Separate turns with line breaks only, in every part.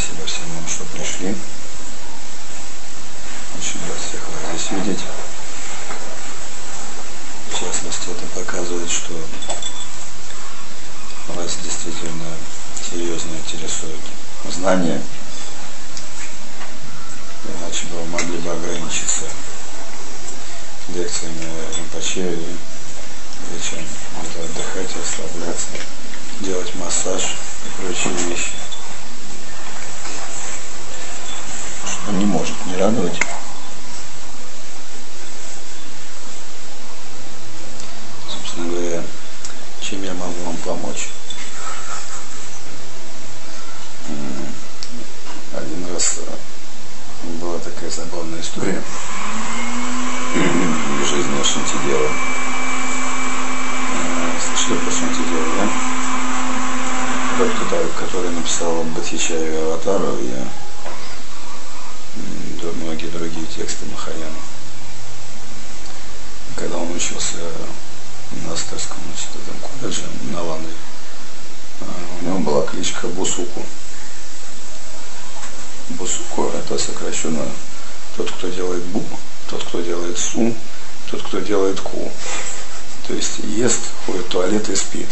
Спасибо всем вам, что пришли. Очень рад всех вас здесь видеть. В частности, это показывает, что вас действительно серьезно интересуют знания. Иначе бы вы могли бы ограничиться лекциями Ринпоче и вечером где-то отдыхать, расслабляться, делать массаж и прочие вещи. Что не может не радовать. Собственно говоря, чем я могу вам помочь? Один раз была такая забавная история в жизни Шантидева. Слышали про Шантидева, да? Тот, который написал Бодхичарью Аватару и многие другие тексты Махаяна. Когда он учился в монастырском этом колледже на Ланде, у него была кличка Бусуку. Бусуку — это сокращенно тот, кто делает бу, тот, кто делает су, тот, кто делает ку. То есть ест, ходит в туалет и спит.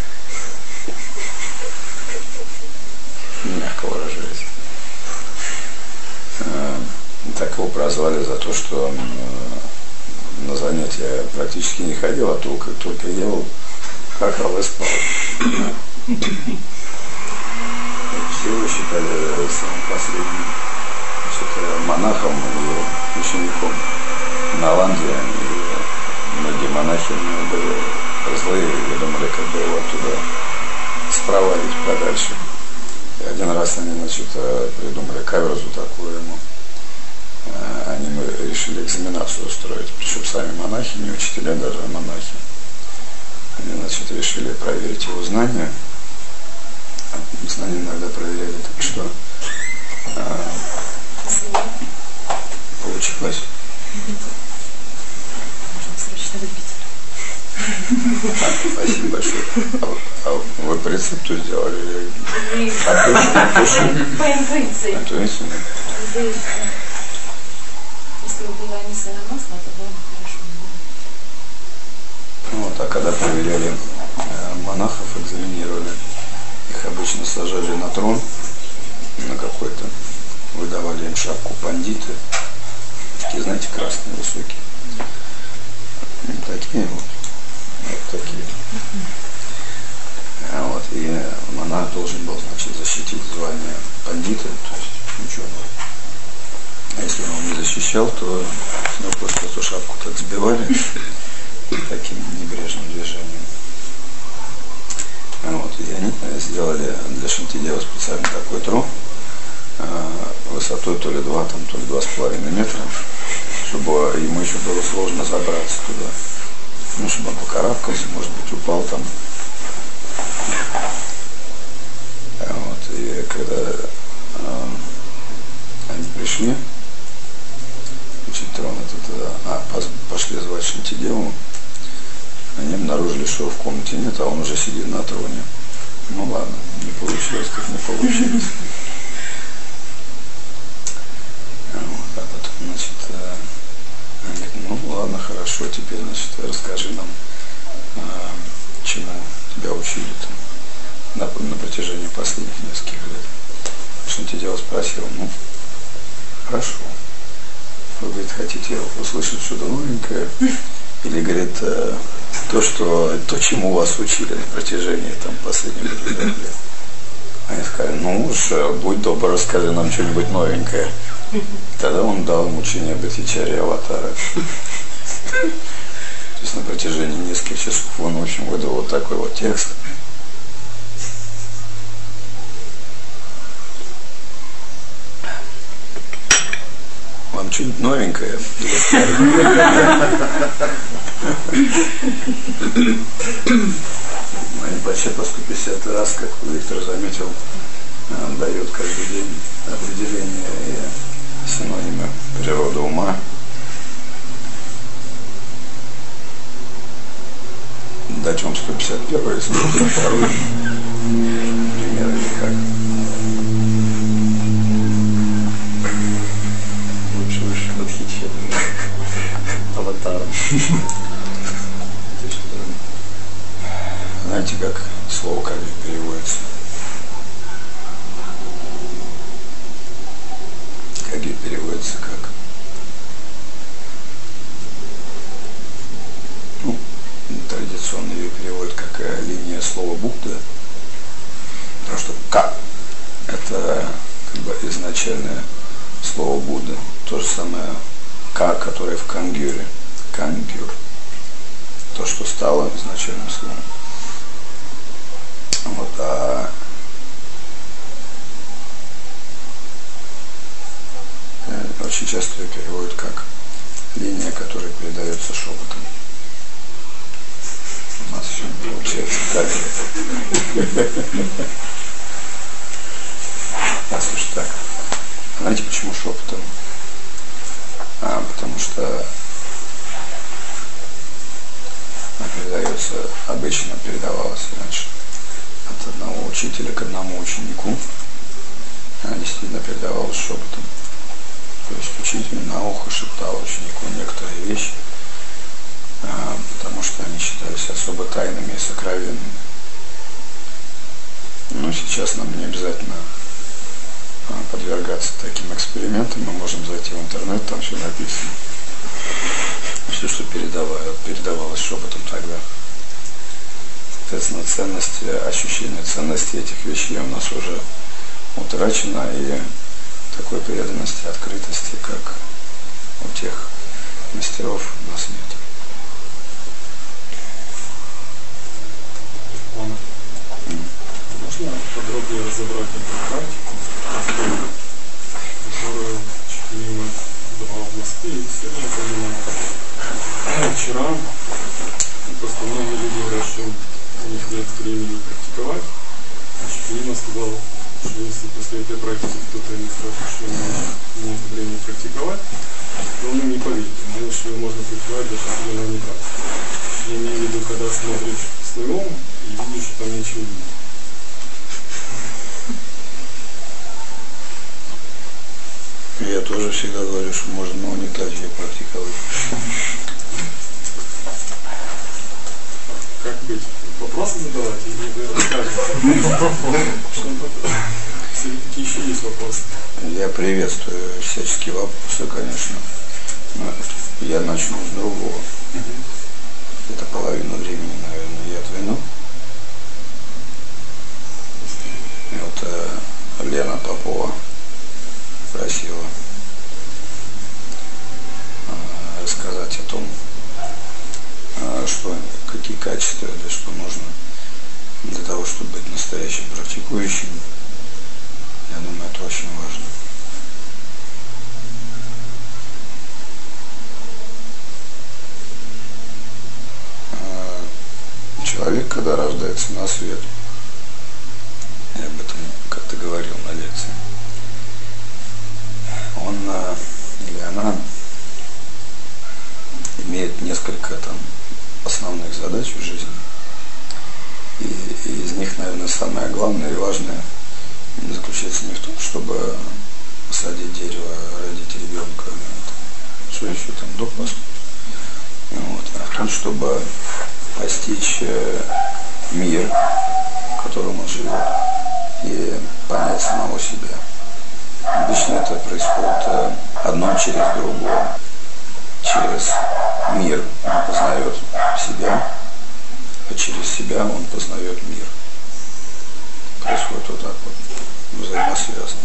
Мягко выражаясь. Так его прозвали за то, что он на занятия практически не ходил, а только ел, какал и спал. Все его считали самым последним монахом и учеником на Ланде. И многие монахи были злые и думали, как бы его оттуда спровадить подальше. И один раз они, придумали каверзу такую ему. Они решили экзаменацию устроить, причем сами монахи, не учителя даже, а монахи. Они, решили проверить его знания. Знания иногда проверяли, так что получилось. Спасибо большое. А вы по рецепту сделали?
По интуиции.
Интуиции?
Если бы было не сырое масло, то было бы хорошо.
Вот, а когда проверяли монахов, экзаменировали, их обычно сажали на трон, на какой-то, выдавали им шапку пандиты, такие, знаете, красные, высокие. Такие вот такие. Вот, и монах должен был, защитить звание пандита, то есть ученого. А если он его не защищал, то с него просто эту шапку так сбивали таким небрежным движением. Вот, и они сделали для Шантидева специально такой трон высотой то ли 2, то ли 2,5 метра, чтобы ему еще было сложно забраться туда. Ну, чтобы он покарабкался, может быть, упал там. Вот, и когда они пришли, трон этот, пошли звать Шантидеву, они обнаружили, что в комнате нет, а он уже сидит на троне. Ну ладно, не получилось, как не получилось. Вот, а потом, он говорит, ну ладно, хорошо, теперь, расскажи нам, чему тебя учили на протяжении последних нескольких лет. Шантидева спросил, хорошо. Вы, говорит, хотите услышать что-то новенькое? Или, говорит, то, чему вас учили на протяжении последних лет? Они сказали, будь добр, расскажи нам что-нибудь новенькое. Тогда он дал им учение Бодхичарьи Аватара. То есть на протяжении нескольких часов он, в общем, выдал вот такой вот текст. Вам что-нибудь новенькое? Ринпоче по 150 раз, как Виктор заметил, дает каждый день определение и синонимы природы ума. Дать вам 151 или 152 пример или как? что «ка» – это как бы изначальное слово Будды. То же самое «ка», которое в кангюре. Кангюр. То, что стало изначальным словом. Вот, очень часто ее переводят как линия, которая передается шепотом. У нас еще не получается так. Слушай, так. Знаете, почему шепотом? Потому что она передается, обычно передавалась раньше от одного учителя к одному ученику. Она действительно передавалась шепотом. То есть учитель на ухо шептал ученику некоторые вещи, потому что они считались особо тайными и сокровенными. Но сейчас нам не обязательно подвергаться таким экспериментам. Мы можем зайти в интернет, там все написано. Все, что передавалось шепотом тогда. Соответственно, ощущение ценности этих вещей у нас уже утрачено, и такой преданности, открытости, как у тех мастеров, у нас нет.
Можно подробнее разобрать эту практику, которую Чхильма давал в Москве, и сегодня я понимал. Вчера просто многие люди говорят, что у них нет времени практиковать, а Чхильма сказал, что если после этой практики кто-то не скажет, что нет времени практиковать, то он им не поверит. Потому что его можно практиковать даже определенного не так. Я имею в виду, когда смотришь в свой ум и видишь, что там ничего нет.
Я тоже всегда говорю, что можно на унитазе практиковать.
Как быть? Вопросы задавать или вы расскажете? Все-таки еще есть вопросы.
Я приветствую всяческие вопросы, конечно. Но я начну с другого. Это половину времени, наверное, я отведу. И вот Лена Попова просила рассказать о том, какие качества или что нужно для того, чтобы быть настоящим практикующим. Я думаю, это очень важно. Человек, когда рождается на свет, я об этом как-то говорил на лекции, он или она имеет несколько там основных задач в жизни. И из них, наверное, самое главное и важное заключается не в том, чтобы посадить дерево, родить ребенка, что еще там, дом построить, вот, а в том, чтобы постичь мир, в котором он живет, и понять самого себя. Обычно это происходит одно через другое. Через мир он познает себя, а через себя он познает мир. Происходит вот так вот, взаимосвязано.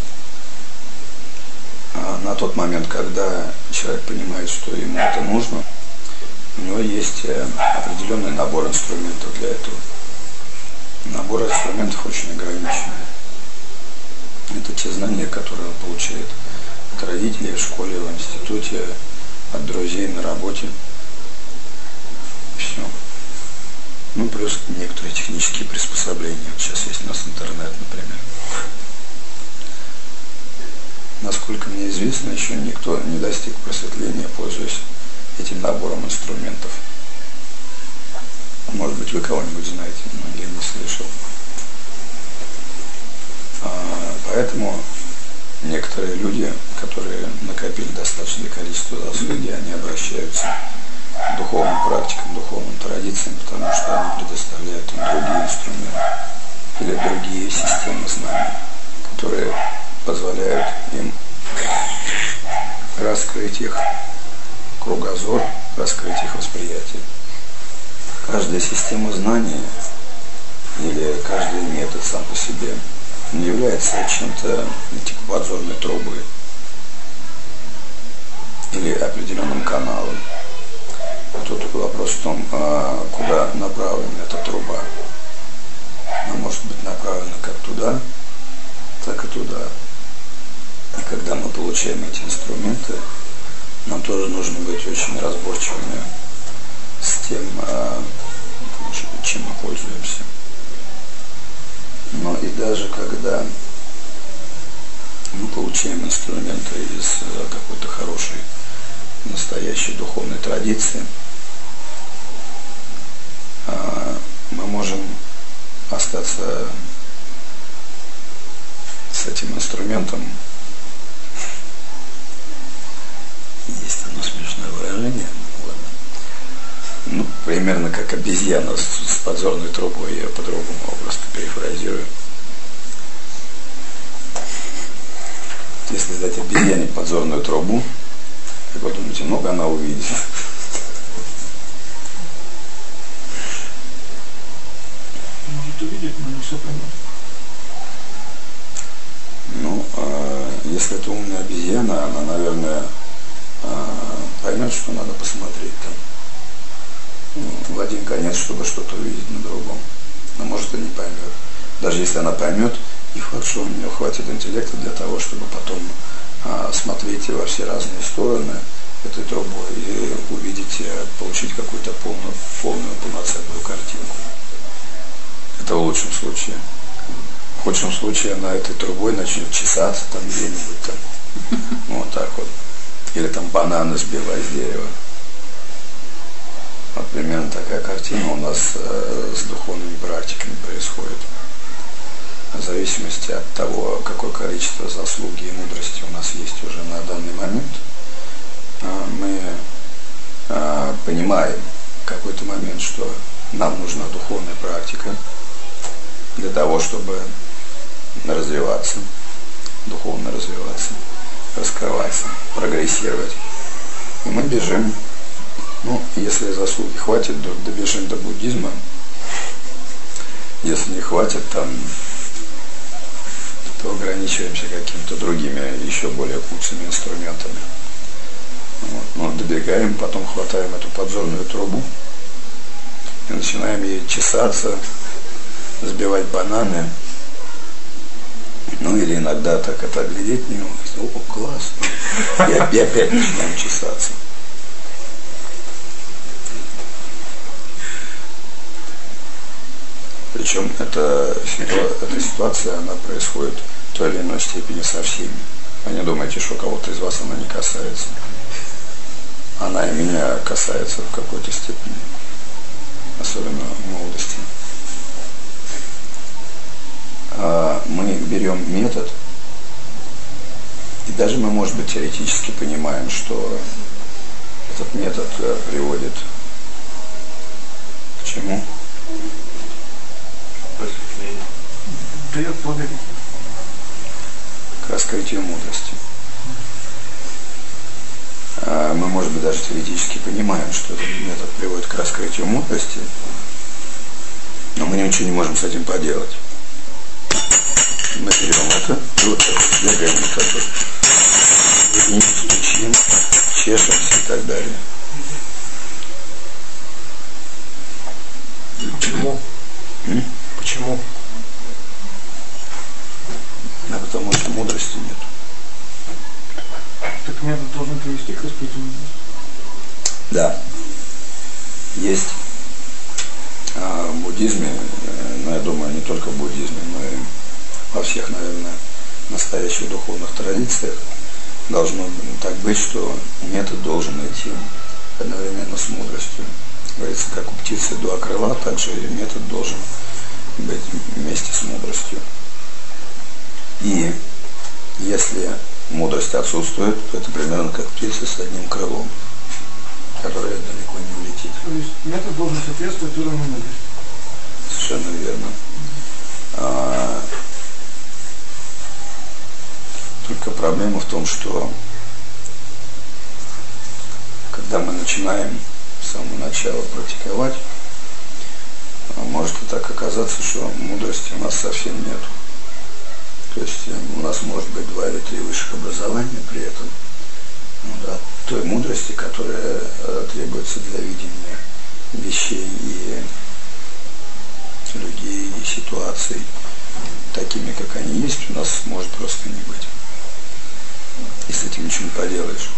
А на тот момент, когда человек понимает, что ему это нужно, у него есть определенный набор инструментов для этого. Набор инструментов очень ограниченный. Это те знания, которые он получает от родителей, в школе, в институте, от друзей на работе. Все. Ну, плюс некоторые технические приспособления. Сейчас есть у нас интернет, например. Насколько мне известно, еще никто не достиг просветления, пользуясь этим набором инструментов. Может быть, вы кого-нибудь знаете, но я не слышал. Поэтому некоторые люди, которые накопили достаточное количество заслуги, они обращаются к духовным практикам, духовным традициям, потому что они предоставляют им другие инструменты или другие системы знаний, которые позволяют им раскрыть их кругозор, раскрыть их восприятие. Каждая система знаний или каждый метод сам по себе не является чем-то типа подзорной трубы или определенным каналом. Тут вопрос в том, куда направлена эта труба. Она может быть направлена как туда, так и туда. И когда мы получаем эти инструменты, нам тоже нужно быть очень разборчивыми с тем, чем мы пользуемся. Но и даже когда мы получаем инструменты из какой-то хорошей, настоящей духовной традиции, мы можем остаться с этим инструментом. Есть одно смешное выражение. Ладно. Ну, примерно как обезьяна с подзорной трубой, я по-другому просто перефразирую. Если дать обезьяне подзорную трубу, как вы думаете, много она увидит?
Может увидеть, но не все поймет.
Ну, если это умная обезьяна, она, наверное, поймет, что надо посмотреть там в один конец, чтобы что-то увидеть на другом. Но может и не поймет. Даже если она поймет, не факт, что у нее хватит интеллекта для того, чтобы потом смотреть во все разные стороны этой трубой и увидеть, получить какую-то полную, полноценную картинку. Это в лучшем случае. В худшем случае она этой трубой начнет чесаться там где-нибудь там. Вот так вот. Или там бананы сбивать с дерева. Вот примерно такая картина у нас с духовными практиками происходит. В зависимости от того, какое количество заслуги и мудрости у нас есть уже на данный момент, мы понимаем в какой-то момент, что нам нужна духовная практика для того, чтобы развиваться, духовно развиваться, раскрываться, прогрессировать. И мы бежим. Ну, если заслуги хватит, добежим до буддизма. Если не хватит, там, то ограничиваемся какими-то другими, еще более кучными инструментами. Вот. Но добегаем, потом хватаем эту подзорную трубу и начинаем ей чесаться, сбивать бананы. Ну или иногда так это глядеть на него, о, классно. И опять начинаем чесаться. Причем эта ситуация, она происходит в той или иной степени со всеми. Вы не думайте, что кого-то из вас она не касается. Она и меня касается в какой-то степени, особенно в молодости. Мы берем метод, и даже мы, может быть, теоретически понимаем, что этот метод приводит к чему?
Дает плоды.
К раскрытию мудрости. Мы, может быть, даже теоретически понимаем, что этот метод приводит к раскрытию мудрости, но мы ничего не можем с этим поделать. Мы берем это, и вот это, бегаем вот это, стучим, чешемся и так далее.
Почему? Почему?
А потому что мудрости нет.
Так метод должен привести к раскрытию мудрости.
Да. Есть в буддизме, но я думаю, не только в буддизме, но и во всех, наверное, настоящих духовных традициях должно так быть, что метод должен идти одновременно с мудростью. Говорится, как у птицы два крыла, так же и метод должен быть вместе с мудростью. И если мудрость отсутствует, то это примерно как птица с одним крылом, которая далеко не улетит.
То есть метод должен соответствовать уровню мудрости.
Совершенно верно. Только проблема в том, что когда мы начинаем с самого начала практиковать, может и так оказаться, что мудрости у нас совсем нет. То есть у нас может быть 2 или 3 высших образования при этом. Да, той мудрости, которая требуется для видения вещей и людей, и ситуаций такими, как они есть, у нас может просто не быть. И с этим ничего не поделаешь.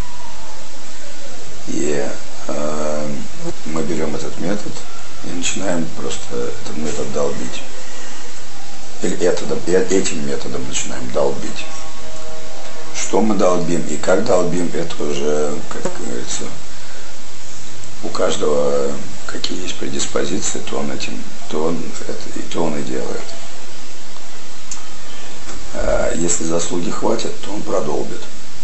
И мы берем этот метод и начинаем просто этот метод долбить. Или этим методом начинаем долбить. Что мы долбим и как долбим, это уже, как говорится, у каждого какие есть предиспозиции, то он и делает. Если заслуги хватит, то он продолбит.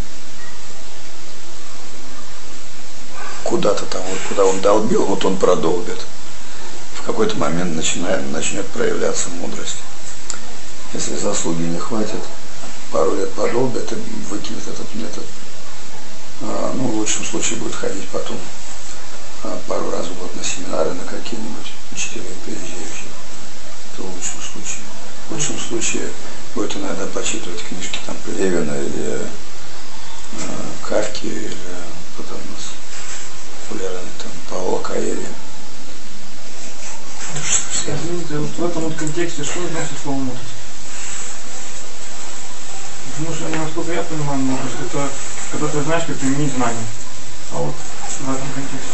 Куда-то там, куда он долбил, вот он продолбит. В какой-то момент начнет проявляться мудрость. Если заслуги не хватит, пару лет подолбит и выкинет этот метод. В лучшем случае будет ходить потом пару раз в год на семинары, на какие-нибудь учителей приезжающих. Это в лучшем случае. В лучшем случае будет иногда почитывать книжки там Левина или Кафки, или потом у нас популярный там Паула Коэльо.
Извините, вот в этом вот контексте что значит слово мудрость? Потому что, насколько я понимаю, мудрость это когда ты знаешь, как применить знания. А вот в этом контексте.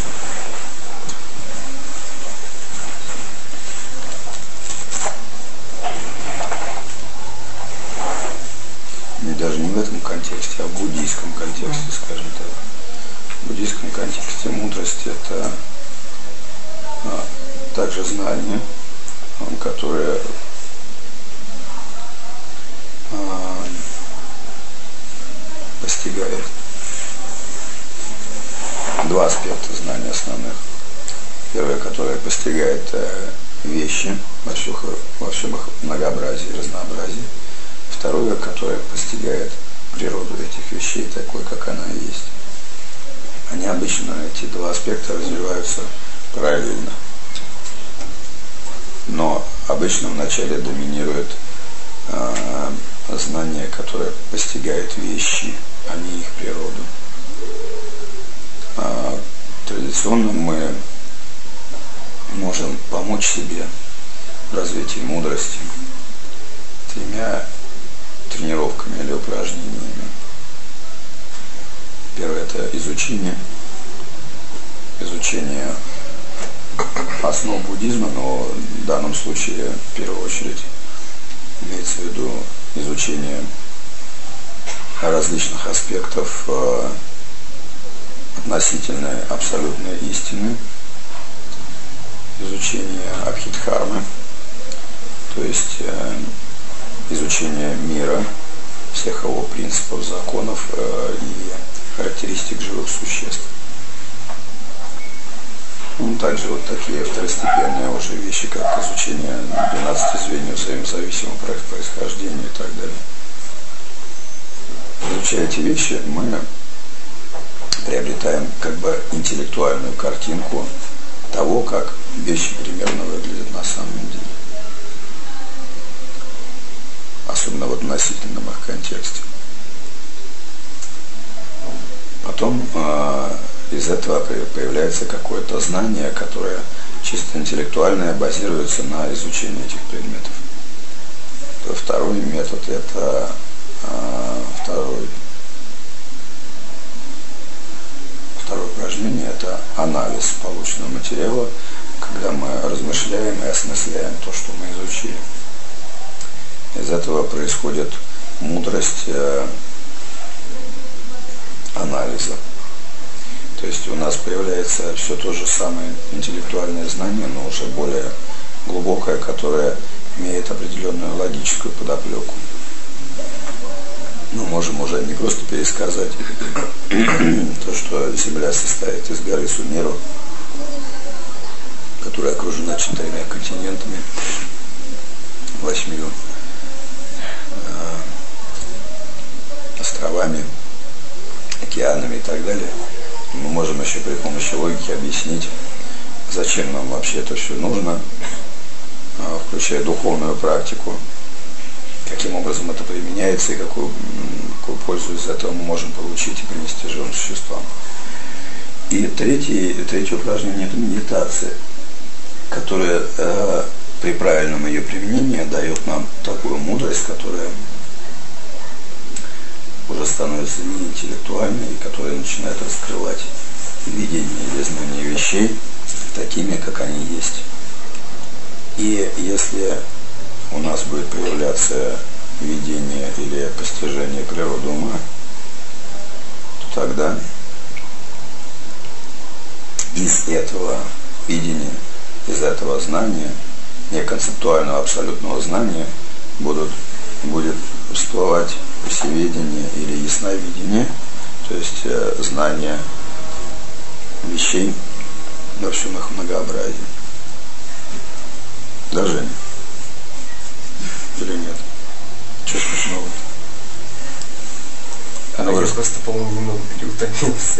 Даже не в этом контексте, а в буддийском контексте, скажем так. В буддийском контексте мудрость это также знание, которое постигает 2 аспекта знания основных. Первое, которое постигает вещи во всем их многообразии, разнообразии. Второе, которое постигает природу этих вещей такой, как она есть. Они обычно, эти 2 аспекта, развиваются параллельно. Но обычно вначале доминирует знание, которое постигает вещи, а не их природу. Традиционно мы можем помочь себе в развитии мудрости 3 тренировками или упражнениями. Первое – это изучение основ буддизма, но в данном случае в первую очередь имеется в виду изучение различных аспектов относительной абсолютной истины, изучение абхидхармы, то есть изучение мира, всех его принципов, законов и характеристик живых существ. Также вот такие второстепенные уже вещи, как изучение 12 звеньев взаимозависимого происхождения и так далее. Изучая эти вещи, мы приобретаем как бы интеллектуальную картинку того, как вещи примерно выглядят на самом деле. Особенно в относительном их контексте. Потом из этого появляется какое-то знание, которое чисто интеллектуальное, базируется на изучении этих предметов. Второй метод – это второе упражнение – это анализ полученного материала, когда мы размышляем и осмысляем то, что мы изучили. Из этого происходит мудрость анализа. То есть у нас появляется все то же самое интеллектуальное знание, но уже более глубокое, которое имеет определенную логическую подоплеку. Мы можем уже не просто пересказать то, что Земля состоит из горы Сумеру, которая окружена 4 континентами, 8 островами, океанами и так далее. Мы можем еще при помощи логики объяснить, зачем нам вообще это все нужно, включая духовную практику. каким образом это применяется и какую пользу из этого мы можем получить и принести живым существам. И третье упражнение – это медитация, которая при правильном ее применении дает нам такую мудрость, которая уже становится не интеллектуальной, и которая начинает раскрывать видение или знание вещей такими, как они есть. И если у нас будет появляться видение или постижение природы ума, то тогда из этого видения, из этого знания, неконцептуального абсолютного знания, будет всплывать всеведение или ясновидение, то есть знание вещей во всем их многообразии. Да, Женя? Или нет? Что смешного?
Я просто, по-моему, немного переутомился.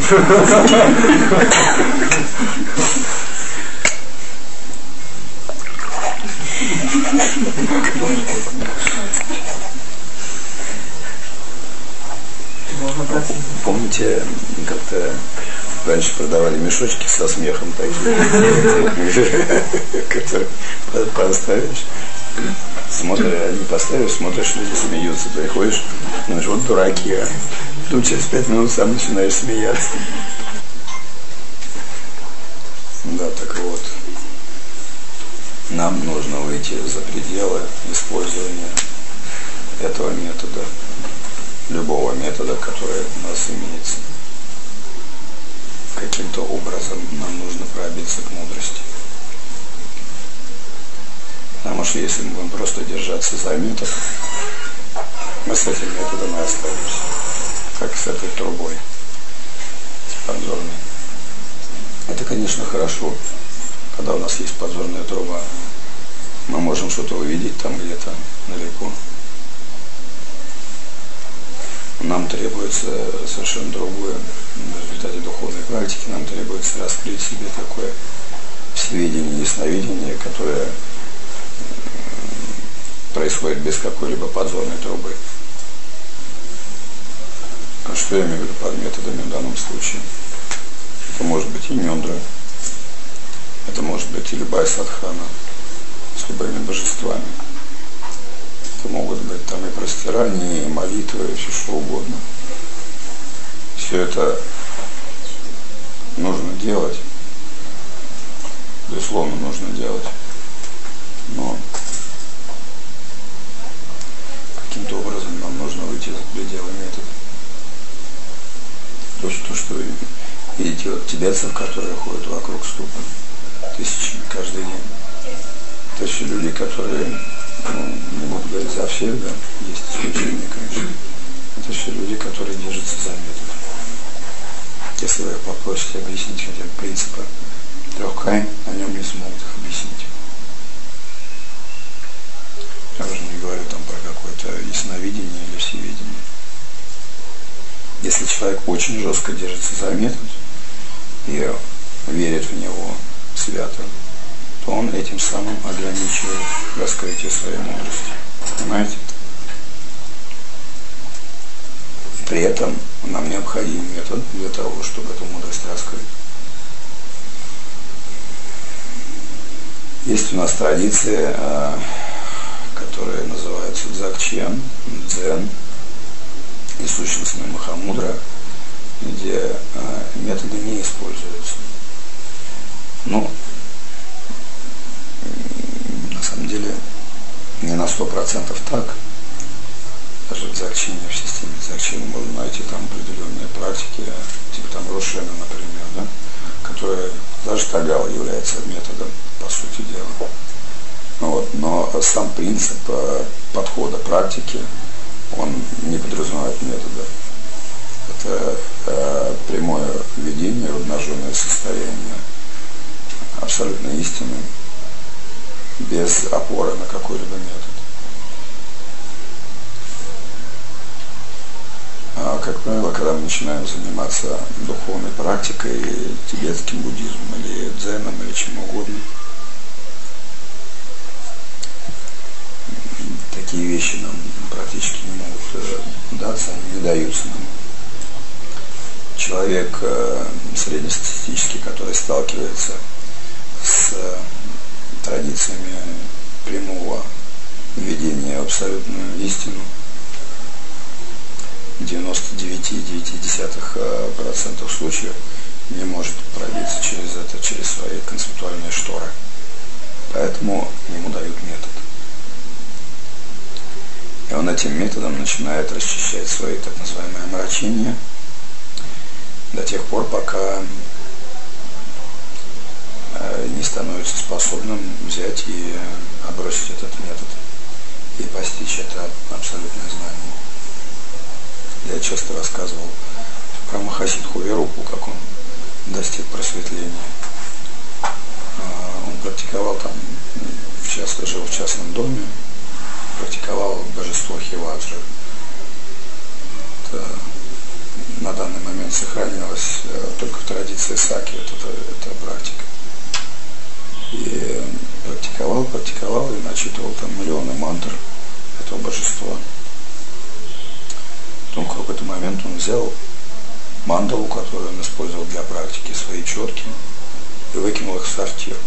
Помните, как-то раньше продавали мешочки со смехом такие, которые поставишь, не поставишь, смотришь, люди смеются, приходишь, думаешь, вот дураки, а тут через 5 минут сам начинаешь смеяться. Да, так вот, нам нужно выйти за пределы использования этого метода, любого метода, который у нас имеется. Каким-то образом нам нужно пробиться к мудрости. Потому что если мы будем просто держаться за метод, мы с этим методом и останемся. Как с этой трубой, с подзорной. Это, конечно, хорошо, когда у нас есть подзорная труба. Мы можем что-то увидеть там где-то далеко. Нам требуется совершенно другое. В результате духовной практики нам требуется раскрыть в себе такое всеведение, ясновидение, которое происходит без какой-либо подзорной трубы. А что я имею в виду под методами в данном случае? Это может быть и нендра, это может быть и любая садхана с любыми божествами. Это могут быть там и простирания, и молитвы, и все что угодно. Все это нужно делать, безусловно, нужно делать, но каким-то образом нам нужно выйти за пределы метода. То, что вы видите вот тибетцев, которые ходят вокруг ступа тысячами каждый день. Это все люди, которые, не буду говорить за всех, да, есть исключения, конечно. Это все люди, которые держатся за метод. Если вы их попросите объяснить хотя бы принципы трех кай, на нем не смогут их объяснить. Я уже не говорю там про какое-то ясновидение или всевидение. Если человек очень жестко держится за метод и верит в него свято, то он этим самым ограничивает раскрытие своей мудрости. Понимаете? При этом нам необходим метод для того, чтобы эту мудрость раскрыть. Есть у нас традиции, которые называются дзакчен, дзен и сущностная махамудра, где методы не используются. Но на самом деле не на 100% так. Даже в дзакчене, в системе дзакчена можно найти там определенные практики, типа там рошена, например, да, которая даже тагала является методом, по сути дела. Вот. Но сам принцип подхода практики, он не подразумевает метода. Это прямое видение, обнаженное состояние абсолютной истины, без опоры на какой-либо метод. А, как правило, когда мы начинаем заниматься духовной практикой, тибетским буддизмом или дзеном или чем угодно, такие вещи нам практически не могут даться, они не даются нам. Человек среднестатистический, который сталкивается с традициями прямого введения в абсолютную истину, 99,9% случаев не может пробиться через это, через свои концептуальные шторы. Поэтому ему дают метод. И он этим методом начинает расчищать свои так называемые омрачения до тех пор, пока не становится способным взять и отбросить этот метод и постичь это абсолютное знание. Я часто рассказывал про Махасидху Вирупу, как он достиг просветления. Он практиковал там, жил в частном доме, практиковал божество Хиваджа. Это на данный момент сохранилось только в традиции Саки, эта практика. И практиковал и начитывал там миллионы мантр этого божества. Потом в какой-то момент он взял мандалу, которую он использовал для практики, свои четки, и выкинул их в сортир.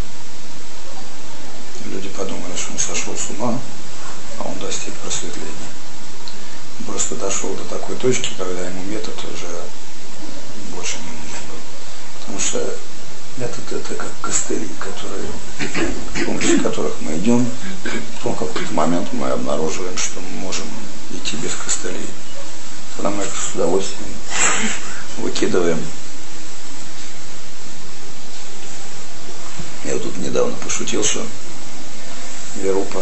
Люди подумали, что он сошел с ума, а он достиг просветления. Он просто дошел до такой точки, когда ему метод уже больше не нужен был. Потому что метод — это как костыли, с помощью которых мы идем. Потом в какой-то момент мы обнаруживаем, что мы можем идти без костылей. Тогда мы их с удовольствием выкидываем. Я тут недавно пошутил, что Вирупа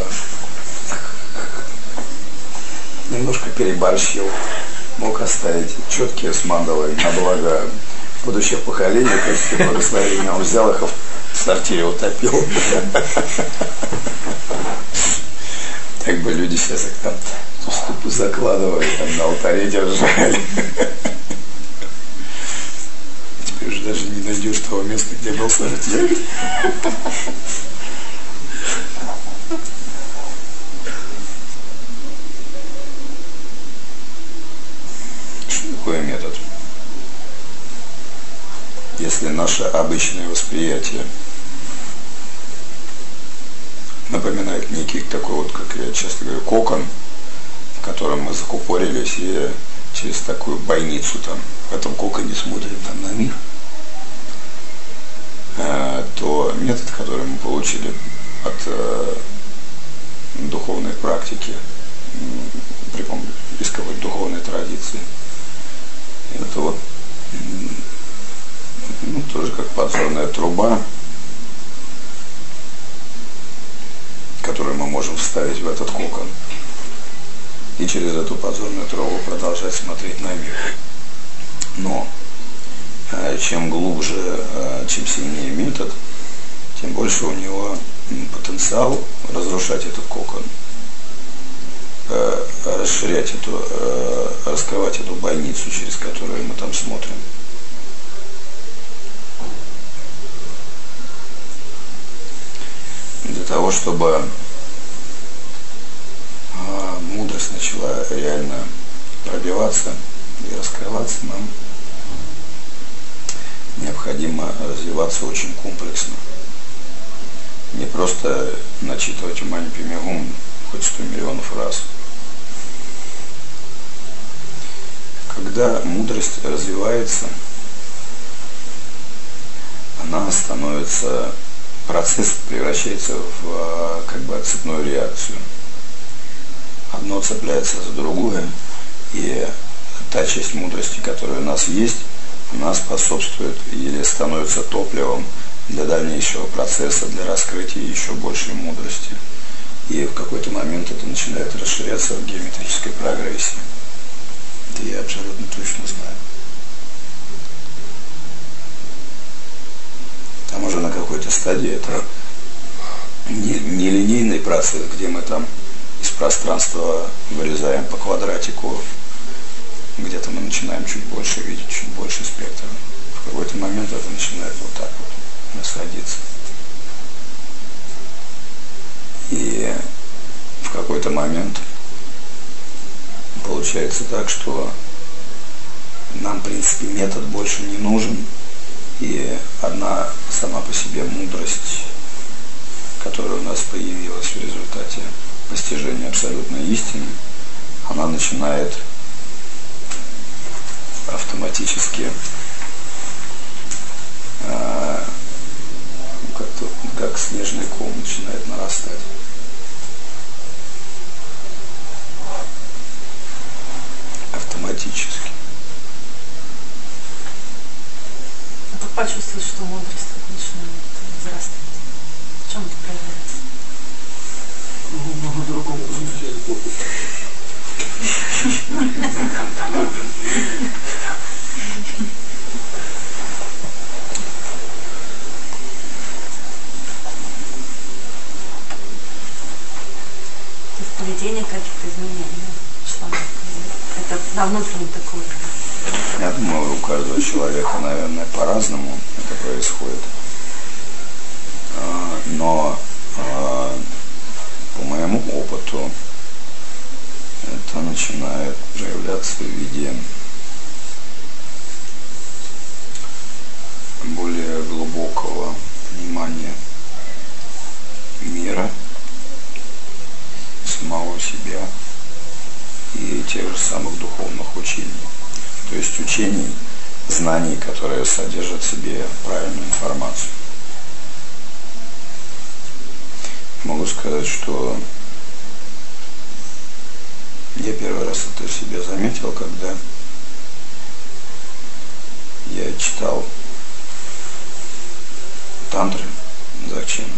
немножко переборщил, мог оставить четкие с мандалой на благо будущих поколений, в качестве благословения. Он взял их, в сортире утопил. Так бы люди сейчас их там в ступу закладывали, там на алтаре держали. Теперь уже даже не найдешь того места, где был сортир. Что такое метод? Если наше обычное восприятие напоминает некий такой вот, как я часто говорю, кокон, в котором мы закупорились и через такую бойницу там, в этом коконе смотрим там на мир, то метод, который мы получили от духовной практики, при помощи исковой духовной традиции, это вот тоже как подзорная труба, которую мы можем вставить в этот кокон и через эту подзорную трубу продолжать смотреть на мир. Но чем глубже, чем сильнее метод, тем больше у него потенциал разрушать этот кокон, расширять раскрывать эту бойницу, через которую мы там смотрим. Для того, чтобы мудрость начала реально пробиваться и раскрываться, нам необходимо развиваться очень комплексно. Не просто начитывать Мани Падме Гум хоть 100 миллионов раз. Когда мудрость развивается, она становится, процесс превращается в как бы цепную реакцию. Одно цепляется за другое, и та часть мудрости, которая у нас есть, она способствует или становится топливом для дальнейшего процесса, для раскрытия еще большей мудрости. И в какой-то момент это начинает расширяться в геометрической прогрессии. Это я абсолютно точно знаю. Там уже на какой-то стадии это не линейный процесс, где мы там из пространства вырезаем по квадратику, где-то мы начинаем чуть больше видеть, чуть больше спектра. В какой-то момент это начинает вот так вот расходиться. И в какой-то момент получается так, что нам, в принципе, метод больше не нужен, и одна сама по себе мудрость, которая у нас появилась в результате постижения абсолютной истины, она начинает автоматически как снежный ком начинает нарастать. Автоматически.
А как почувствовать, что мудрость так начинает взрастать? В чем это проявляется?
Много другого означает.
Поведение каких-то изменений, что это на внутреннем такой.
Я думаю, у каждого человека, наверное, по-разному это происходит. Но по моему опыту это начинает проявляться в виде более глубокого понимания мира, самого себя и тех же самых духовных учений. То есть учений, знаний, которые содержат в себе правильную информацию. Могу сказать, что я первый раз это себе заметил, когда я читал тантры Дзогчена.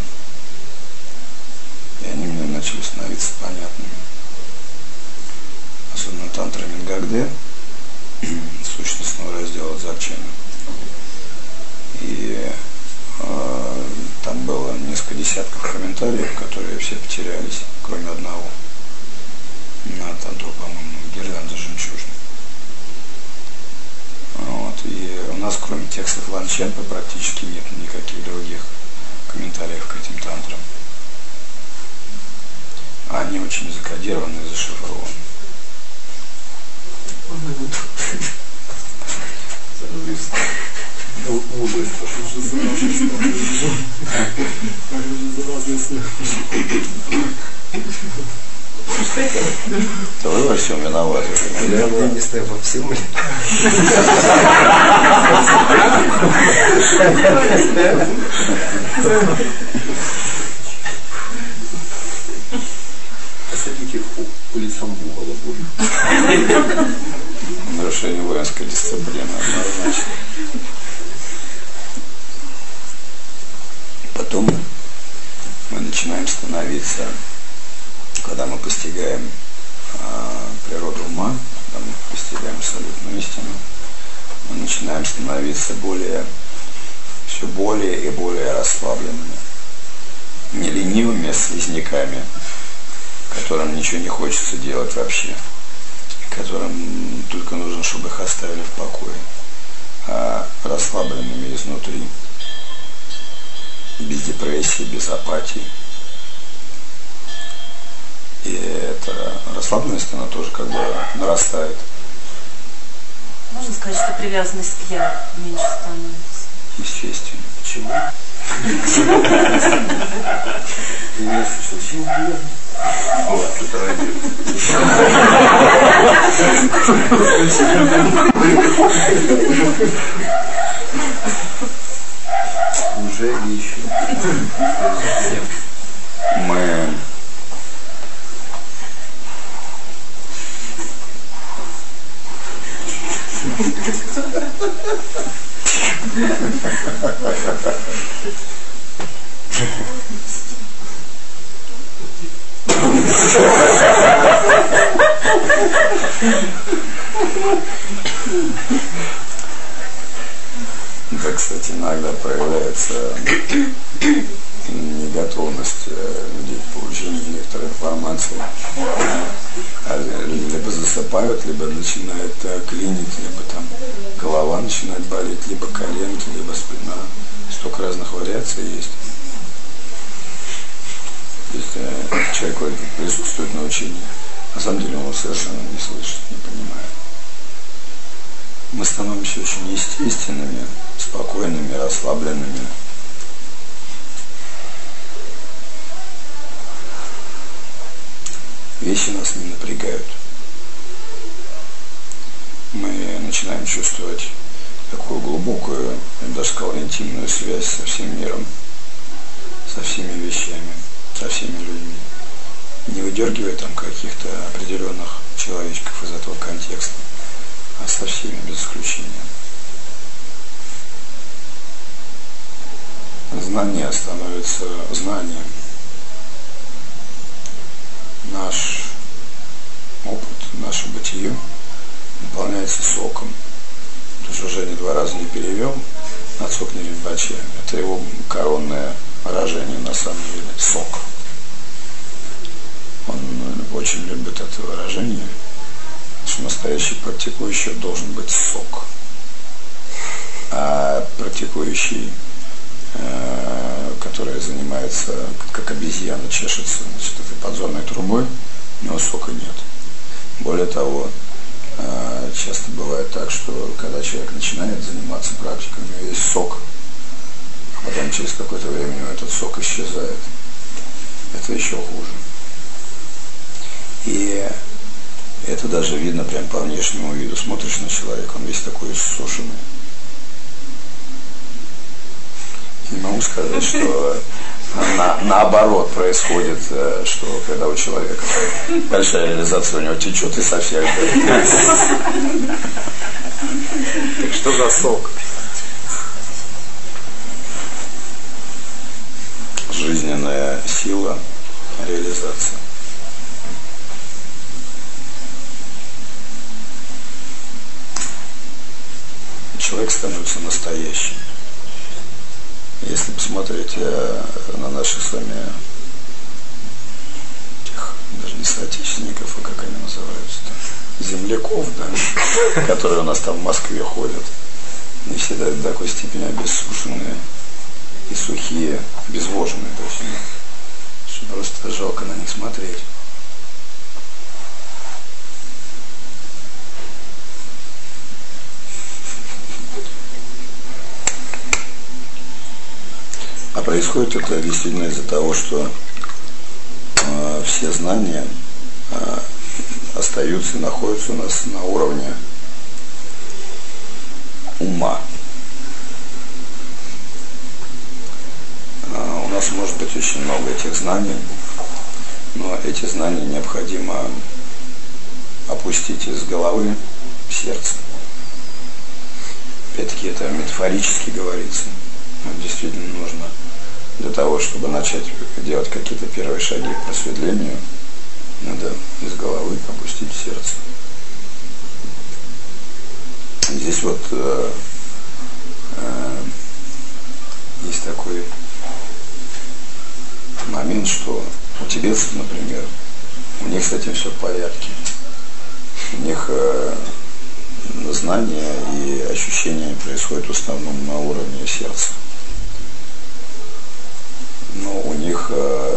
И они мне начали становиться понятными. Особенно тантра Мингагде, сущностного раздела Дзогчена. И там было несколько десятков комментариев, которые все потерялись, кроме одного. На тантру, по-моему, гирлянда жемчужной. Вот. И у нас, кроме текстов Ланченпы, практически нет никаких других комментариев к этим тантрам. Они очень закодированы и зашифрованы.
Мудрость.
Да вы во всем виноваты.
Я не знаю, во всем ли.
Посадите улицам Бугала будет.
Нарушение воинской дисциплины однозначно. Потом мы начинаем становиться, когда мы постигаем природу ума, когда мы постигаем абсолютную истину, мы начинаем становиться все более и более расслабленными, не ленивыми слизняками, которым ничего не хочется делать вообще, которым только нужно, чтобы их оставили в покое, а расслабленными изнутри, без депрессии, без апатии. И эта расслабленность, она тоже как бы нарастает.
Можно сказать, что привязанность к «я» меньше становится?
Естественно.
Почему? Я очень приятно.
Вот, это радио.
Уже и еще.
Мы это, кстати, иногда проявляется неготовность людей к получению некоторой информации. Либо засыпают, либо начинает клинить, либо там голова начинает болеть, либо коленки, либо спина. Столько разных вариаций есть. То есть человек присутствует на учении, на самом деле он его совершенно не слышит, не понимает. Мы становимся очень естественными, спокойными, расслабленными. Вещи нас не напрягают. Мы начинаем чувствовать такую глубокую, я бы даже сказал, интимную связь со всем миром, со всеми вещами, со всеми людьми. Не выдергивая там каких-то определенных человечков из этого контекста, а со всеми, без исключения. Знание становится знанием. Наш опыт, наше бытие наполняется соком. То, что Женя 2 раза не перевел, на сок не ринпоче, это его коронное выражение на самом деле, сок. Он очень любит это выражение, что настоящий практикующий должен быть сок. А практикующий, который занимается, как обезьяна, чешется, значит, этой подзорной трубой, у него сока нет. Более того, часто бывает так, что когда человек начинает заниматься практикой, у него есть сок, а потом через какое-то время у него этот сок исчезает. Это еще хуже. И это даже видно прям по внешнему виду. Смотришь на человека, он весь такой иссушенный. Не могу сказать, что наоборот происходит, что когда у человека большая реализация, у него течет и со всех.
Так что за сок?
Жизненная сила, реализация. Человек становится настоящим. Если посмотреть на наших с вами даже не соотечественников, а как они называются-то, земляков, да, которые у нас там в Москве ходят, они все до такой степени обессушенные и сухие, обезвоженные, точнее, что просто жалко на них смотреть. А происходит это действительно из-за того, что все знания остаются и находятся у нас на уровне ума. У нас может быть очень много этих знаний, но эти знания необходимо опустить из головы в сердце. Опять-таки это метафорически говорится. Действительно нужно для того, чтобы начать делать какие-то первые шаги к просветлению, надо из головы опустить в сердце. Здесь вот есть такой момент, что у тибетцев, например, у них с этим все в порядке. У них знания и ощущения происходят в основном на уровне сердца. Но у них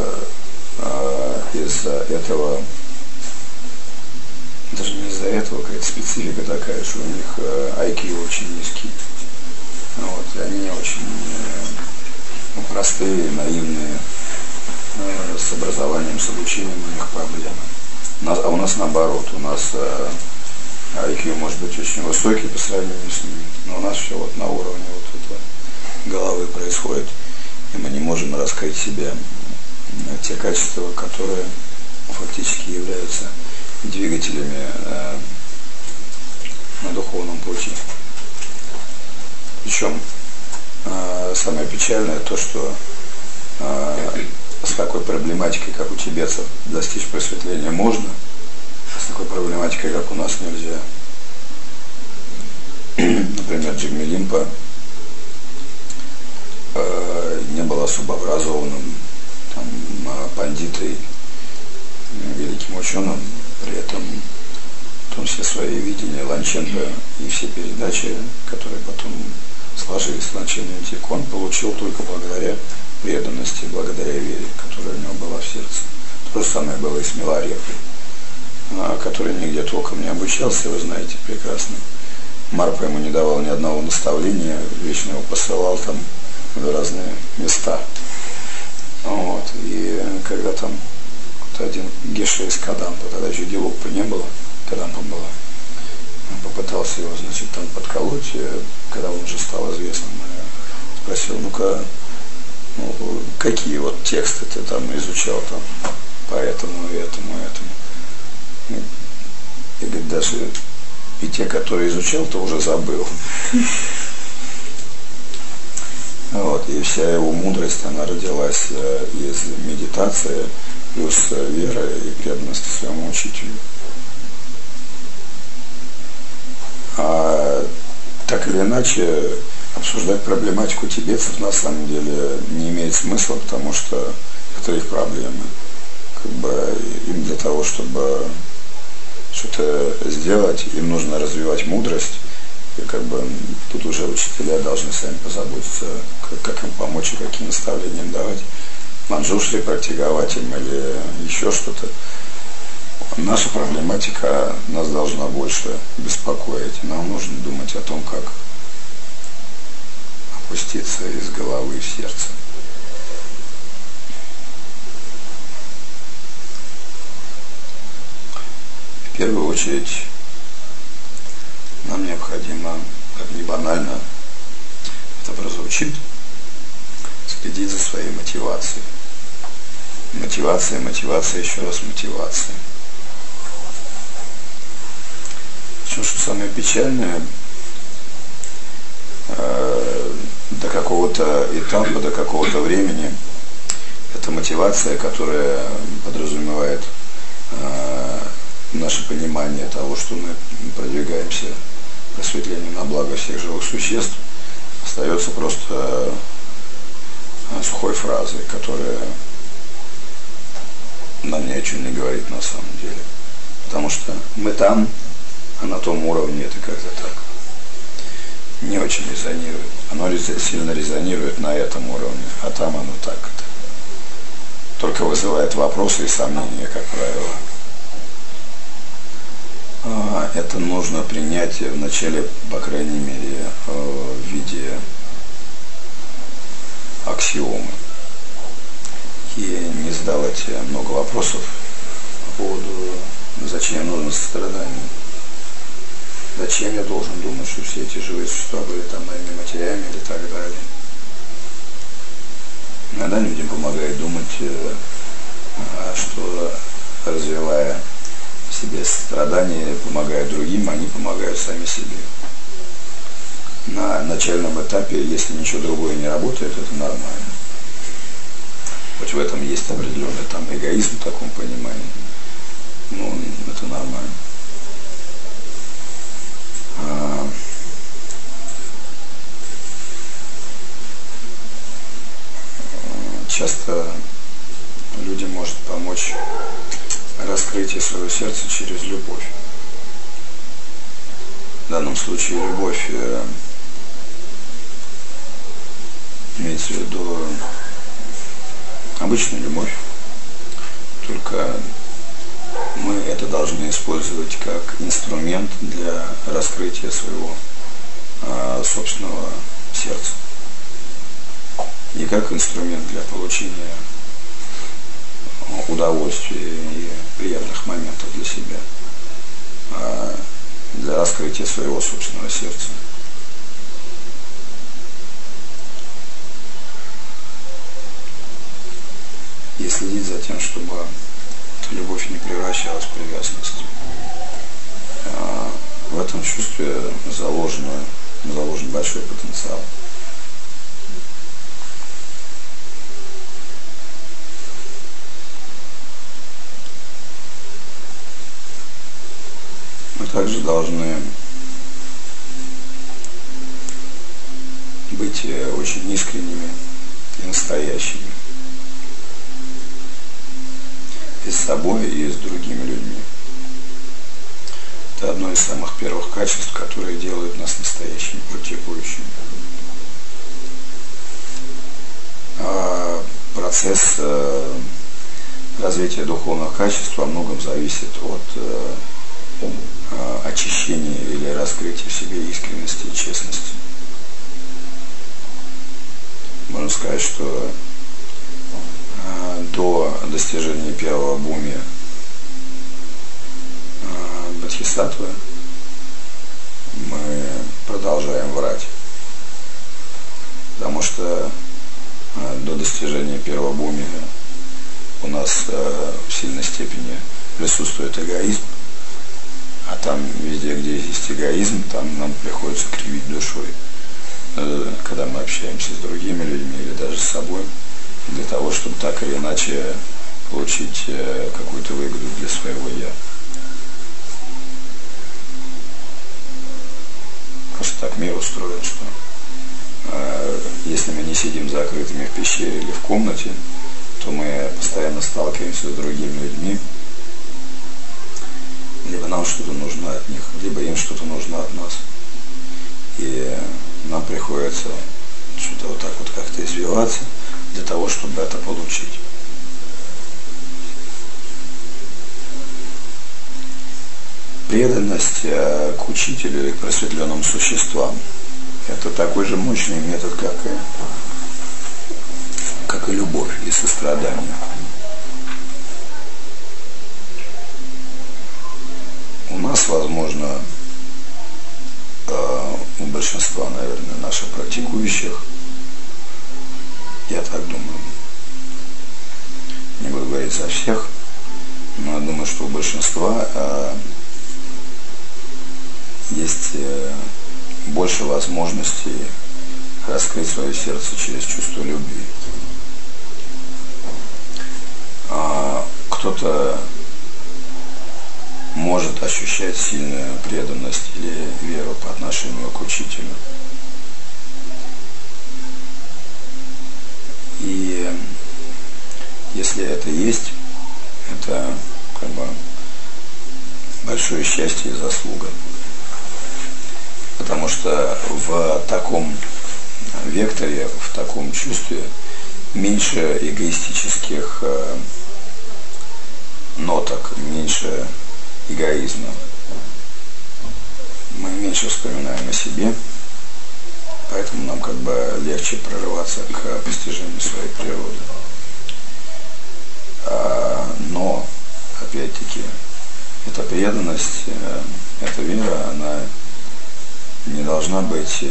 из-за этого, даже не из-за этого, какая-то специфика такая, что у них IQ очень низкий. Вот, и они очень простые, наивные, с образованием, с обучением у них проблемы. А у нас наоборот, у нас IQ может быть очень высокий по сравнению с ними, но у нас все вот на уровне вот этого головы происходит. И мы не можем раскрыть в себе те качества, которые фактически являются двигателями на духовном пути. Причем самое печальное то, что с такой проблематикой, как у тибетцев, достичь просветления можно, с такой проблематикой, как у нас, нельзя. Например, Джигме Линпа не был особо образованным там, пандитой, великим ученым, при этом все свои видения Ланченко и все передачи, которые потом сложились с Ланченко, он получил только благодаря преданности благодаря вере, которая у него была в сердце. То же самое было и с Миларепой, который нигде толком не обучался, вы знаете прекрасно. Марпа ему не давал ни одного наставления, вечно его посылал там в разные места. Вот. И когда там один Геша из Кадампа, тогда еще Дилуппа не было, Кадампа была, он попытался его, значит, там подколоть, когда он уже стал известным, спросил, ну-ка, ну, какие вот тексты ты там изучал там по этому, этому. И говорит, даже и те, которые изучал, то уже забыл. Вот, и вся его мудрость, она родилась из медитации, плюс веры и преданности своему учителю. А так или иначе, обсуждать проблематику тибетцев на самом деле не имеет смысла, потому что это их проблемы. Как бы им для того, чтобы что-то сделать, им нужно развивать мудрость. И как бы тут уже учителя должны сами позаботиться, как им помочь и какие наставления им давать. Манджушри практиковать им или еще что-то. Наша проблематика нас должна больше беспокоить. Нам нужно думать о том, как опуститься из головы в сердце. В первую очередь нам необходимо, как ни банально это прозвучит, следить за своей мотивацией. Мотивация, еще раз мотивация. Причем, что самое печальное, до какого-то этапа, до какого-то времени это мотивация, которая подразумевает наше понимание того, что мы продвигаемся к просветлению на благо всех живых существ, остается просто сухой фразой, которая нам ни о чем не говорит на самом деле. Потому что мы там, а на том уровне это как-то так не очень резонирует. Оно сильно резонирует на этом уровне, а там оно так. Только вызывает вопросы и сомнения, как правило. Это нужно принять вначале, по крайней мере, в виде аксиомы. И не задавать много вопросов по поводу, зачем нужно сострадание. Зачем я должен думать, что все эти живые существа были там моими матерями или так далее. Иногда людям помогает думать, что развивая в себе страдания, помогая другим, они помогают сами себе. На начальном этапе, если ничего другое не работает, это нормально. Хоть в этом есть определенный там эгоизм в таком понимании, но это нормально. Часто людям может помочь раскрытие своего сердца через любовь. В данном случае любовь имеется в виду обычную любовь, только мы это должны использовать как инструмент для раскрытия своего собственного сердца. Не как инструмент для получения удовольствия и приятных моментов для себя, а для раскрытия своего собственного сердца. И следить за тем, чтобы эта любовь не превращалась в привязанность. В этом чувстве заложен большой потенциал. Мы также должны быть очень искренними и настоящими. И с собой, и с другими людьми. Это одно из самых первых качеств, которые делают нас настоящими практикующими. процесс развития духовных качеств во многом зависит от очищения или раскрытия в себе искренности и честности. Можно сказать, что до достижения первого бхуми бодхисаттвы мы продолжаем врать. Потому что до достижения первого бхуми у нас в сильной степени присутствует эгоизм, а там везде, где есть эгоизм, там нам приходится кривить душой, когда мы общаемся с другими людьми или даже с собой, для того, чтобы так или иначе получить какую-то выгоду для своего «я». Потому что так мир устроен, что если мы не сидим закрытыми в пещере или в комнате, то мы постоянно сталкиваемся с другими людьми. Либо нам что-то нужно от них, либо им что-то нужно от нас. И нам приходится что-то вот так вот как-то извиваться для того, чтобы это получить. Преданность к учителю и к просветленным существам – это такой же мощный метод, как и любовь и сострадание. У нас, возможно, у большинства, наверное, наших практикующих, я так думаю, не буду говорить за всех, но я думаю, что у большинства есть больше возможностей раскрыть свое сердце через чувство любви. Кто-то может ощущать сильную преданность или веру по отношению к учителю. И если это есть, это как бы большое счастье и заслуга. Потому что в таком векторе, в таком чувстве меньше эгоистических ноток, меньше эгоизма. Мы меньше вспоминаем о себе, поэтому нам как бы легче прорываться к постижению своей природы. Но, опять-таки, эта преданность, эта вера, она не должна быть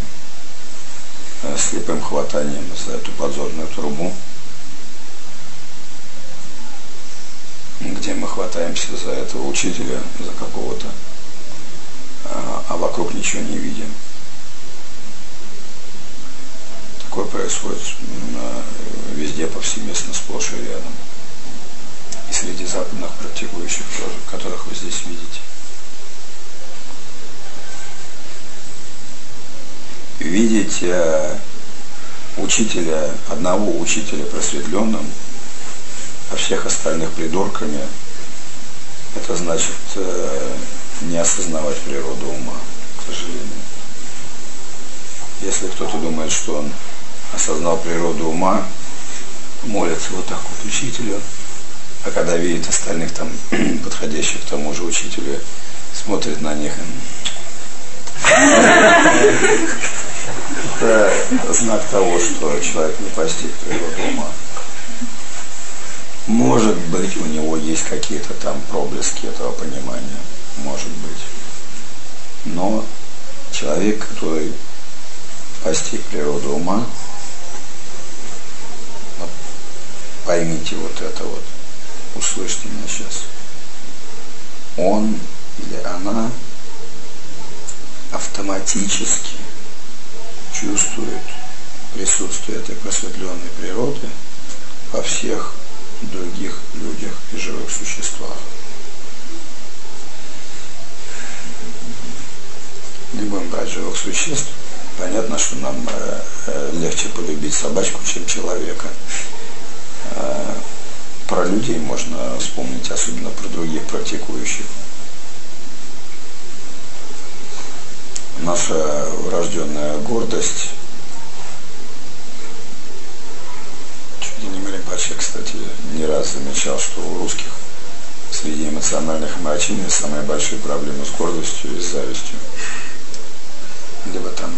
слепым хватанием за эту подзорную трубу, где мы хватаемся за этого учителя, за какого-то, а вокруг ничего не видим. Такое происходит везде, повсеместно, сплошь и рядом. И среди западных практикующих тоже, которых вы здесь видите. Видеть учителя, одного учителя просветленным, а всех остальных придурками, это значит не осознавать природу ума, к сожалению. Если кто-то думает, что он осознал природу ума, молится вот так вот учителю, а когда видит остальных там, подходящих к тому же учителю, смотрит на них, это знак того, что человек не постиг природу ума. Может быть, у него есть какие-то там проблески этого понимания, может быть. Но человек, который постиг природу ума, вот, поймите вот это вот, услышьте меня сейчас, он или она автоматически чувствует присутствие этой просветленной природы во всех других людях и живых существах. Не будем брать живых существ. Понятно, что нам легче полюбить собачку, чем человека. Про людей можно вспомнить, особенно про других практикующих. Наша врожденная гордость чуть ли не Вообще, кстати, не раз замечал, что у русских среди эмоциональных омрачений самые большие проблемы с гордостью и с завистью. Либо там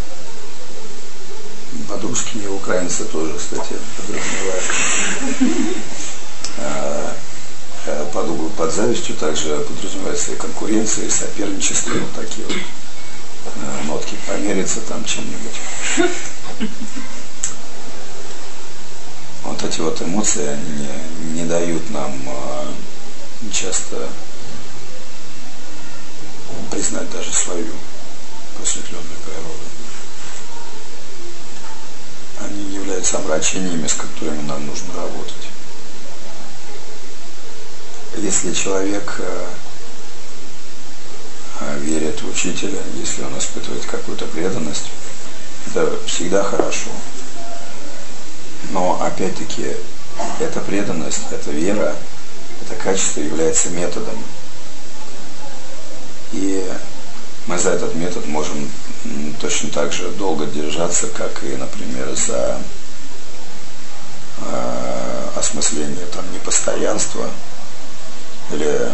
подружки, и украинцы тоже, кстати, подразумевают. Под завистью также подразумевается и конкуренция, и соперничество, вот такие вот нотки, помериться там чем-нибудь. Вот эти вот эмоции, они не дают нам часто признать даже свою просветленную природу. Они являются омрачениями, с которыми нам нужно работать. Если человек верит в учителя, если он испытывает какую-то преданность, это всегда хорошо. Но опять-таки эта преданность, эта вера, это качество является методом. И мы за этот метод можем точно так же долго держаться, как и, например, за осмысление там непостоянства, или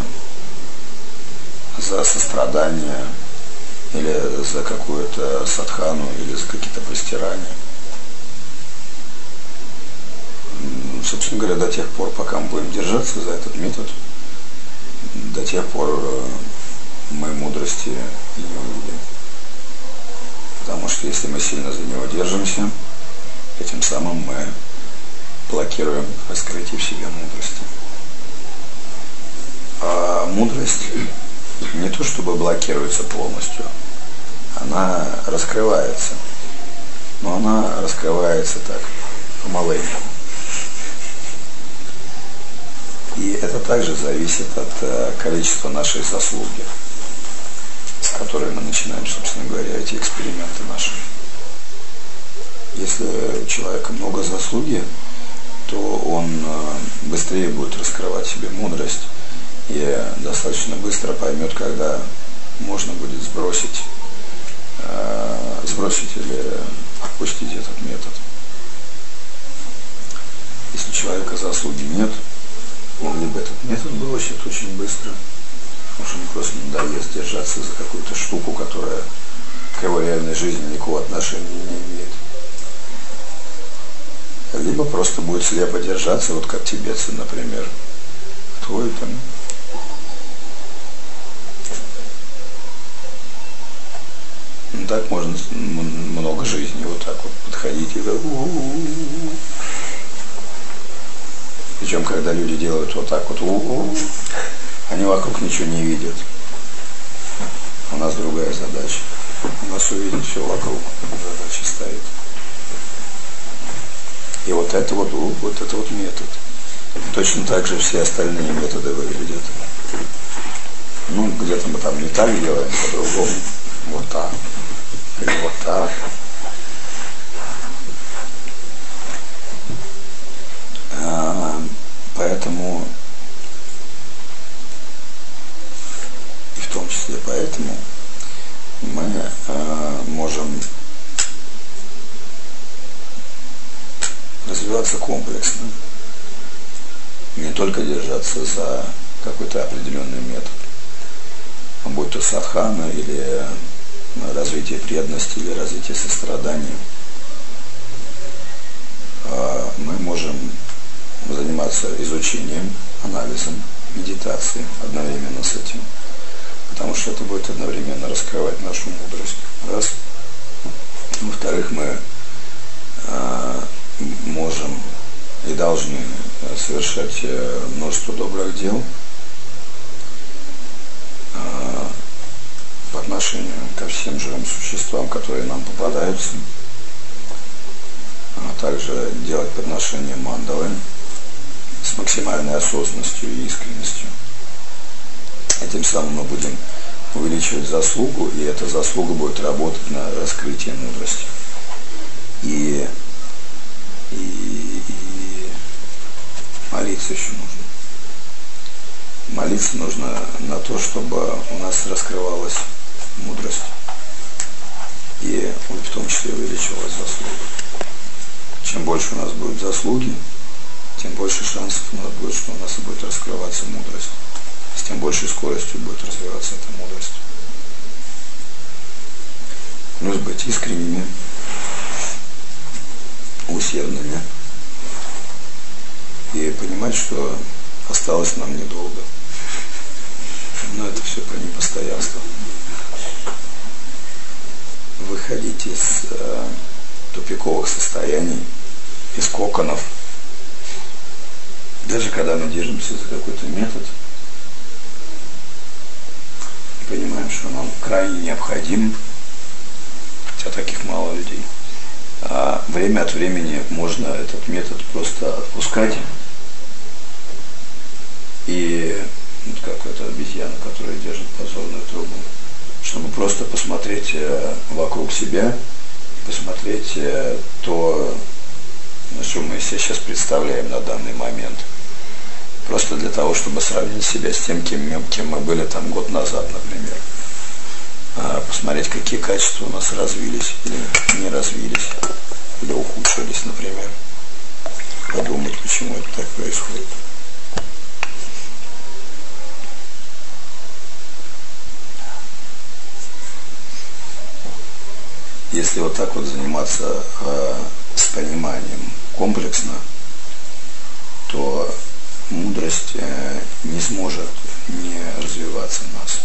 за сострадание, или за какую-то садхану, или за какие-то простирания. Собственно говоря, до тех пор, пока мы будем держаться за этот метод, до тех пор мы мудрости и не увидим. Потому что если мы сильно за него держимся, этим самым мы блокируем раскрытие в себе мудрости. А мудрость не то чтобы блокируется полностью, она раскрывается. Но она раскрывается так, помаленьку. И это также зависит от количества нашей заслуги, с которой мы начинаем, собственно говоря, эти эксперименты наши. Если у человека много заслуги, то он быстрее будет раскрывать себе мудрость и достаточно быстро поймет, когда можно будет сбросить или отпустить этот метод. Если у человека заслуги нет, он либо этот метод бросит очень быстро, потому что ему просто надоест держаться за какую-то штуку, которая к его реальной жизни никакого отношения не имеет. Либо просто будет слепо держаться, вот как тибетцы, например. Твой там. Ну, так можно много жизни вот так вот подходить и Причем, когда люди делают вот так вот, они вокруг ничего не видят. У нас другая задача. У нас увидеть все вокруг. Задача стоит. И вот это вот метод. Точно так же все остальные методы выглядят. Ну, где-то мы там не так делаем, по-другому. Вот так. Или вот так. Поэтому, и в том числе поэтому, мы можем развиваться комплексно, не только держаться за какой-то определенный метод, будь то садхана или развитие преданности или развитие сострадания. Мы можем заниматься изучением, анализом, медитацией одновременно с этим, потому что это будет одновременно раскрывать нашу мудрость. Раз. Во-вторых, мы можем и должны совершать множество добрых дел по отношению ко всем живым существам, которые нам попадаются, а также делать подношения мандалы с максимальной осознанностью и искренностью. Этим самым мы будем увеличивать заслугу, и эта заслуга будет работать на раскрытие мудрости. И молиться еще нужно. Молиться нужно на то, чтобы у нас раскрывалась мудрость. И в том числе увеличивалась заслуга. Чем больше у нас будет заслуги, тем больше шансов у нас будет, что у нас будет раскрываться мудрость. С тем большей скоростью будет развиваться эта мудрость. Плюс быть искренними, усердными и понимать, что осталось нам недолго. Но это все про непостоянство. Выходить из тупиковых состояний, из коконов. Даже когда мы держимся за какой-то метод, понимаем, что нам крайне необходим, хотя таких мало людей. А время от времени можно этот метод просто отпускать. И вот как эта обезьяна, которая держит подзорную трубу, чтобы просто посмотреть вокруг себя, посмотреть то, что мы себе сейчас представляем на данный момент. Просто для того, чтобы сравнить себя с тем, кем мы были там год назад, например. Посмотреть, какие качества у нас развились или не развились, или ухудшились, например. Подумать, почему это так происходит. Если вот так вот заниматься с пониманием комплексно, то мудрость не сможет не развиваться в нас.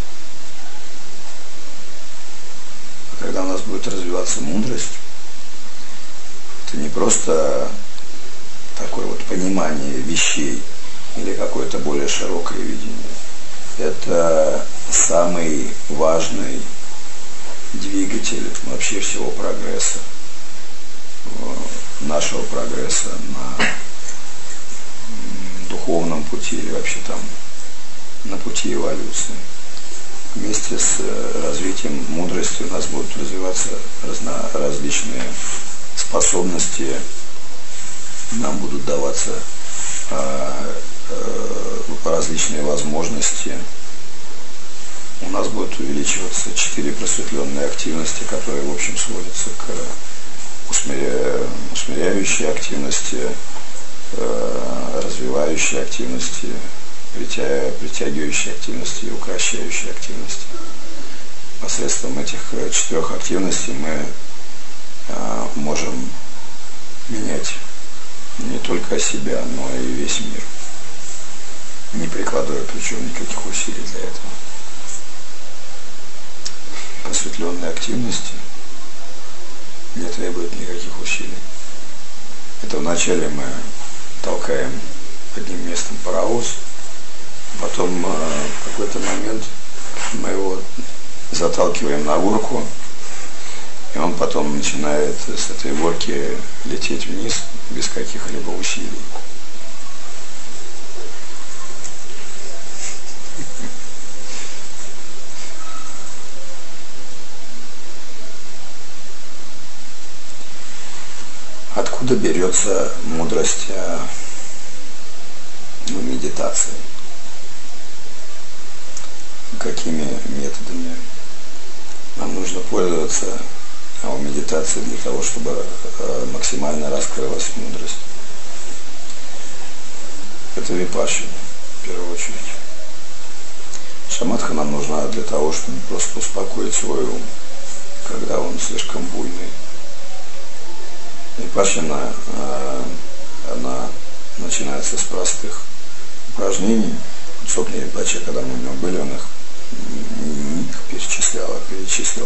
А когда у нас будет развиваться мудрость, это не просто такое вот понимание вещей или какое-то более широкое видение. Это самый важный двигатель вообще всего прогресса, нашего прогресса на духовном пути или вообще там на пути эволюции. Вместе с развитием мудрости у нас будут развиваться различные способности, нам будут даваться различные возможности. У нас будут увеличиваться 4 просветленные активности, которые, в общем, сводятся к усмиряющей активности, развивающей активности, притягивающей активности и укрощающей активности. Посредством этих 4 активностей мы можем менять не только себя, но и весь мир, не прикладывая причем никаких усилий для этого. Просветленные активности не требуют никаких усилий. Это вначале мы толкаем одним местом паровоз, потом в какой-то момент мы его заталкиваем на горку, и он потом начинает с этой горки лететь вниз без каких-либо усилий. Откуда берется мудрость в медитации? Какими методами нам нужно пользоваться в медитации для того, чтобы максимально раскрылась мудрость? Это випашчана, в первую очередь. Шаматха нам нужна для того, чтобы просто успокоить свой ум, когда он слишком буйный. Випашчана, она начинается с простых упражнений. Цокни Ринпоче, когда мы у него были, он их перечислил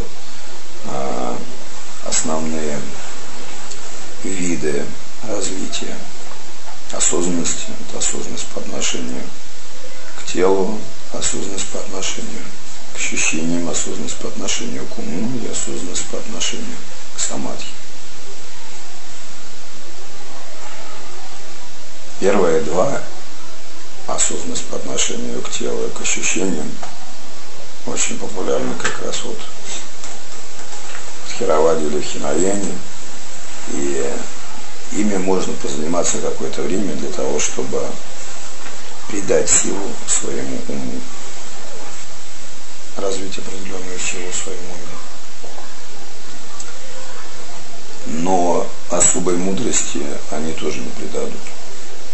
основные виды развития осознанности. Это осознанность по отношению к телу, осознанность по отношению к ощущениям, осознанность по отношению к уму и осознанность по отношению к самадхи. Первые 2, осознанность по отношению к телу и к ощущениям, очень популярны как раз вот в Тхераваде или в Хинаяне. И ими можно позаниматься какое-то время для того, чтобы придать силу своему уму, развить определенную силу своему уму. Но особой мудрости они тоже не придадут.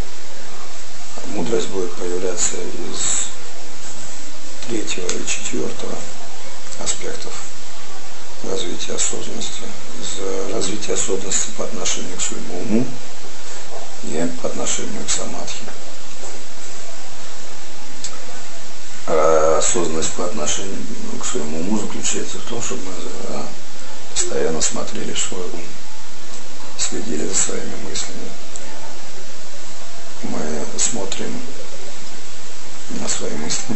Мудрость будет появляться из 3-го и 4-го аспектов развития осознанности. Из развития осознанности по отношению к своему уму и по отношению к самадхи. А осознанность по отношению к своему уму заключается в том, чтобы мы постоянно смотрели в свой ум, следили за своими мыслями. Мы смотрим на свои мысли,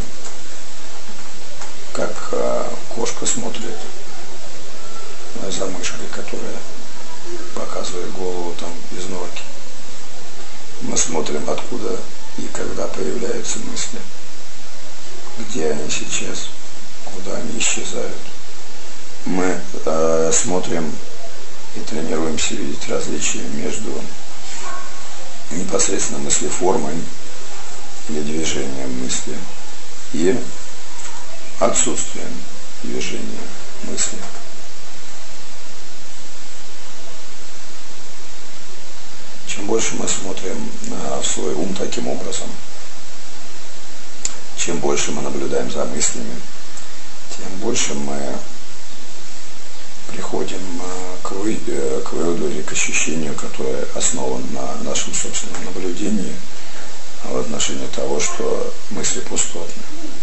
как кошка смотрит за мышкой, которая показывает голову там из норки. Мы смотрим, откуда и когда появляются мысли, где они сейчас, куда они исчезают. Мы смотрим и тренируемся видеть различия между непосредственно мыслеформой или движением мысли и отсутствием движения мысли. Чем больше мы смотрим в свой ум таким образом, чем больше мы наблюдаем за мыслями, тем больше мы приходим к выводу или к ощущению, которое основано на нашем собственном наблюдении в отношении того, что мысли пустотны.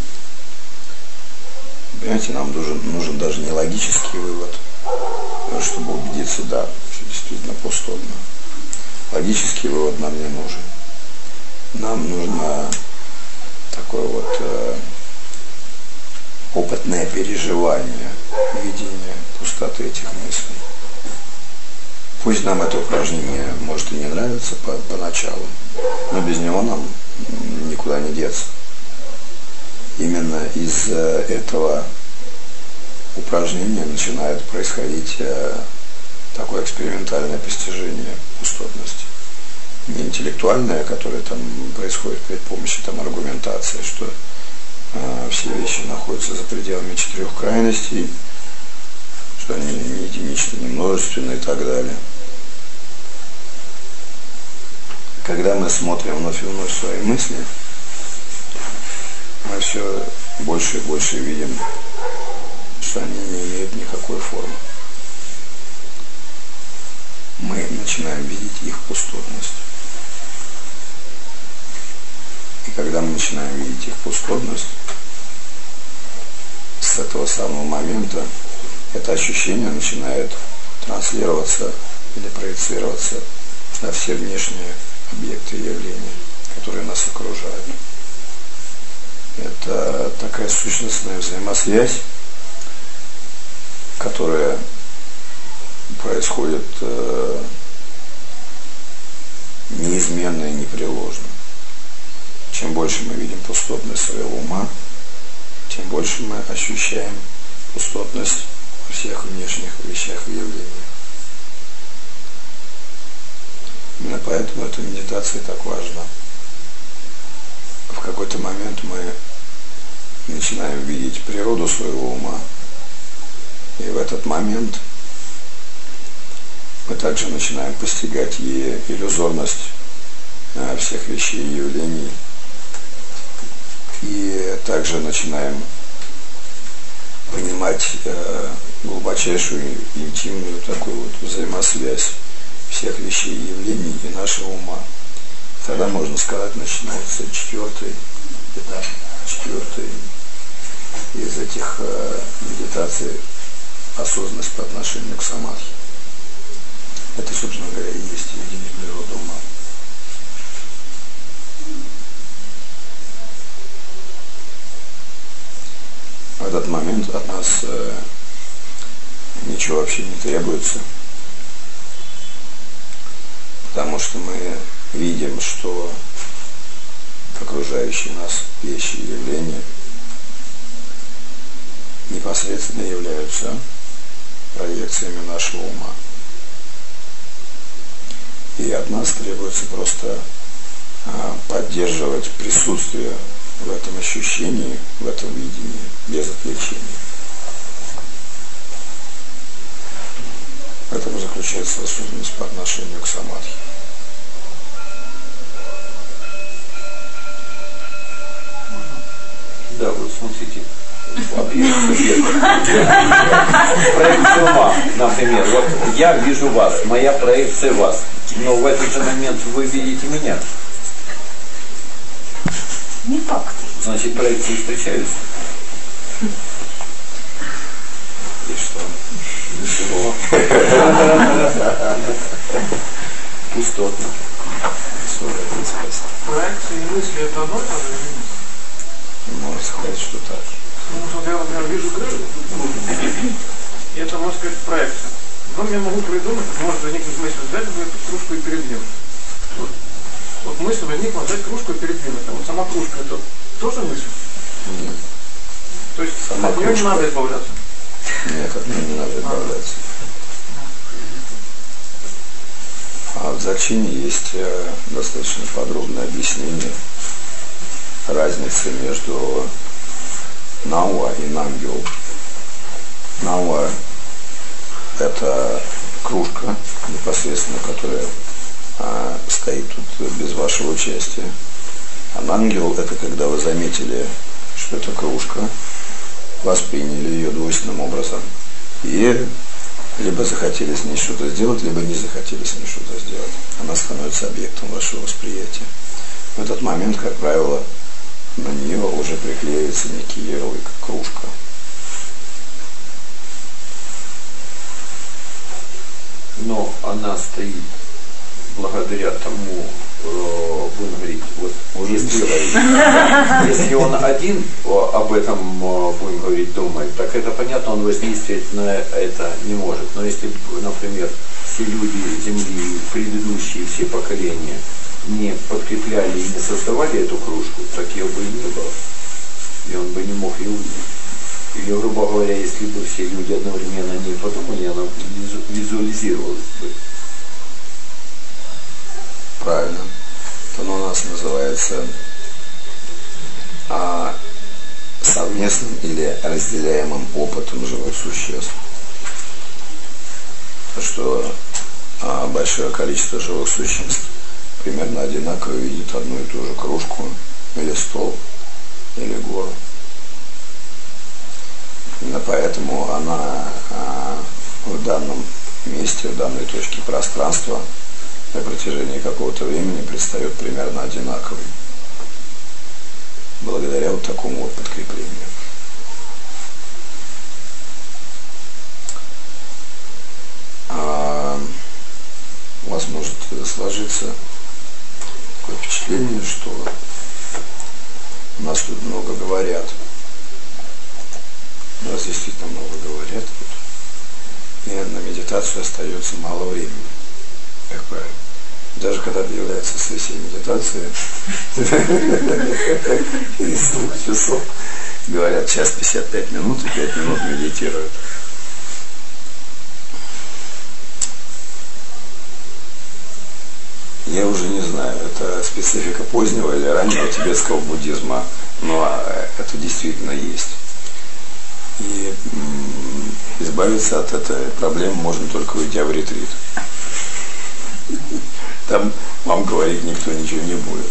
Понимаете, нам нужен даже не логический вывод, чтобы убедиться, да, что действительно пустотно. Логический вывод нам не нужен. Нам нужно такое вот опытное переживание, видение пустоты этих мыслей. Пусть нам это упражнение может и не нравится поначалу, но без него нам никуда не деться. Именно из этого упражнения начинает происходить такое экспериментальное постижение пустотности. Не интеллектуальное, которое там происходит при помощи там аргументации, что все вещи находятся за пределами 4 крайностей, что они не единичны, не множественны и так далее. Когда мы смотрим вновь и вновь свои мысли, мы все больше и больше видим, что они не имеют никакой формы. Мы начинаем видеть их пустотность. И когда мы начинаем видеть их пустотность, с этого самого момента это ощущение начинает транслироваться или проецироваться на все внешние объекты и явления, которые нас окружают. Это такая сущностная взаимосвязь, которая происходит неизменно и непреложно. Чем больше мы видим пустотность своего ума, тем больше мы ощущаем пустотность во всех внешних вещах и явлениях. Именно поэтому эта медитация так важна. В какой-то момент мы начинаем видеть природу своего ума, и в этот момент мы также начинаем постигать и иллюзорность всех вещей и явлений, и также начинаем понимать глубочайшую интимную такую вот взаимосвязь всех вещей и явлений и нашего ума. Тогда, можно сказать, начинается 4-й этап, 4-й из этих медитаций осознанность по отношению к самадхи. Это, собственно говоря, и есть видение природы ума. В этот момент от нас ничего вообще не требуется, потому что мы видим, что окружающие нас вещи и явления непосредственно являются проекциями нашего ума. И от нас требуется просто поддерживать присутствие в этом ощущении, в этом видении, без отвлечения. В этом заключается осознанность по отношению к самадхи.
смотрите, объект субъекта. Проекция ума, например. Вот я вижу вас, моя проекция вас. Но в этот же момент вы видите меня.
Не факт.
Значит, проекции встречаются.
И что?
Ничего. Пустотно.
Проекции и мысли это одно и то же?
Можно сказать, что так.
Потому что вот я, например, вижу крышу, и это, можно сказать, проекция. Потом я могу придумать, может возникнуть мысль, взять бы эту кружку и передвинуть. Вот мысль возникла, взять кружку и передвинуть. А вот сама кружка, это тоже мысль?
Нет.
То есть
Сама
от нее не
кружка.
надо избавляться?
Нет, от нее не надо избавляться. А в Дзачине есть достаточно подробное объяснение разницы между науа и нангел. Науа – это кружка, непосредственно, которая стоит тут без вашего участия. А нангел – это когда вы заметили, что это кружка, восприняли ее двойственным образом и либо захотели с ней что-то сделать, либо не захотели с ней что-то сделать. Она становится объектом вашего восприятия. В этот момент, как правило, на нее уже приклеивается некий ярлык – кружка.
Но она стоит благодаря тому, будем говорить, вот если он один об этом, будем говорить, думает, так это понятно, он воздействовать на это не может. Но если, например, все люди Земли, предыдущие все поколения, не подкрепляли и не создавали эту кружку, так ее бы и не было. И он бы не мог ее увидеть. Или, грубо говоря, если бы все люди одновременно не подумали, она визуализировалась бы.
Правильно. Это у нас называется совместным или разделяемым опытом живых существ. Что большое количество живых существ примерно одинаково видит одну и ту же кружку, или стол, или гору. Именно поэтому она в данном месте, в данной точке пространства на протяжении какого-то времени предстает примерно одинаковой. Благодаря вот такому вот подкреплению. У вас может сложиться такое впечатление, что у нас тут много говорят. У нас действительно много говорят. И на медитацию остается мало времени, как правило. Даже когда объявляется сессия медитации, из 2 часов говорят час 55 минут и 5 минут медитируют. Я уже не знаю, это специфика позднего или раннего тибетского буддизма, но это действительно есть. И избавиться от этой проблемы можно только уйдя в ретрит. Там вам говорить никто ничего не будет.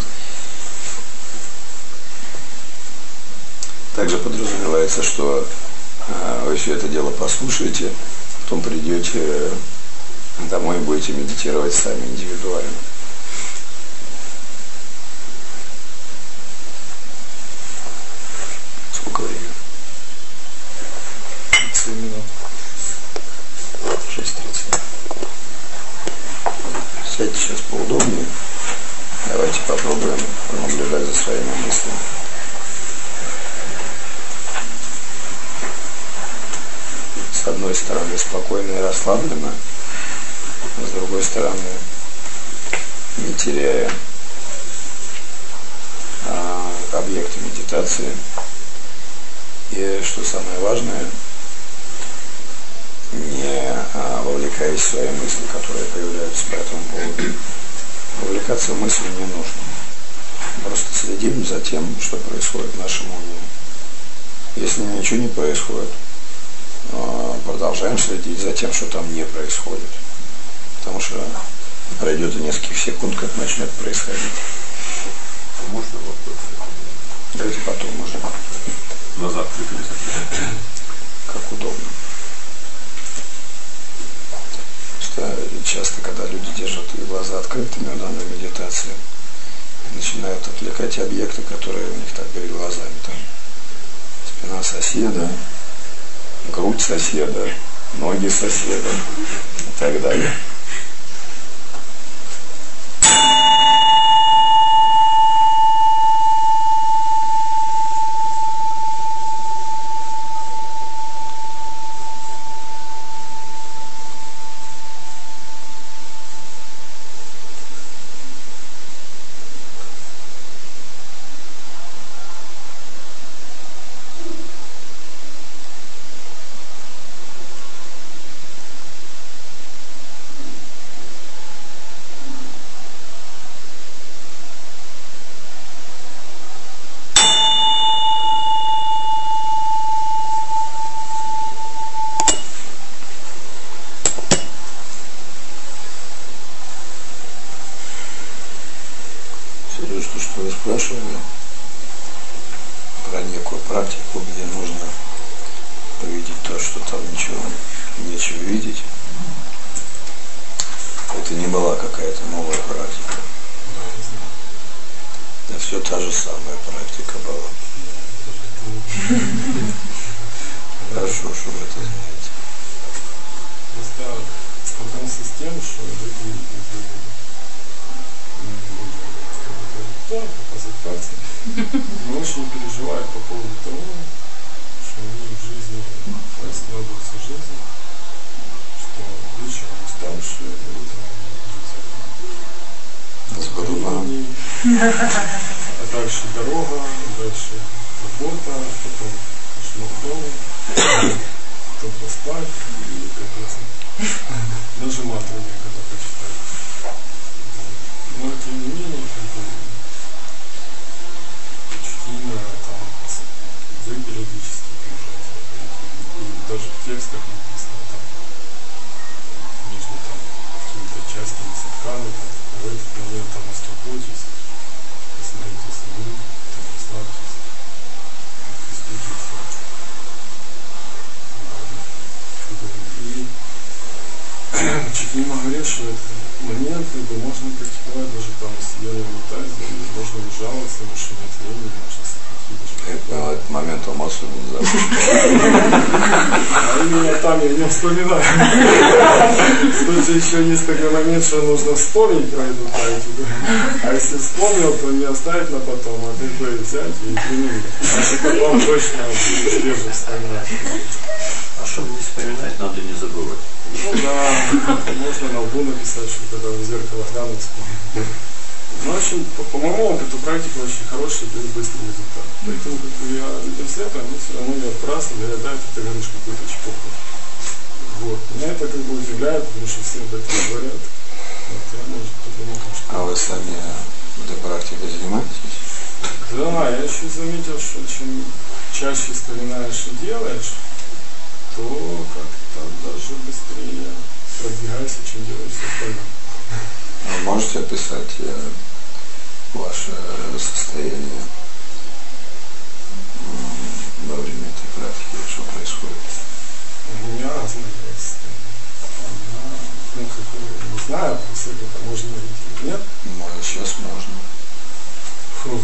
Также подразумевается, что вы все это дело послушаете, потом придете домой и будете медитировать сами индивидуально. Сколько времени? 7 минут. 6:30. Сядьте сейчас поудобнее. Давайте попробуем наблюдать за своими мыслями. С одной стороны спокойно и расслабленно, а с другой стороны не теряя объекта медитации. И что самое важное, не вовлекаясь в свои мысли, которые появляются по этому поводу. Вовлекаться в мысли не нужно. Просто следим за тем, что происходит в нашем уме. Если ничего не происходит, продолжаем следить за тем, что там не происходит. Потому что пройдет и несколько секунд, как начнет происходить.
Можно вопрос?
Давайте потом уже.
глаза открытыми.
Как удобно. Что часто, когда люди держат глаза открытыми в данной медитации, начинают отвлекать объекты, которые у них так перед глазами. Там спина соседа, грудь соседа, ноги соседа и так далее. Что вы спрашивали про некую практику, где нужно увидеть то, что там нечего видеть. Это не была какая-то новая практика. Да, все та же самая практика была. Хорошо, что вы это знаете.
Я столкнулся с тем, что показывать пальцем, но очень переживают по поводу того, что у них в жизни складывается жизнь, что вечером уставшие, утром а дальше дорога, дальше работа, потом кошмар дома, потом поспать и как-то даже мантру некогда почитать. Но тем не менее, чтение там вы периодически пишете, и даже в текстах написано там между там какими-то частями сотками, там, в этот момент там успокойтесь, посмотрите сами, там расслабьтесь, отпустите все. И Чикима говорит, что этот момент можно практиковать даже там сидя на унитазе, можно не жаловаться, потому что нет времени, можно сократить.
Этот момент умасу нельзя.
А именно там я не вспоминаю. Тут же еще есть такой момент, что нужно вспомнить про эту практику. А если вспомнил, то не оставить на потом, а такое взять и применить. Значит, потом точно будет свежо вспоминать.
А чтобы не вспоминать, надо не забывать.
Ну да, можно на лбу написать, что когда в зеркало глянуть вспомнить. Ну, в общем, по моему опыту практика очень хорошая, дает быстрый результат. Поэтому как я людям советую, они все равно не отбрасывают, говорят, да, ты говоришь какую-то чепуху. Вот. Меня это как бы удивляет, потому что все об этом говорят. Вот, я, может, подумал, что...
А вы сами этой практикой занимаетесь?
Да, я еще заметил, что чем чаще вспоминаешь и делаешь, то как-то даже быстрее продвигаешься, чем делаешь все остальное.
Вы можете описать ваше состояние во время этой практики, что происходит?
У меня разные состояния. Ну, не знаю, если это можно видеть или нет.
Может, сейчас можно.
Фух.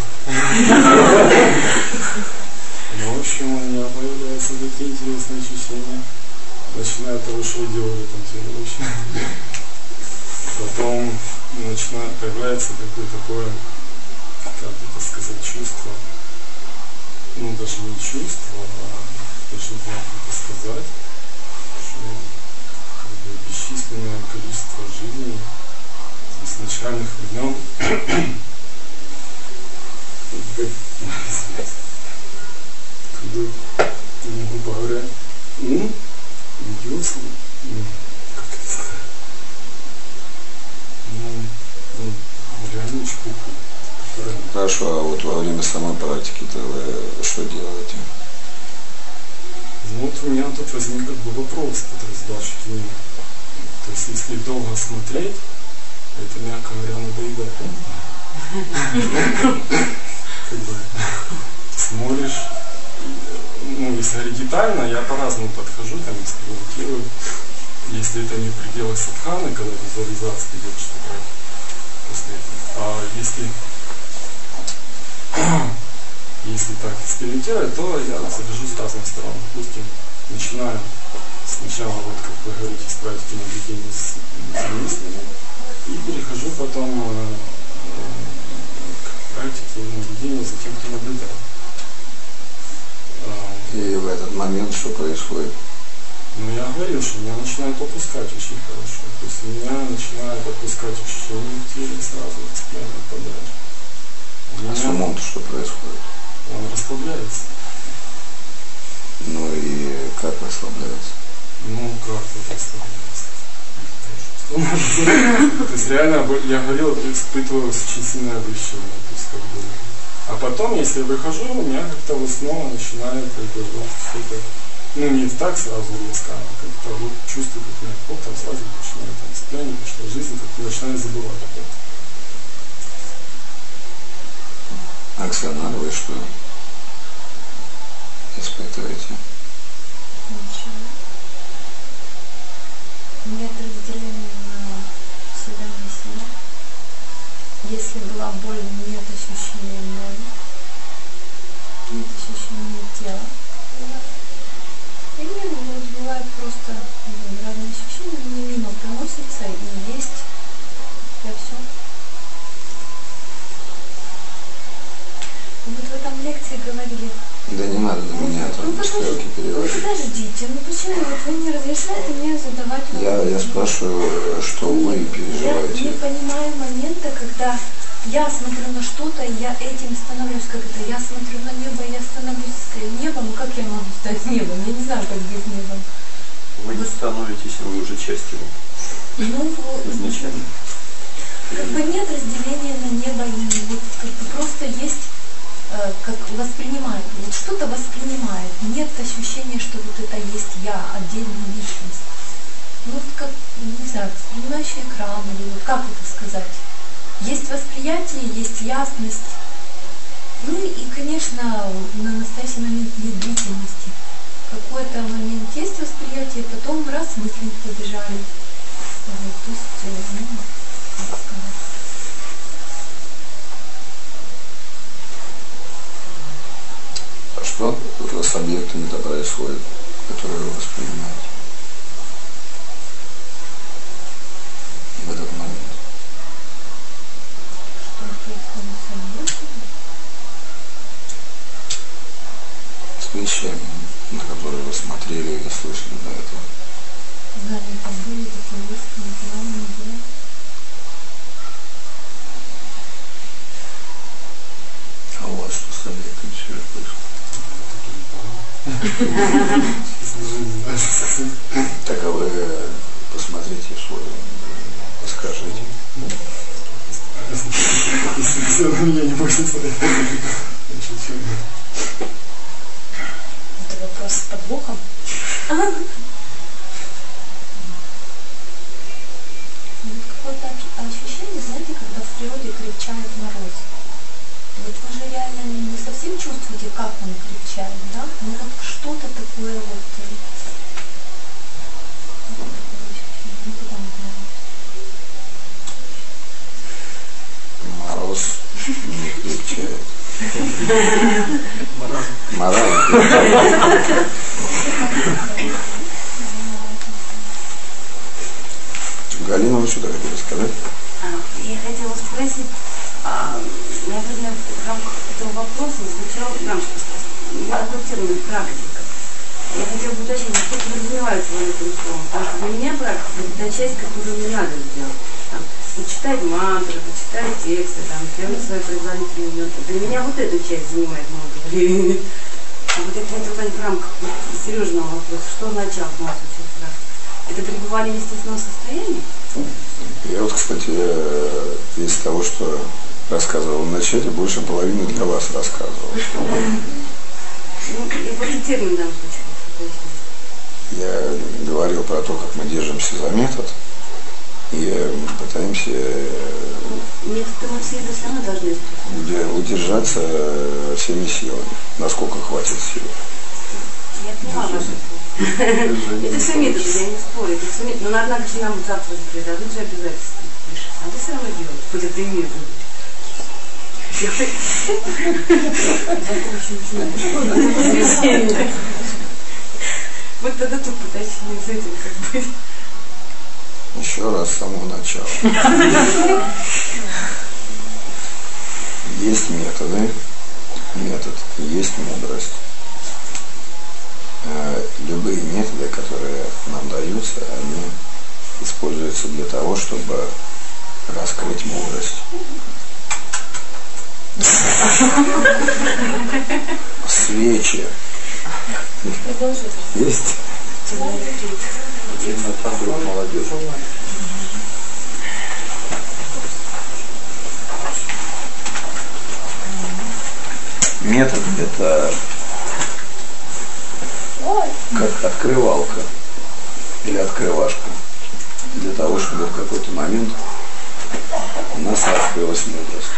Ну, в общем, у меня появляются такие интересные ощущения. Начиная от того, что я делаю в этом теле. Потом появляется какое-то такое, как это сказать, чувство. Ну, даже не чувство, а даже не знаю, как это сказать, что как бы бесчисленное количество жизней с изначальных времен грубо говоря, ведется, как это сказать, реально чепуху.
Хорошо, а вот во время самой практики-то вы что делаете?
Ну вот у меня тут возник как бы вопрос, который задал чуть. То есть если долго смотреть, это, мягко говоря, надоедает. Как бы смотришь, ну, если говорить детально, я по-разному подхожу, там, экспериментирую. Если это не в пределах садханы, когда визуализация идет, что брать после этого. А если так экспериментировать, то я захожу с разных сторон. Допустим, начинаю сначала, вот как вы говорите, исправить эти наблюдения с мыслями, и перехожу потом к практике наблюдения за тем, кто наблюдает.
И в этот момент что происходит?
Ну, я говорил, что меня начинает опускать очень хорошо. То есть меня начинает опускать ощущение в теле, сразу цепляет, отпадает.
А с умом-то что происходит?
Он расслабляется.
Ну и как расслабляется?
Ну, как-то расслабляется. То есть реально, я говорил, испытывалось очень сильное облегчение. То есть как бы. А потом, если я выхожу, у меня как-то вот снова начинает как бы вот что-то. Ну, не так сразу резко, а как-то вот чувствую, как меня там сразу начинает там цепляние, что жизнь как-то начинает забывать об этом.
Оксана, вы что испытываете?
Ничего. Нет разделения на себя на себя. Если была боль, нет ощущения боли. Нет ощущения тела. Или вот бывает просто разные ощущения, они мимо приносятся и есть. И все. Вот в этом лекции говорили.
Да не надо на меня там стрелки переводить.
Подождите, почему вот вы не разрешаете мне задавать вопросы?
Я спрашиваю, что вы переживаете.
Я не понимаю момента, когда я смотрю на что-то, и я этим становлюсь, как это, я смотрю на небо, и я становлюсь небом, как я могу стать небом? Я не знаю, как быть небом.
Вы не становитесь, вы уже часть его.
Ну,
изначально.
Как бы нет разделения на небо и вот как бы просто есть, как воспринимает, вот что-то воспринимает, нет ощущения, что вот это есть я, отдельная личность. Ну, вот как, не знаю, воспринимающий экран, или вот как это сказать. Есть восприятие, есть ясность. Ну и, конечно, на настоящий момент нет длительности. Какой-то момент есть восприятие, потом раз мысли побежали. Вот, то есть, ну, как сказать.
А что с объектами-то происходит, которые вы воспринимаете в этот момент? С вещами, на которые вы смотрели или слышали до этого.
Да, они там были, такие есть, не знаю, не было.
А у вас что с объектами сейчас происходит? Так, а вы посмотрите свой, скажите.
Если все на меня не будет смотреть.
Это вопрос с подвохом?
Какое-то ощущение, знаете, когда в природе крепчает мороз. Вот вы же реально не совсем чувствуете, как он крепчает, да? Ну вот что-то такое вот.
Мороз не крепчает. Мораль. Галина, вы что-то хотели сказать?
Я хотела спросить, наверное, в рамках этого вопроса звучал такой термин «практика». Я хотела бы уточнить, что подразумевается в этом словом, потому что для меня практика – это та часть, которую мне надо сделать. Там, почитать мантры, почитать тексты, сделать свои производительные минуты. Для меня вот эта часть занимает много времени. А вот я хотела понять в рамках Сережного вопроса, что означало в нашем случае практика? Это пребывание в естественном состоянии?
Я вот, кстати, из того, что рассказывал в начале, больше половины для вас рассказывал.
Ну, и вот и термин нам случился.
Я говорил про то, как мы держимся за метод и пытаемся
метод мы все все равно должны
удержаться всеми силами, насколько хватит сил.
Я поняла вашу. Это все методы, я не спорю, это все методы. Но однако же нам завтра дадут же обязательства. Надо все равно делать, хоть это и метод. Вот тогда тут поточнее с этим как быть.
Еще раз с самого начала. Есть методы, метод, есть мудрость. Любые методы, которые нам даются, они используются для того, чтобы раскрыть мудрость. Свечи. Есть?
Молодежь.
Метод – это как открывалка или открывашка для того, чтобы в какой-то момент у нас раскрылась мудрость.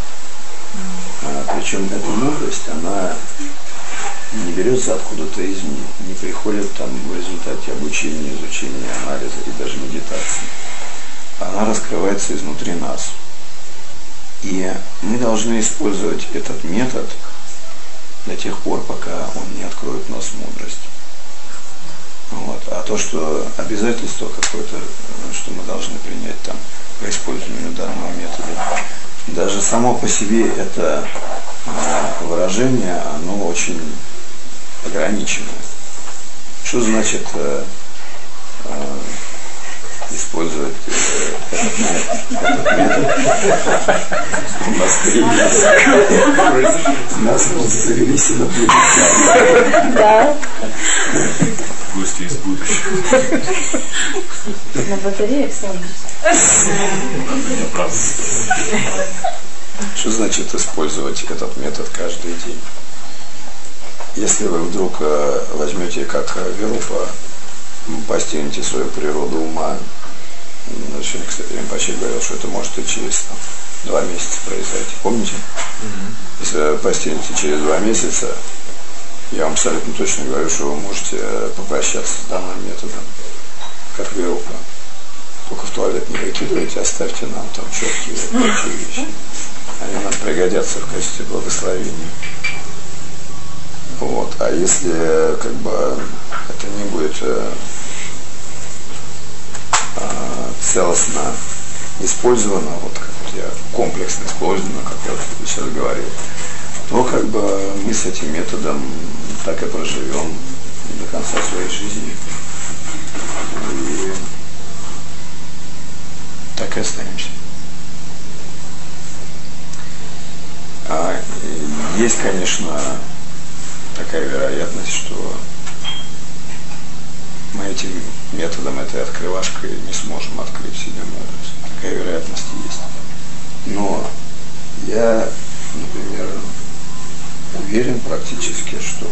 Причем эта мудрость, она не берется откуда-то извне, не приходит там в результате обучения, изучения, анализа и даже медитации. Она раскрывается изнутри нас. И мы должны использовать этот метод до тех пор, пока он не откроет в нас мудрость. Вот. А то, что обязательство какое-то, что мы должны принять там по использованию данного метода, даже само по себе это выражение, оно очень ограниченное. Что значит использовать этот метод? У нас появились. У нас завелись инопланетяне. Да.
Гости из будущего.
На батареях
Что значит использовать этот метод каждый день? Если вы вдруг возьмете как Вирупа, постигнете свою природу ума, сегодня, кстати, Римпаче говорил, что это может и через 2 месяца произойти. Помните? Если вы постигнете через 2 месяца, я вам абсолютно точно говорю, что вы можете попрощаться с данным методом, как Вирупа. Только в туалет не выкидывайте, оставьте нам там четкие и прочие вещи. Они нам пригодятся в качестве благословения. Вот. А если как бы это не будет целостно использовано, вот как вот я комплексно использовано, как я вот сейчас говорил, то как бы мы с этим методом так и проживем до конца своей жизни. И так и останемся. Есть, конечно, такая вероятность, что мы этим методом, этой открывашкой не сможем открыть себе мудрость. Такая вероятность есть. Но я, например, уверен практически, что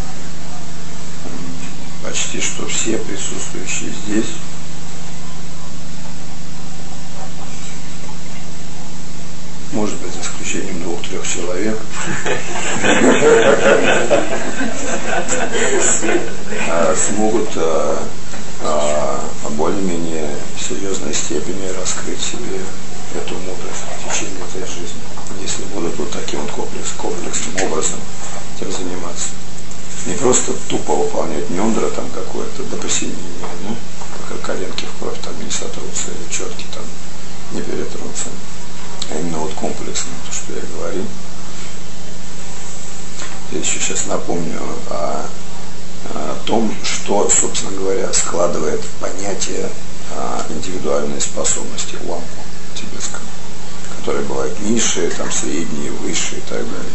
почти что все присутствующие здесь может быть, за исключением 2-3 человек, смогут более-менее серьезной степени раскрыть себе эту мудрость в течение этой жизни, если будут вот таким вот комплексным образом этим заниматься. Не просто тупо выполнять нендра там какое-то до посинения, да? Пока коленки в кровь там не сотрутся, или четки там не перетрутся. А именно вот комплексно, то, что я говорил. Я еще сейчас напомню о том, что, собственно говоря, складывает понятие индивидуальной способности лампу тибетского, которые бывают низшие, там, средние, высшие и так далее.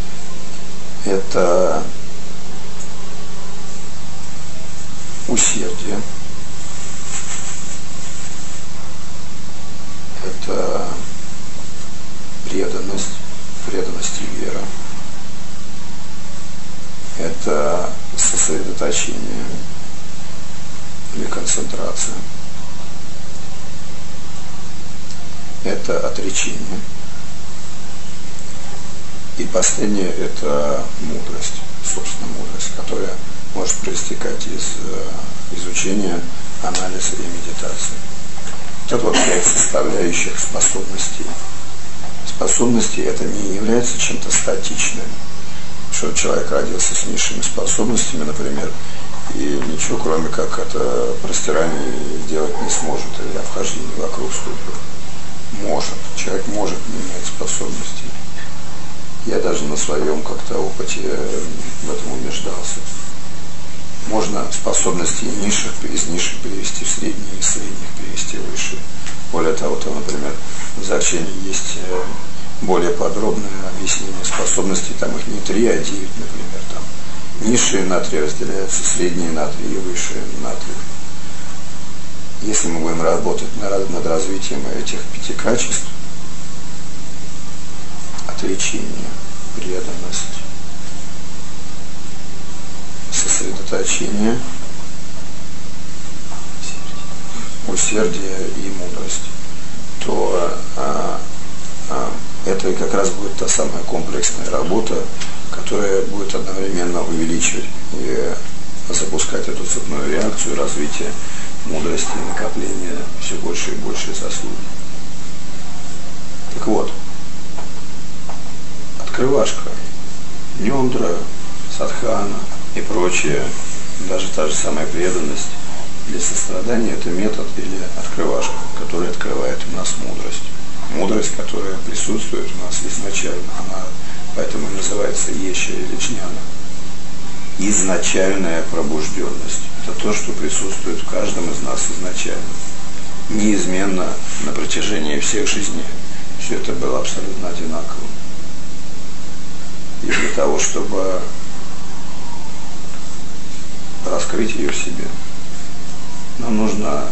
Это усердие, это преданность и вера, это сосредоточение или концентрация, это отречение, и последнее – это мудрость, собственно, мудрость, которая может проистекать из изучения, анализа и медитации. Это вот 5 составляющих способностей. Способности это не является чем-то статичным, что человек родился с низшими способностями, например, и ничего кроме как это простирание делать не сможет, или обхождение вокруг ступы. Может, человек может менять способности. Я даже на своем как-то опыте в этом убеждался. Можно способности из низших перевести в средние, из средних перевести в высшие. Более того, там, например, в Зарчении есть более подробное объяснение способностей, там их не 3, а 9, например, там низшие натрии разделяются, средние натрии и высшие натрии. Если мы будем работать над развитием этих 5 качеств, отречение, преданность, сосредоточение, усердие и мудрость, то это как раз будет та самая комплексная работа, которая будет одновременно увеличивать и запускать эту цепную реакцию развития мудрости и накопления все больше и больше заслуг. Так вот, открывашка, нендра, садхана и прочее, даже та же самая преданность для сострадания – это метод или открывашка, который открывает у нас мудрость. Мудрость, которая присутствует у нас изначально, она поэтому и называется еща или джняна. Изначальная пробужденность – это то, что присутствует в каждом из нас изначально. Неизменно на протяжении всех жизней все это было абсолютно одинаково. И для того, чтобы раскрыть ее в себе, нам нужно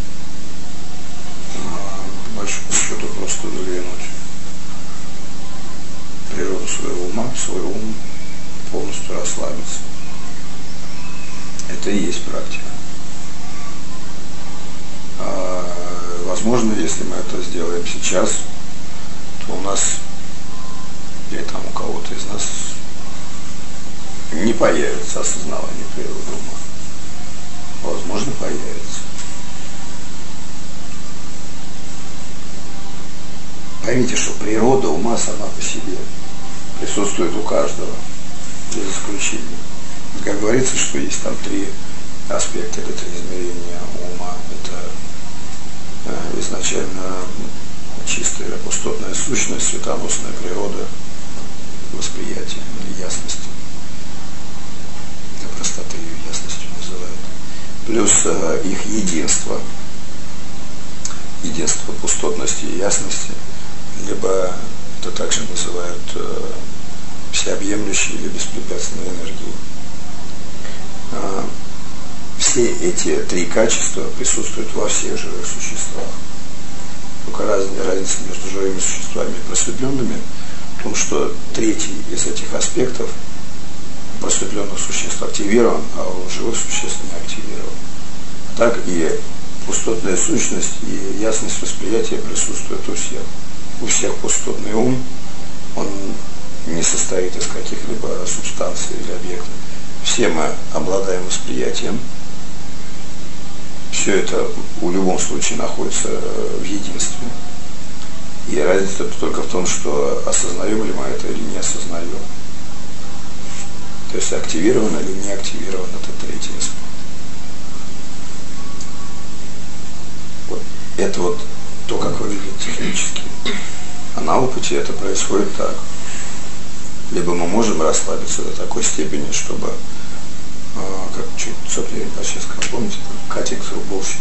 по большому счету просто заглянуть в природу своего ума, в свой ум, полностью расслабиться. Это и есть практика. Возможно, если мы это сделаем сейчас, то у нас или там у кого-то из нас не появится осознавание природы ума. Возможно, появится. Поймите, что природа ума сама по себе присутствует у каждого, без исключения. Как говорится, что есть там 3 аспекта или 3 измерения ума. Это изначально чистая или пустотная сущность, светоносная природа, восприятия или ясности. Простоты ее ясностью называют. Плюс их единство. Единство пустотности и ясности. Либо это также называют всеобъемлющей или беспрепятственной энергией. Все эти 3 качества присутствуют во всех живых существах. Только разница между живыми существами и просветленными в том, что 3-й из этих аспектов просветленных существ активирован, а у живых существ не активирован. Так и пустотная сущность и ясность восприятия присутствуют у всех. У всех пустотный ум, он не состоит из каких-либо субстанций или объектов. Все мы обладаем восприятием. Все это в любом случае находится в единстве. И разница только в том, что осознаем ли мы это или не осознаем. То есть активирован или не активирован это 3-й аспект. Вот. Это вот то, как выглядит технически. А на опыте это происходит так. Либо мы можем расслабиться до такой степени, чтобы, как чуть Цоплин вообще сказал, помните, cutting through bullshit.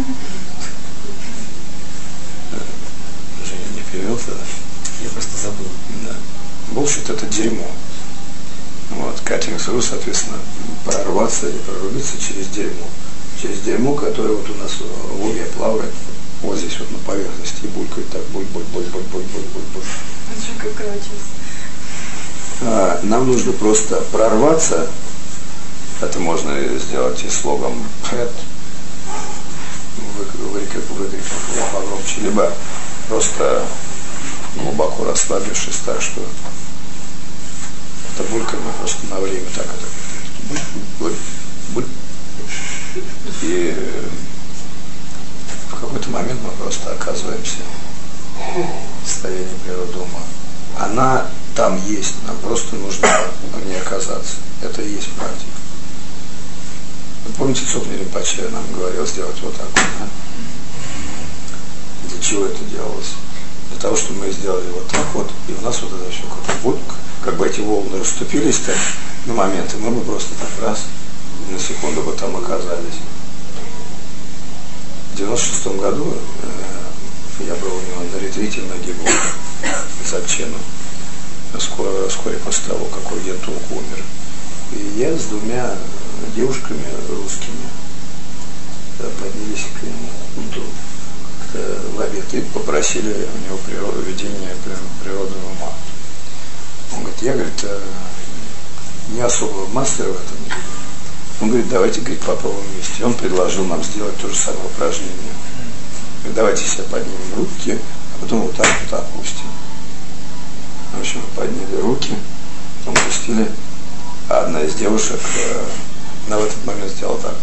Женя не перевел тогда?
Я просто забыл.
Да. Bullshit это дерьмо. Вот, cutting through, соответственно, прорваться или прорубиться через дерьмо. Через дерьмо, которое вот у нас в воде плавает, вот здесь вот на поверхности, и булькает так, буль. Нам нужно просто прорваться. Это можно сделать и слогом «хэт», выкрикнув погромче, либо просто глубоко расслабившись так, что это бульканье просто на время так это И в какой-то момент мы просто оказываемся в состоянии природы ума. Она там есть, нам просто нужно в ней оказаться. Это и есть практика. Вы помните, Цокни Ринпоче нам говорил сделать вот так вот, да? Для чего это делалось? Для того, чтобы мы сделали вот так вот, и у нас вот это все вот, как бы эти волны расступились-то на момент, и мы бы просто так раз, на секунду бы там оказались. В 96-м году я был у него на ретрите на Гибу, за Чену, вскоре после того, как Урген Тулку умер. И я с двумя девушками русскими поднялись к нему в обед и попросили у него ведение природного ума. Он говорит, я, говорит, не особо мастер в этом деле. Он говорит, давайте, говорит, попробуем вместе. И он предложил нам сделать то же самое упражнение. Говорит, давайте себе поднимем руки, а потом вот так вот опустим. В общем, мы подняли руки, потом опустили. А одна из девушек в этот момент сделала так.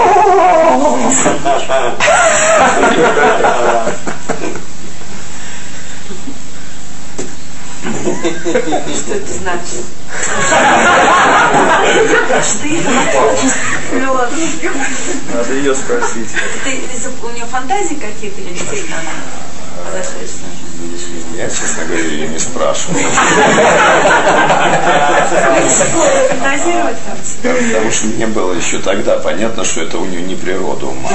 Что это значит?
Надо ее спросить.
У нее фантазии какие-то или действительно она подошедшая?
Я, честно говоря, ее не спрашивал.
Фантазировать там?
Потому что мне было еще тогда понятно, что это у нее не природа ума.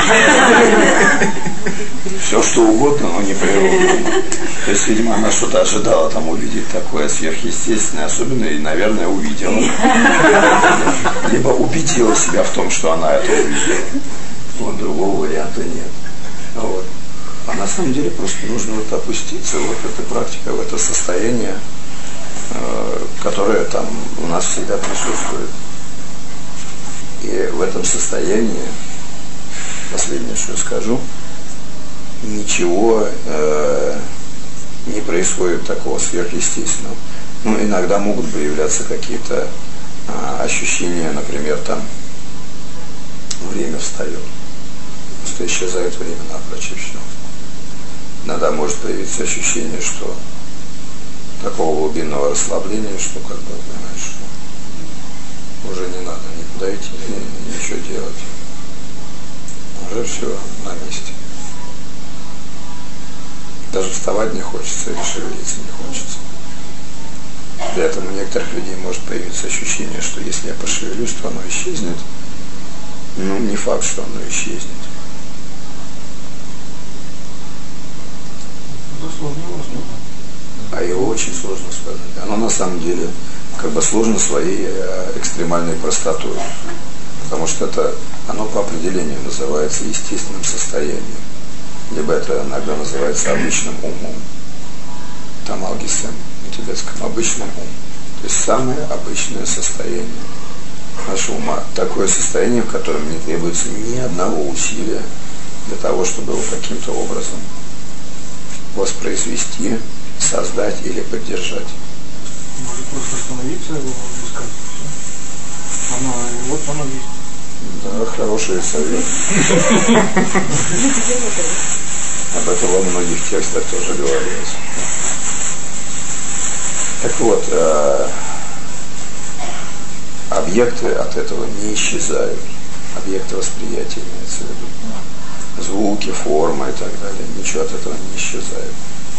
Все что угодно, но не природа ума. То есть, видимо, она что-то ожидала там увидеть такое сверхъестественное, особенно, и, наверное, увидела. Либо убедила себя в том, что она это увидела. Вот другого варианта нет. Вот. А на самом деле просто нужно вот опуститься в вот эту практику, в это состояние, которое там у нас всегда присутствует. И в этом состоянии, последнее, что я скажу, ничего не происходит такого сверхъестественного. Ну, иногда могут появляться какие-то ощущения, например, там время встает. Просто исчезает время напрочь и все. Иногда может появиться ощущение, что такого глубинного расслабления, что как бы, понимаешь, что уже не надо никуда идти, ничего делать. Уже все на месте. Даже вставать не хочется или шевелиться не хочется. Для этого у некоторых людей может появиться ощущение, что если я пошевелюсь, то оно исчезнет. Ну, не факт, что оно исчезнет. А его очень сложно сказать. Оно на самом деле как бы сложно своей экстремальной простотой. Потому что это, оно по определению называется естественным состоянием. Либо это иногда называется обычным умом. Тамалгисем на тибетском обычным ум. То есть самое обычное состояние нашего ума. Такое состояние, в котором не требуется ни одного усилия для того, чтобы его каким-то образом воспроизвести, создать или поддержать.
Может просто остановиться его искать. Вот оно есть.
Да, хороший совет. Об этом во многих текстах тоже говорилось. Так вот, объекты от этого не исчезают. Объекты восприятия имеется в виду. Звуки, формы и так далее. Ничего от этого не исчезает.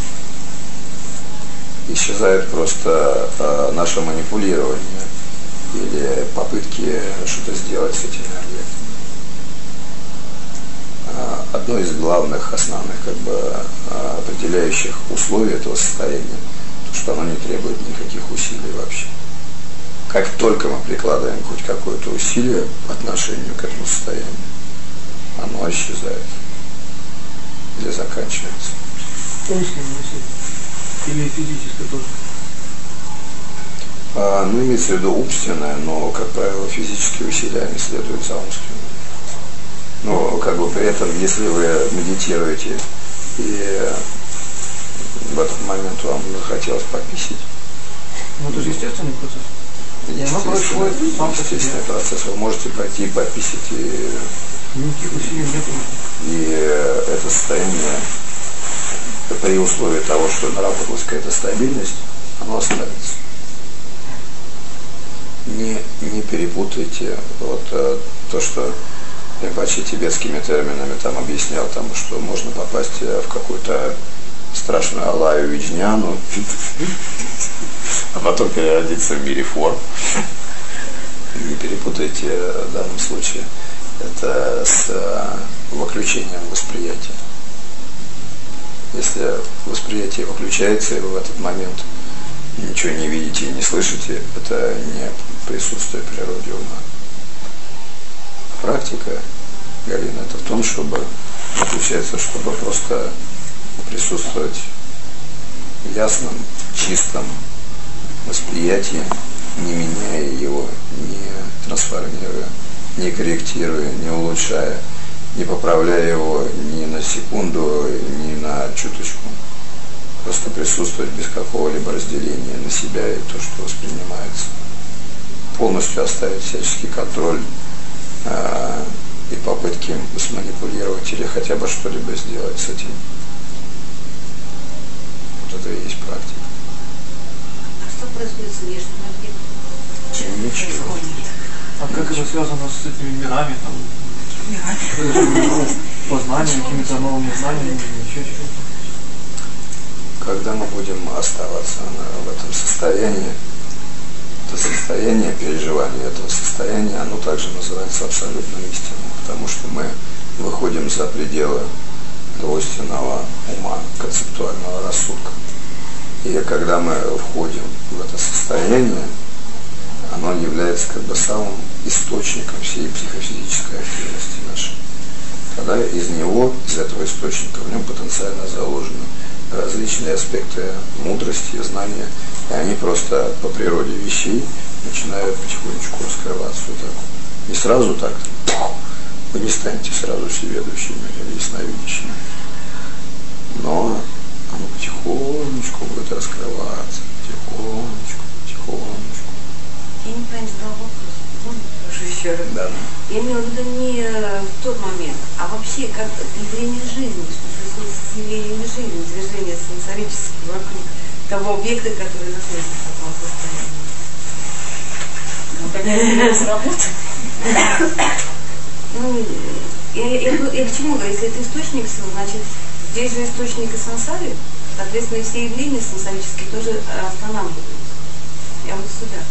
Исчезает просто наше манипулирование или попытки что-то сделать с этими объектами. Одно из главных, основных определяющих условий этого состояния, что оно не требует никаких усилий вообще. Как только мы прикладываем хоть какое-то усилие по отношению к этому состоянию, оно исчезает или заканчивается.
Умственное усилие? Или физическое тоже?
Ну, имеется в виду умственное, но, как правило, физические усилия не следуют за умственными. Но, как бы при этом, если вы медитируете и в этот момент вам захотелось пописить.
Ну, это же естественный процесс.
естественный процесс. Вы можете пойти пописать,
Никаких усилий нету.
и это состояние, при условии того, что наработалась какая-то стабильность, оно останется. Не перепутайте вот то, что я почти тибетскими терминами там объяснял, там, что можно попасть в какую-то страшную Алаю Виджняну, а потом переродиться в мире форм. Не перепутайте в данном случае это с выключением восприятия. Если восприятие выключается, и вы в этот момент ничего не видите и не слышите, это не присутствие в природе ума. Практика, Галина, это в том, чтобы заключается, чтобы просто присутствовать в ясном, чистом восприятии, не меняя его, не трансформируя, не корректируя, не улучшая, не поправляя его ни на секунду, ни на чуточку. Просто присутствовать без какого-либо разделения на себя и то, что воспринимается. Полностью оставить всяческий контроль и попытки сманипулировать или хотя бы что-либо сделать с этим. Вот это и есть практика.
А что происходит с внешним объектом?
Ничего.
А как это связано с этими мирами, там, познанием, какими-то новыми знаниями, еще чего-то?
Когда мы будем оставаться в этом состоянии, это состояние переживания этого состояния, оно также называется абсолютной истиной, потому что мы выходим за пределы двойственного ума, концептуального рассудка. И когда мы входим в это состояние, оно является как бы самым источником всей психофизической активности нашей. Тогда из него, из этого источника, в нем потенциально заложены различные аспекты мудрости, знания, и они просто по природе вещей начинают потихонечку раскрываться вот так. Не сразу так, вы не станете сразу всеведущими или ясновидящими, но оно потихонечку будет раскрываться, потихонечку.
Я неправильно задала вопрос. Можно прошу еще раз?
Да.
Я имела в виду не в тот момент, а вообще как явление жизни, что происходит с явлением жизни, движение сенсорически вокруг того объекта, который находится в таком состоянии.
Ну, как это сработает?
Ну, я к чему говорю? Если это источник сил, значит, здесь же источник и сансари, соответственно, все явления сенсорические тоже останавливаются. Я вот сюда.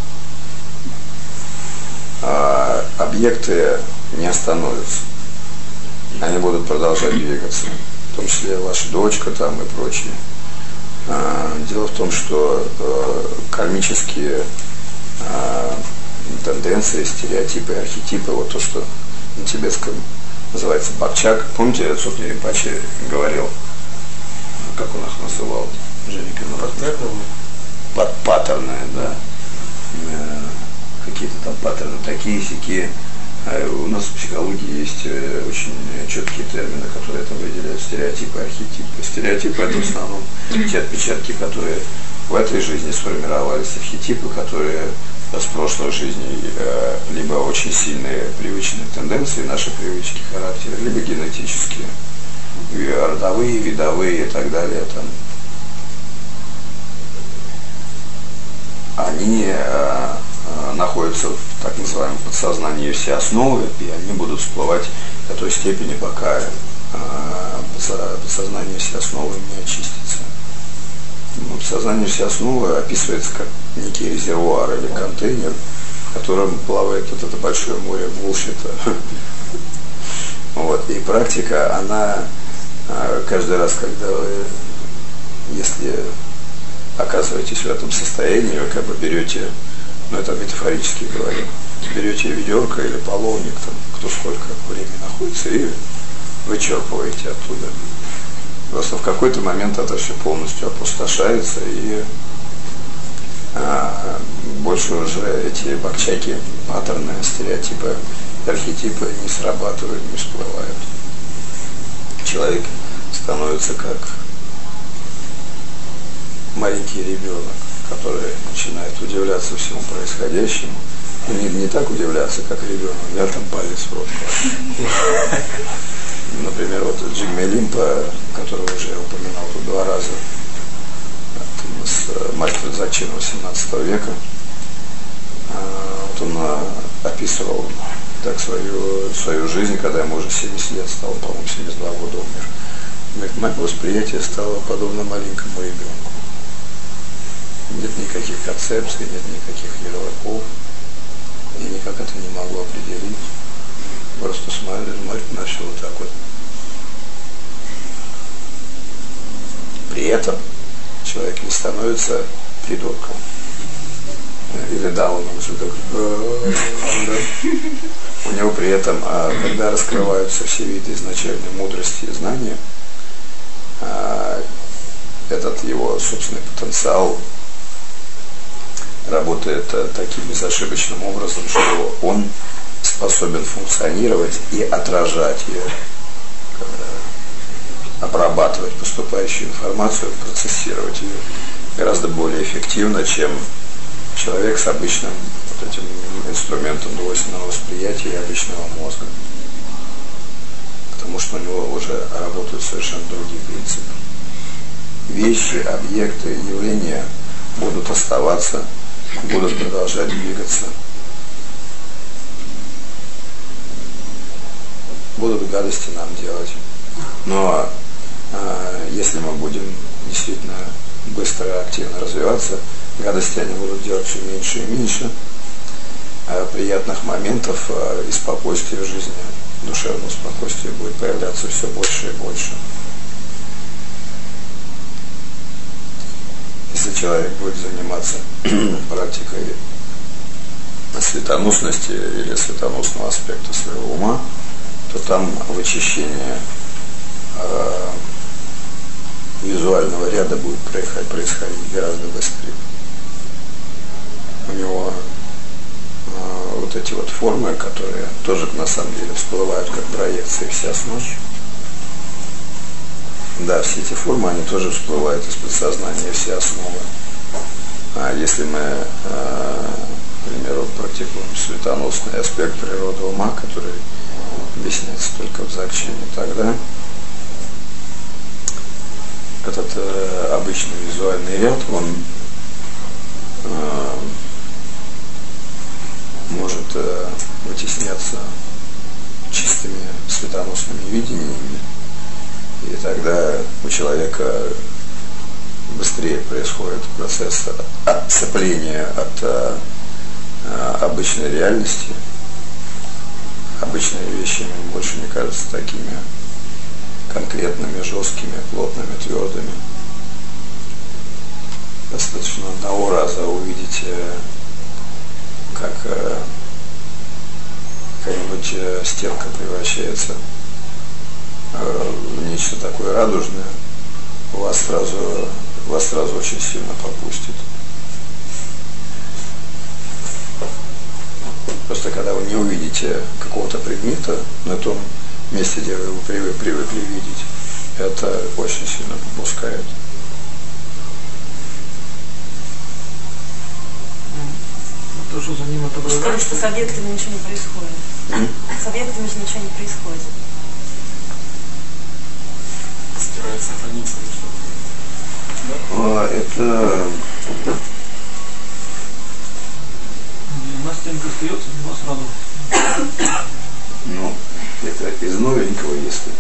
Объекты не остановятся. Они будут продолжать двигаться. В том числе ваша дочка там и прочее. Дело в том, что кармические тенденции, стереотипы, архетипы, вот то, что на тибетском называется бакчак. Помните, Цокни Ринпоче говорил, как он их называл? Женика, паттерны, да. Какие-то там паттерны такие-сякие. У нас в психологии есть очень четкие термины, которые это выделяют. Стереотипы, архетипы. Стереотипы — это в основном те отпечатки, которые в этой жизни сформировались, архетипы, которые с прошлой жизни либо очень сильные привычные тенденции, наши привычки характера, либо генетические, родовые, видовые и так далее. Там. Они находятся в так называемом подсознании все основы, и они будут всплывать до той степени, пока подсознание все основы не очистится. Подсознание все основы описывается как некий резервуар или контейнер, в котором плавает вот это большое море булшита. Вот. И практика, она каждый раз, когда вы, если оказываетесь в этом состоянии, вы как бы берете, ну это метафорически говорю, берете ведерко или половник, там, кто сколько времени находится, и вычерпываете оттуда. Просто в какой-то момент это все полностью опустошается, и больше уже эти бакчаки, паттерны, стереотипы, архетипы не срабатывают, не всплывают. Человек становится как маленький ребенок, который начинает удивляться всему происходящему. Не так удивляться, как ребенок, да, там палец в рот. Например, вот Джигме Лимпа, которого уже я упоминал тут 2 раза, мастер Дзогчен 18 века, вот он описывал так свою жизнь, когда ему уже 70 лет стало, по-моему, 72 года умер. Говорит, мое восприятие стало подобно маленькому ребенку. Нет никаких концепций, нет никаких ярлыков. Я никак это не могу определить. Просто смотрю на все вот так вот. При этом человек не становится придурком. Или дауном. У него при этом, когда раскрываются все виды изначальной мудрости и знания, этот его собственный потенциал работает таким безошибочным образом, что он способен функционировать и отражать ее, обрабатывать поступающую информацию, процессировать ее гораздо более эффективно, чем человек с обычным вот этим инструментом двойственного восприятия и обычного мозга. Потому что у него уже работают совершенно другие принципы. Вещи, объекты, явления будут оставаться, будут продолжать двигаться, будут гадости нам делать. Но если мы будем действительно быстро и активно развиваться, гадости они будут делать все меньше и меньше, приятных моментов и спокойствия в жизни, душевного спокойствия будет появляться все больше и больше. Если человек будет заниматься практикой светоносности или светоносного аспекта своего ума, то там вычищение визуального ряда будет происходить гораздо быстрее. У него вот эти вот формы, которые тоже на самом деле всплывают как проекции в час ночи. Да, все эти формы, они тоже всплывают из подсознания, все основы. А если мы, к примеру, практикуем светоносный аспект природы ума, который объясняется только в Дзогчене, тогда этот обычный визуальный ряд, он может вытесняться чистыми светоносными видениями, и тогда у человека быстрее происходит процесс отцепления от обычной реальности. Обычные вещи ему больше не кажутся такими конкретными, жесткими, плотными, твердыми. Достаточно одного раза увидеть, как какая-нибудь стенка превращается в нечто такое радужное, вас сразу очень сильно попустит. Просто когда вы не увидите какого-то предмета на том месте, где вы его привыкли видеть, это очень сильно попускает.
То, что за ним это было.
Сказали, что с объектами ничего не происходит. С объектами же ничего не происходит.
Стирается граница или что-то.
Это...
Одна стенка остается, два сразу.
Ну, это из новенького, если.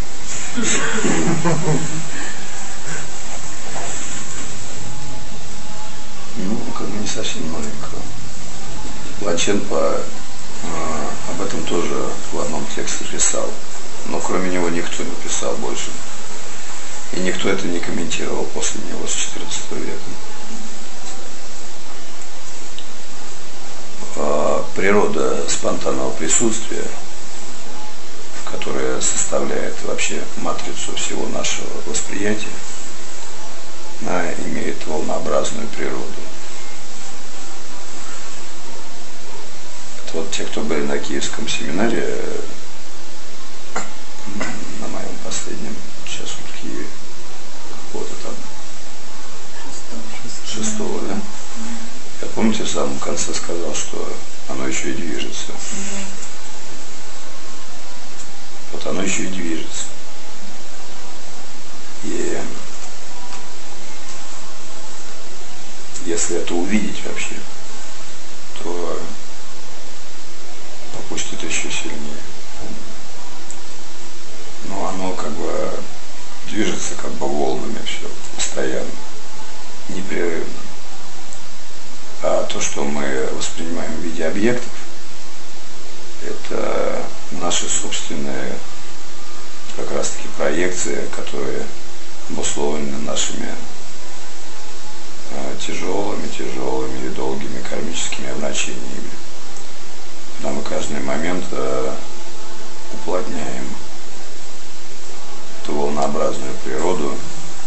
Ну, как бы не совсем новенького. Лаченпа об этом тоже в одном тексте писал, но кроме него никто не писал больше. И никто это не комментировал после него с XIV века. Природа спонтанного присутствия, которая составляет вообще матрицу всего нашего восприятия, она имеет волнообразную природу. Это вот те, кто были на Киевском семинаре, на моем последнем часу в Киеве, вот там, 6-го, да? конце сказал, что оно еще и движется. Вот оно еще и движется. И если это увидеть вообще, то попустит еще сильнее. Но оно как бы движется как бы волнами все, постоянно, непрерывно. А то, что мы воспринимаем в виде объектов, это наши собственные как раз-таки проекции, которые обусловлены нашими тяжелыми и долгими кармическими обращениями. Когда мы каждый момент уплотняем эту волнообразную природу,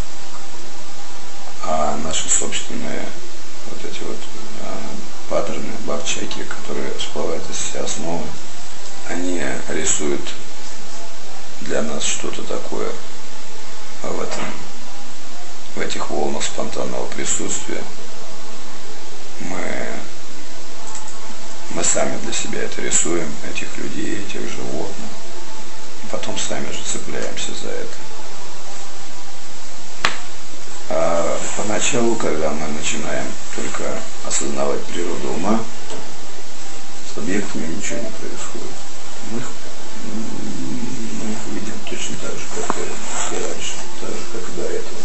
а наши собственные вот эти вот паттерны, бхакчаки, которые всплывают из всей основы, они рисуют для нас что-то такое в этих волнах спонтанного присутствия. Мы сами для себя это рисуем, этих людей, этих животных, и потом сами же цепляемся за это. А поначалу, когда мы начинаем только осознавать природу ума, с объектами ничего не происходит. Мы их видим точно так же, как и раньше, так же, как и до этого.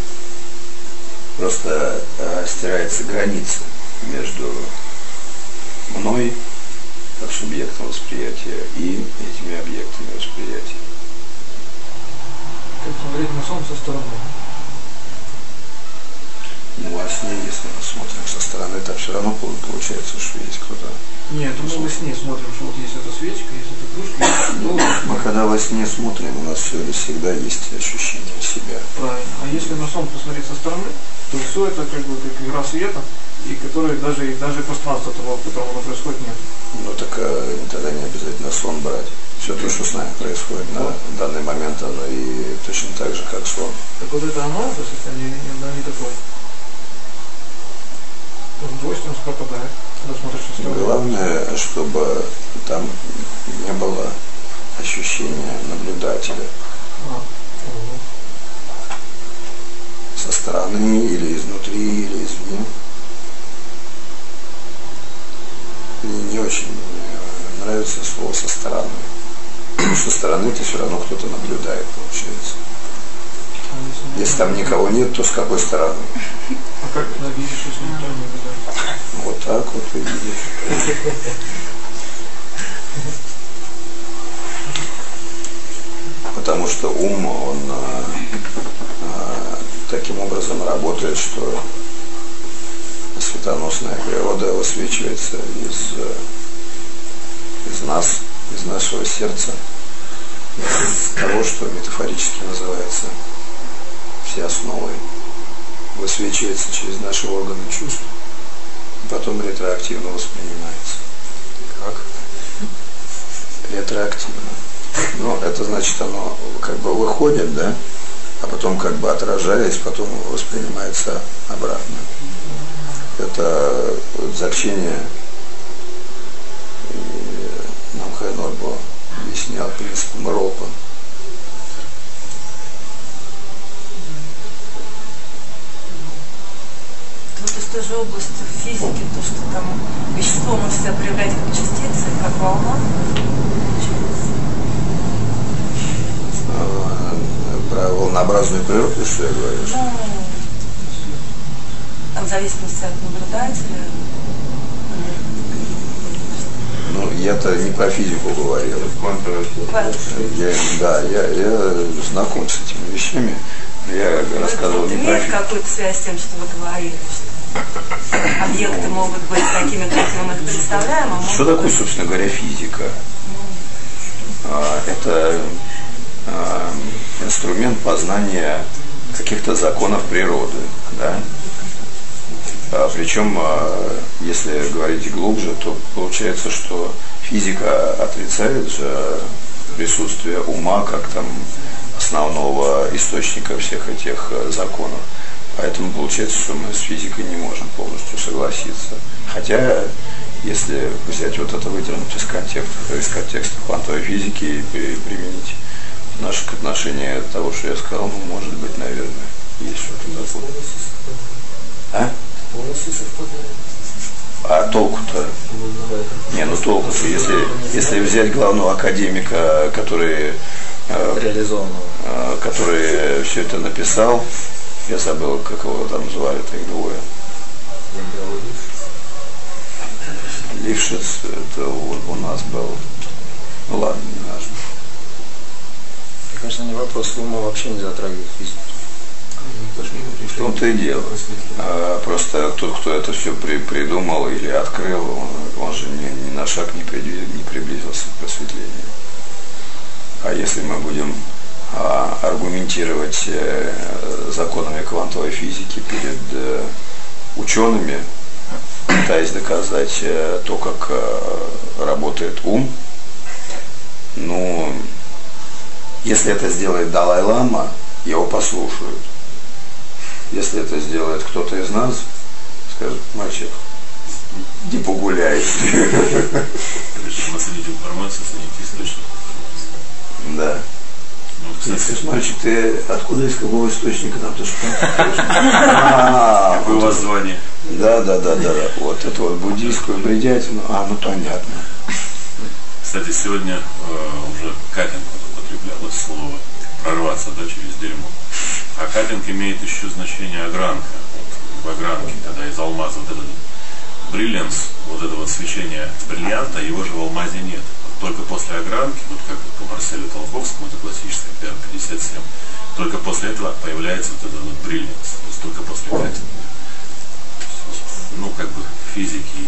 Просто стирается граница между мной, как субъектом восприятия, и этими объектами восприятия.
Как смотреть на сон со стороны?
Ну, во сне, если мы смотрим со стороны, то все равно получается, что есть кто-то.
Нет, мы во сне смотрим, что вот есть эта свечка, есть эта кружка.
Мы когда во сне смотрим, у нас всегда есть ощущение себя.
Правильно. А если на сон посмотреть со стороны, то все это как бы как игра света, и которой даже пространства того, в котором оно происходит, нет.
Ну так тогда не обязательно сон брать. Все то, что с нами происходит на данный момент, оно и точно так же, как сон.
Так вот это оно, то есть это не такое. Двойственность пропадает, когда смотришь со стороны.
Главное, чтобы там не было ощущения наблюдателя. Со стороны, или изнутри, или извне. Мне не очень нравится слово «со стороны». Со стороны-то все равно кто-то наблюдает, получается. Если там никого нет, то с какой стороны?
А как ты видишь, если никто не наблюдает?
Вот так вот и видишь. Потому что ум, он таким образом работает, что светоносная природа высвечивается из нас, из нашего сердца, из того, что метафорически называется всей основой, высвечивается через наши органы чувств, и потом ретроактивно воспринимается.
Как?
Ретроактивно. Ну, это значит, оно как бы выходит, да, а потом как бы отражаясь, потом воспринимается обратно. Это Дзакчиня Намхай Норбо объяснял принципом Ропа.
Вот из той же области физики, то, что там вещество может себя проявлять как частицы, как волна.
Про волнообразную природу, что я говорю?
Там в зависимости от наблюдателя.
Ну, я-то не про физику говорил. Я знаком с этими вещами. Я рассказывал не про
имеет какую-то связь с тем, что вы говорили, что объекты могут быть такими, какими мы их представляем, а
что такое, собственно говоря, физика? Это инструмент познания каких-то законов природы, да? Причем, если говорить глубже, то получается, что физика отрицает же присутствие ума как там основного источника всех этих законов. Поэтому получается, что мы с физикой не можем полностью согласиться. Хотя, если взять вот это, выдернуть из контекста квантовой физики и применить наше отношение того, что я сказал, ну, может быть, наверное, есть что-то такое. А? А толку-то? Не, ну толку-то, если взять главного академика, который который все это написал, я забыл, как его там звали-то, их двое. Лившиц, это у нас был. Ну ладно, не важно.
Мне кажется, не вопрос ума вообще не затрагивает физику.
В том-то и дело. Просто тот, кто это все придумал или открыл, он же ни на шаг не приблизился к просветлению. А если мы будем аргументировать законами квантовой физики перед учеными, пытаясь доказать то, как работает ум, ну, если это сделает Далай-лама, его послушают. Если это сделает кто-то из нас, скажет: мальчик, иди погуляй.
Наследить информацию, наследить источник.
Да. Кстати, мальчик, ты откуда, из какого источника там ты что?
Какое у вас звание?
Да. Вот это вот буддийскую бредятину. Ну понятно.
Кстати, сегодня уже катинг употреблялось слово прорваться, да, через дерьмо. А катинг имеет еще значение огранка. Вот в огранке, когда из алмаза вот этот бриллианс, вот это вот свечение бриллианта, его же в алмазе нет. Только после огранки, вот как по Марселю Толковскому, это классическая PR-57, только после этого появляется вот этот вот бриллианс. То есть только после катинга. Ну, как бы физики.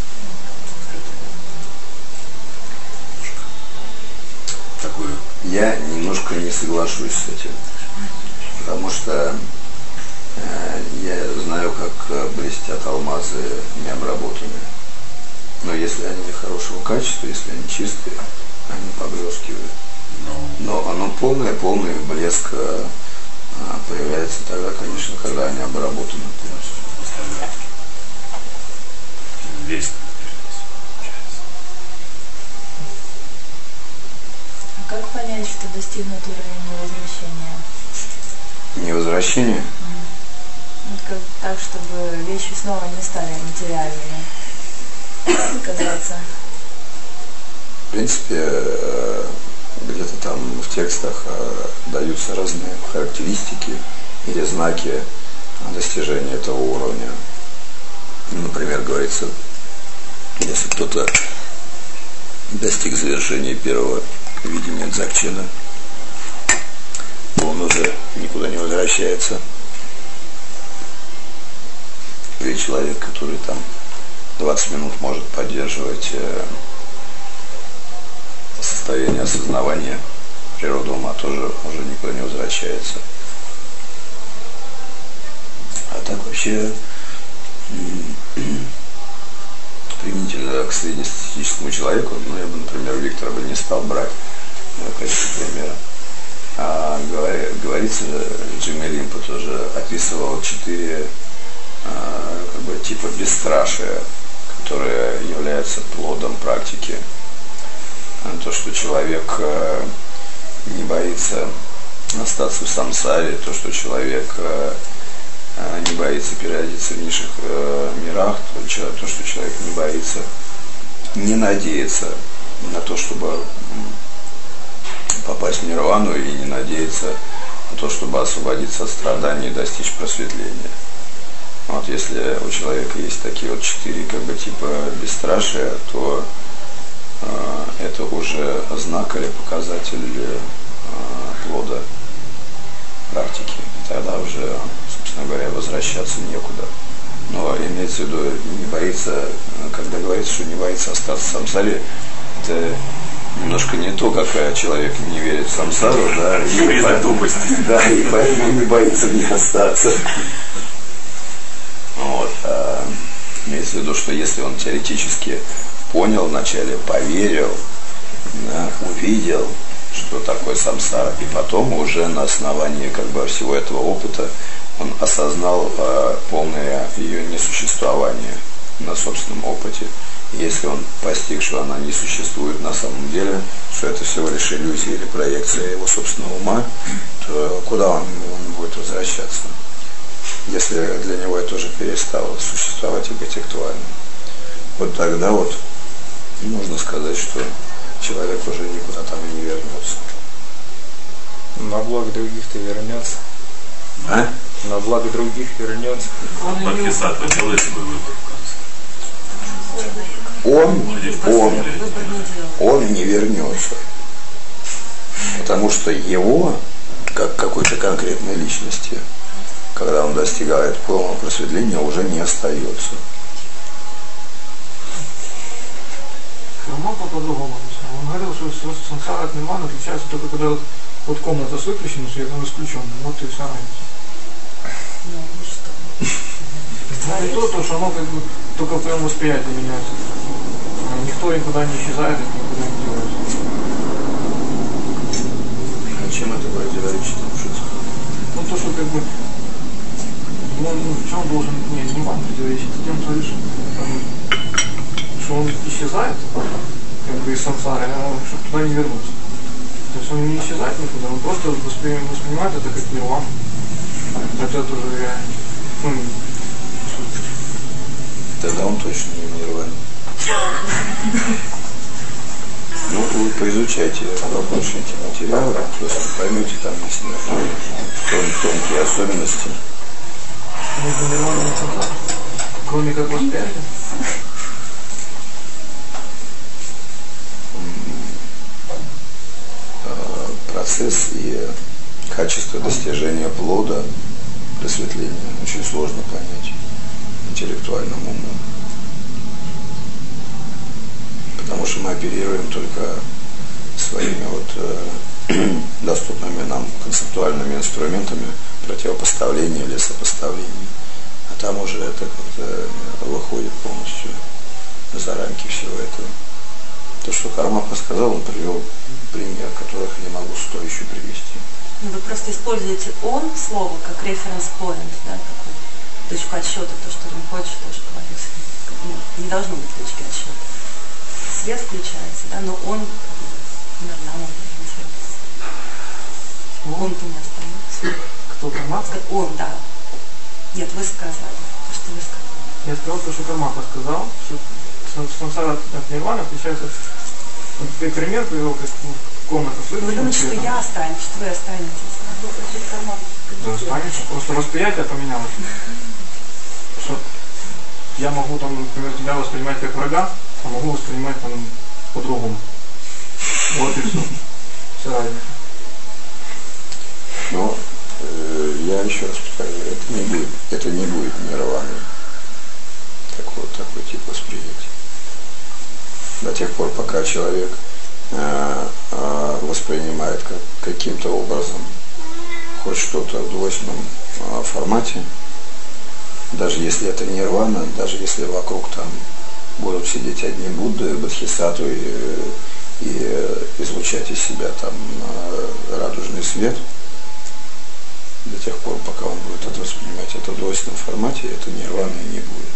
Такое.
Я немножко не соглашусь с этим. Потому что я знаю, как блестят алмазы необработанные. Но если они хорошего качества, если они чистые, они поблескивают. Но оно полный блеск появляется тогда, конечно, когда они обработаны полностью.
Весь.
А как понять, что достигнут уровень невозвращения?
Невозвращение?
Вот как так, чтобы вещи снова не стали материальными. Казаться.
В принципе, где-то там в текстах даются разные характеристики или знаки достижения этого уровня. Например, говорится, если кто-то достиг завершения первого видения дзакчена, то он уже никуда не возвращается. Или человек, который там 20 минут может поддерживать состояние осознавания природы ума, тоже уже никуда не возвращается. А так вообще применительно к среднестатистическому человеку, ну я бы, например, Виктора бы не стал брать в качестве примера. Говорится, Джимми Лимпо тоже описывал 4 как бы типа бесстрашия, которые являются плодом практики. То, что человек не боится остаться в самсаре, то, что человек не боится переродиться в низших мирах, то, что человек не боится, не надеется на то, чтобы попасть в нирвану, и не надеется на то, чтобы освободиться от страданий и достичь просветления. Вот если у человека есть такие вот 4 как бы типа бесстрашия, то это уже знак или показатель плода практики. И тогда уже, собственно говоря, возвращаться некуда. Но имеется в виду, не боится, когда говорится, что не боится остаться в самсаре, это немножко не то, как человек не верит в самсару, да, и поэтому не боится в них остаться. Вот. Имеется в виду, что если он теоретически понял вначале, поверил, да, увидел, что такое самсара, и потом уже на основании как бы всего этого опыта он осознал полное ее несуществование на собственном опыте. Если он постиг, что она не существует на самом деле, что это всего лишь иллюзия или проекция его собственного ума, то куда он будет возвращаться, если для него это уже перестало существовать и быть актуальным? Вот тогда вот можно сказать, что человек уже никуда там и не вернется.
На благо других-то вернется.
А?
На благо других вернется.
Бодхисаттва делает свой выбор в конце.
Он не вернется. Потому что его, как какой-то конкретной личности, когда он достигает полного просветления, уже не остается.
Кармапа по-другому. Он говорил, что сансара от нирваны отличается только когда вот комната с выключенным светом исключенным. Вот и вся разница. И то, что оно как бы только в твоем восприятии меняется. Никто никуда не исчезает, это никуда не делается.
А чем это противоречит тому, что ты сказал?
Ну то, что как бы в чем должен не вам противоречить, тем, что он исчезает, как бы из сансары, а чтобы туда не вернуться. То есть он не исчезает никуда, он просто воспринимает это как нирвану. Хотя это уже реально.
Тогда он точно не нирвана. Ну, вы поизучайте побольше эти материалы, просто поймете, там есть тонкие особенности.
Между нирваной и сансарой, кроме как восприятия.
Процесс и качество достижения плода просветления очень сложно понять интеллектуальному уму. Потому что мы оперируем только своими доступными нам концептуальными инструментами противопоставления или сопоставлений. А там уже это как-то выходит полностью за рамки всего этого. То, что Кармапа сказал, он привел пример, которых я не могу 100 еще привести.
Вы просто используете «он» слово как референс-поинт, да, такую точку отсчета, то, что он хочет, то, что говорится. Не должно быть точки отсчета. Свет включается, да, но он на одном ориентируется. Он-то не остается.
Кто, Кармапа?
Он, да. Нет, вы сказали, то, что вы сказали.
Я сказал то, что Кармапа сказал, что сансара от нирваны отличается. Вот пример привел, как комната с выключенным.
Вы думаете, что я останусь, что вы останетесь?
Да, останется. Просто восприятие поменялось. Что я могу там, например, тебя воспринимать как врага, а могу воспринимать там по-другому. Вот и все. Вся разница.
Но я еще раз повторю, это не будет нирваной. Такой тип восприятия. До тех пор, пока человек воспринимает каким-то образом хоть что-то в двойственном формате, даже если это нирвана, даже если вокруг там будут сидеть одни Будды, Бодхисаттвы и излучать из себя там радужный свет, до тех пор, пока он будет это воспринимать это в двойственном формате, это нирваны не будет.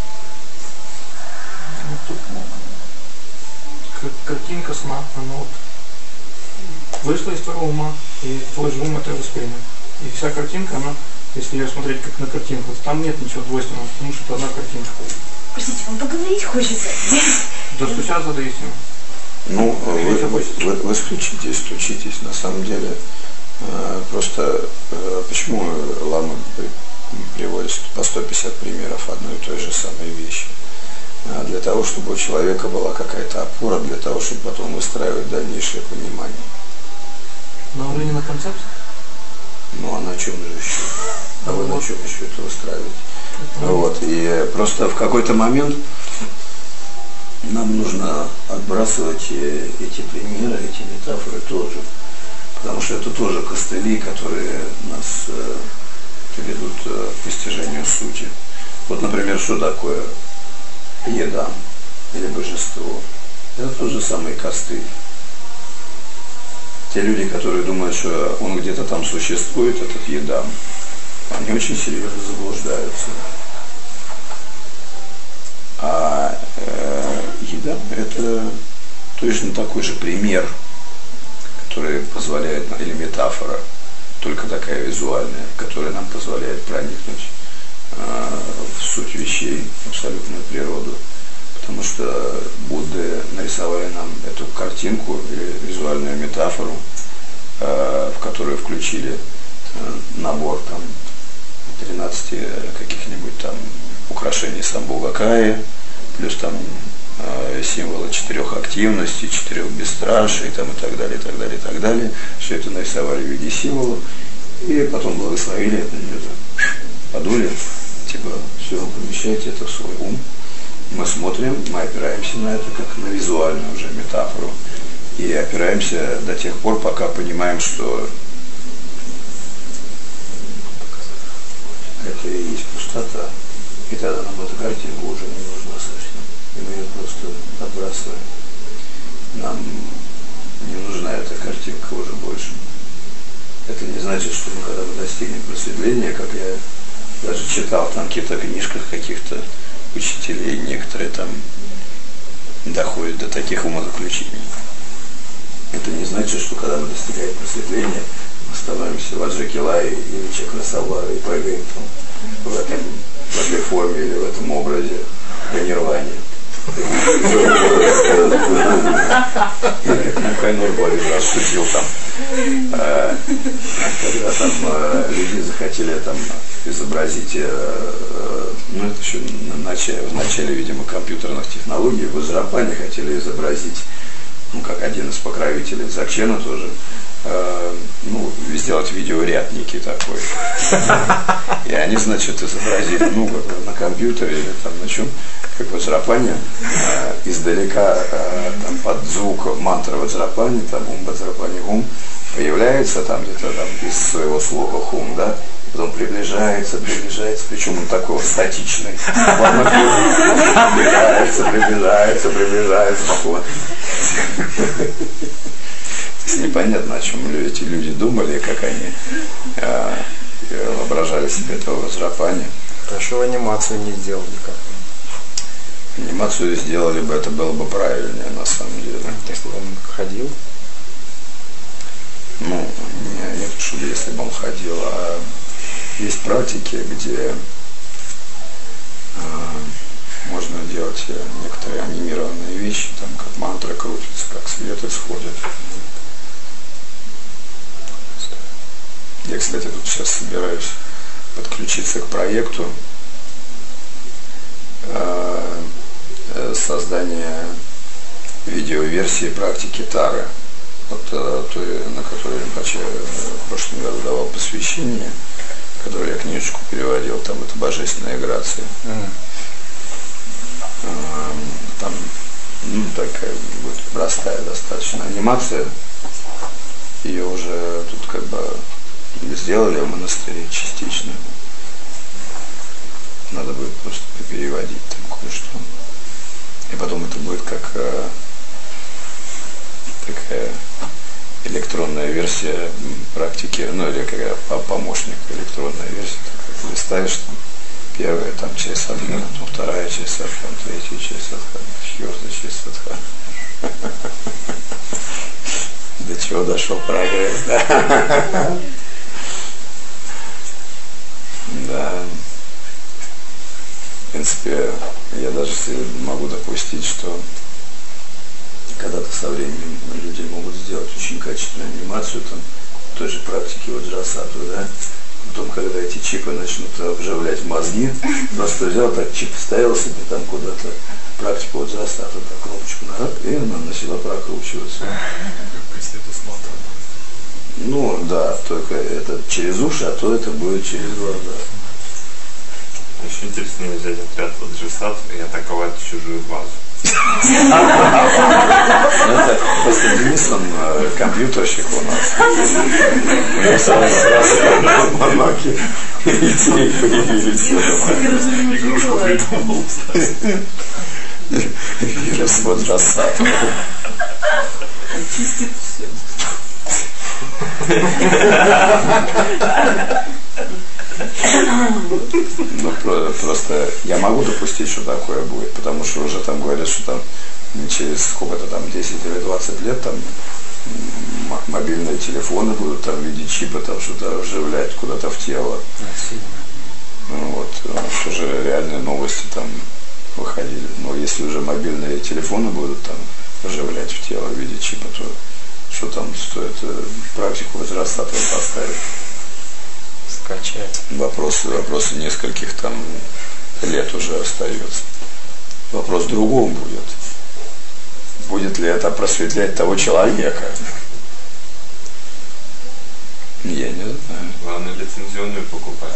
Картинка сна, она вот вышла из твоего ума, и твой же ум это воспринял. И вся картинка, она, если ее смотреть как на картинку, то там нет ничего двойственного, потому что это одна картинка.
Простите, вам поговорить хочется?
Достучаться до истины.
Ну, вы стучитесь, на самом деле. Просто почему ламы приводят по 150 примеров одной и той же самой вещи? Для того, чтобы у человека была какая-то опора, для того, чтобы потом выстраивать дальнейшее понимание.
Но уже не на концепции?
Ну а на чем же еще? А вы на чем еще это выстраиваете? Вот. И просто в какой-то момент нам нужно отбрасывать эти примеры, эти метафоры тоже. Потому что это тоже костыли, которые нас ведут к постижению сути. Вот, например, что такое еда или божество? Это тот же самый костыль. Те люди, которые думают, что он где-то там существует, этот едам, они очень серьезно заблуждаются. А еда – это точно такой же пример, который позволяет, или метафора, только такая визуальная, которая нам позволяет проникнуть в суть вещей, в абсолютную природу. Потому что Будды нарисовали нам эту картинку или визуальную метафору, в которую включили набор там 13 каких-нибудь там украшений Самбхугакаи, плюс там символы 4 активностей, 4 бесстраший там, и так далее, и так далее, и так далее. Все это нарисовали в виде символов, и потом благословили это, подули, типа, все, помещайте это в свой ум. Мы смотрим, мы опираемся на это как на визуальную уже метафору. И опираемся до тех пор, пока понимаем, что это и есть пустота. И тогда нам эта картинка уже не нужна совсем. И мы ее просто отбрасываем. Нам не нужна эта картинка уже больше. Это не значит, что мы, когда мы достигнем просветления, как я даже читал там в каких-то книжках каких-то учителей, некоторые там доходят до таких умозаключений. Это не значит, что когда мы достигаем просветления, мы становимся Ваджракилай или Чакрасавара и прыгаем там в этой форме или в этом образе до нирвани. Как Кайнур Борис раз шутил там, когда там люди захотели там изобразить, ну это еще в начале, видимо, компьютерных технологий, в Ваджрапане хотели изобразить, ну как один из покровителей Дзогчена тоже, ну, сделать видеоряд некий такой. И они, значит, изобразили, ну, на компьютере или там на чем, как в Ваджрапане, издалека, там, под звук мантры Ваджрапани, там, Ум Ваджрапани Ум, появляется там где-то там из своего слога Хум, да, потом приближается, причем он такой вот статичный. Приближается, походу. Непонятно, о чем эти люди думали, как они воображали себе этого Ваджрапани.
Хорошо, анимацию не сделали как.
Анимацию сделали бы, это было бы правильнее на самом деле.
Если бы он ходил?
Ну, не то, чтобы если бы он ходил, а есть практики, где можно делать некоторые анимированные вещи, там как мантра крутится, как свет исходит. Я, кстати, тут сейчас собираюсь подключиться к проекту создания видеоверсии практики Тары, вот той, на которой я в прошлом году давал посвящение, которую я книжечку переводил, там это божественная грация. Там, ну, такая будет простая достаточно анимация. Ее уже тут как бы сделали в монастыре частично. Надо будет просто переводить там кое-что. И потом это будет как такая электронная версия практики, ну или какая помощник, электронная версия, так, листаешь там, первая там часть садхана, потом вторая часть садхана, третья часть садхана, четвертая часть садхана. До чего дошел прогресс, да? Да. В принципе, я даже могу допустить, что когда-то со временем люди могут сделать очень качественную анимацию там, той же практики Ваджрасатвы, да? Потом, когда эти чипы начнут вживлять в мозги, просто взял так чип, вставил себе там куда-то практику Ваджрасатвы, так кнопочку нажал, и она начала прокручиваться. Ну да, только это через уши, а то это будет через глаза.
Еще интересно взять отряд Ваджрасатвы и атаковать чужую базу.
Это просто Денис, он компьютерщик у нас. У него сразу моноки идеи появились.
Игрушку придумал.
Вирус Ваджрасатвы.
Чистит все.
Ну, просто я могу допустить, что такое будет, потому что уже там говорят, что там через сколько-то там 10 или 20 лет там мобильные телефоны будут там в виде чипа там что-то вживлять куда-то в тело. Вот, тоже реальные новости там выходили. Но если уже мобильные телефоны будут там вживлять в тело в виде чипа, то что там стоит практику возрастателя поставить?
Скачать.
Вопросы нескольких там лет уже остается. Вопрос в другом будет. Будет ли это просветлять того человека? Я не знаю.
Главное, лицензионную покупать.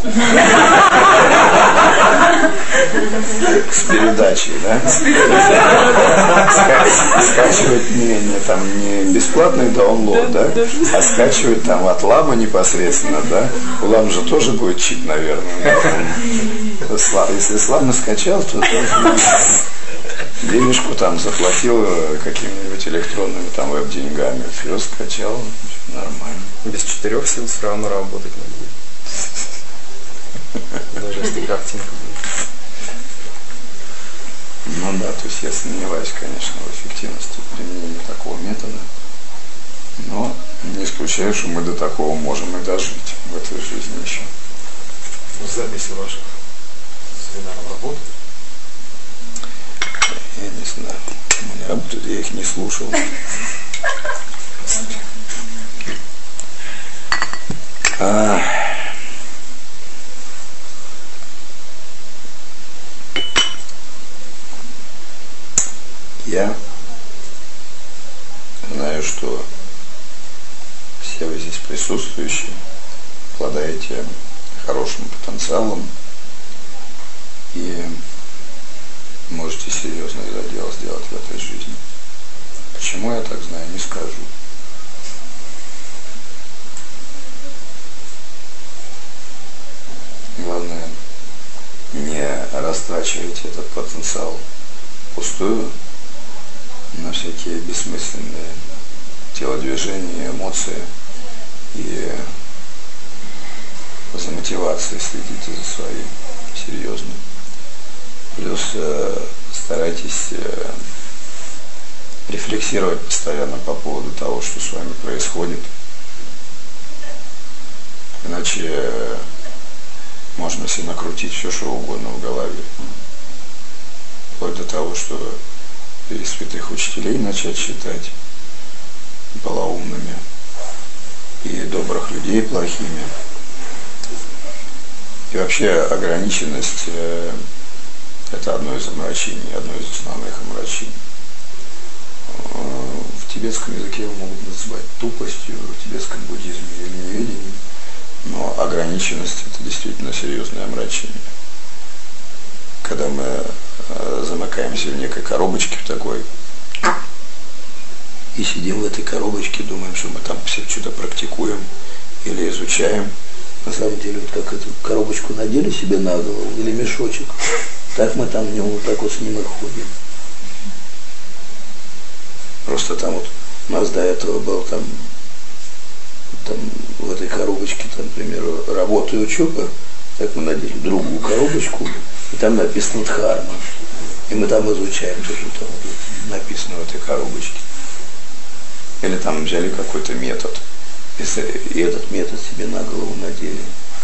С передачей, да? Скачивать не бесплатный даунлоад, да? А скачивать там от Ламы непосредственно, да? У Ламы же тоже будет чип, наверное. Если с Ламы скачал, то денежку там заплатил какими-нибудь электронными там веб-деньгами. Все скачал, нормально.
Без 4 сил все равно работать не будет. Даже если картинка будет.
Ну да, то есть я сомневаюсь, конечно, в эффективности применения такого метода. Но не исключаю, что мы до такого можем и дожить в этой жизни еще.
Записи ваших семинаров работают?
Я не знаю. Они работают, я их не слушал. Я знаю, что все вы здесь присутствующие обладаете хорошим потенциалом и можете серьезное дело сделать в этой жизни. Почему я так знаю, не скажу. Главное, не растрачивайте этот потенциал пустую на всякие бессмысленные телодвижения, эмоции и за мотивацией следите за своим серьезно. Плюс старайтесь рефлексировать постоянно по поводу того, что с вами происходит. Иначе можно себе накрутить все, что угодно в голове. Вплоть до того, что и святых учителей начать считать полоумными, и добрых людей плохими. И вообще ограниченность – это одно из омрачений, одно из основных омрачений. В тибетском языке его могут называть тупостью, в тибетском буддизме или неведением, но ограниченность – это действительно серьезное омрачение. Когда мы замыкаемся в некой коробочке в такой, и сидим в этой коробочке, думаем, что мы там все что-то практикуем или изучаем. На самом деле, вот как эту коробочку надели себе на голову или мешочек, так мы там в нем вот так вот с ним и ходим. Просто там вот у нас до этого был там в этой коробочке, там, к примеру, работа и учеба, так мы надели другую коробочку, и там написано Дхарма. И мы там изучаем то, что там вот написано в этой коробочке. Или там взяли какой-то метод, и этот метод себе на голову надели.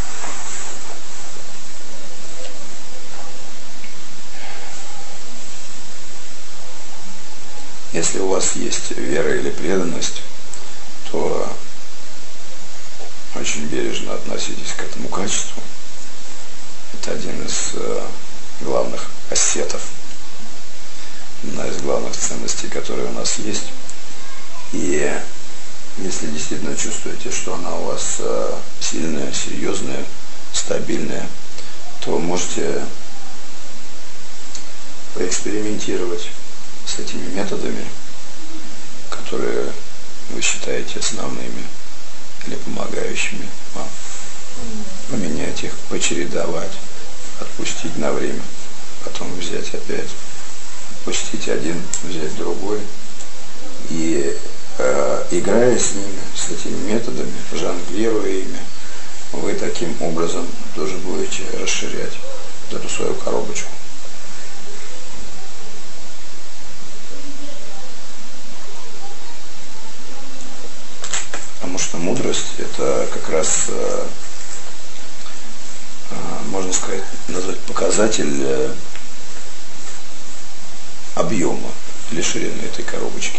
Если у вас есть вера или преданность, то очень бережно относитесь к этому качеству. Это один из главных ассетов, одна из главных ценностей, которые у нас есть. И если действительно чувствуете, что она у вас сильная, серьезная, стабильная, то можете поэкспериментировать с этими методами, которые вы считаете основными или помогающими вам. Поменять их, почередовать, отпустить на время, потом взять опять, отпустить один, взять другой. И играя с ними, с этими методами, жонглируя ими, вы таким образом тоже будете расширять вот эту свою коробочку. Потому что мудрость – это как раз, можно сказать, назвать показатель объема или ширины этой коробочки.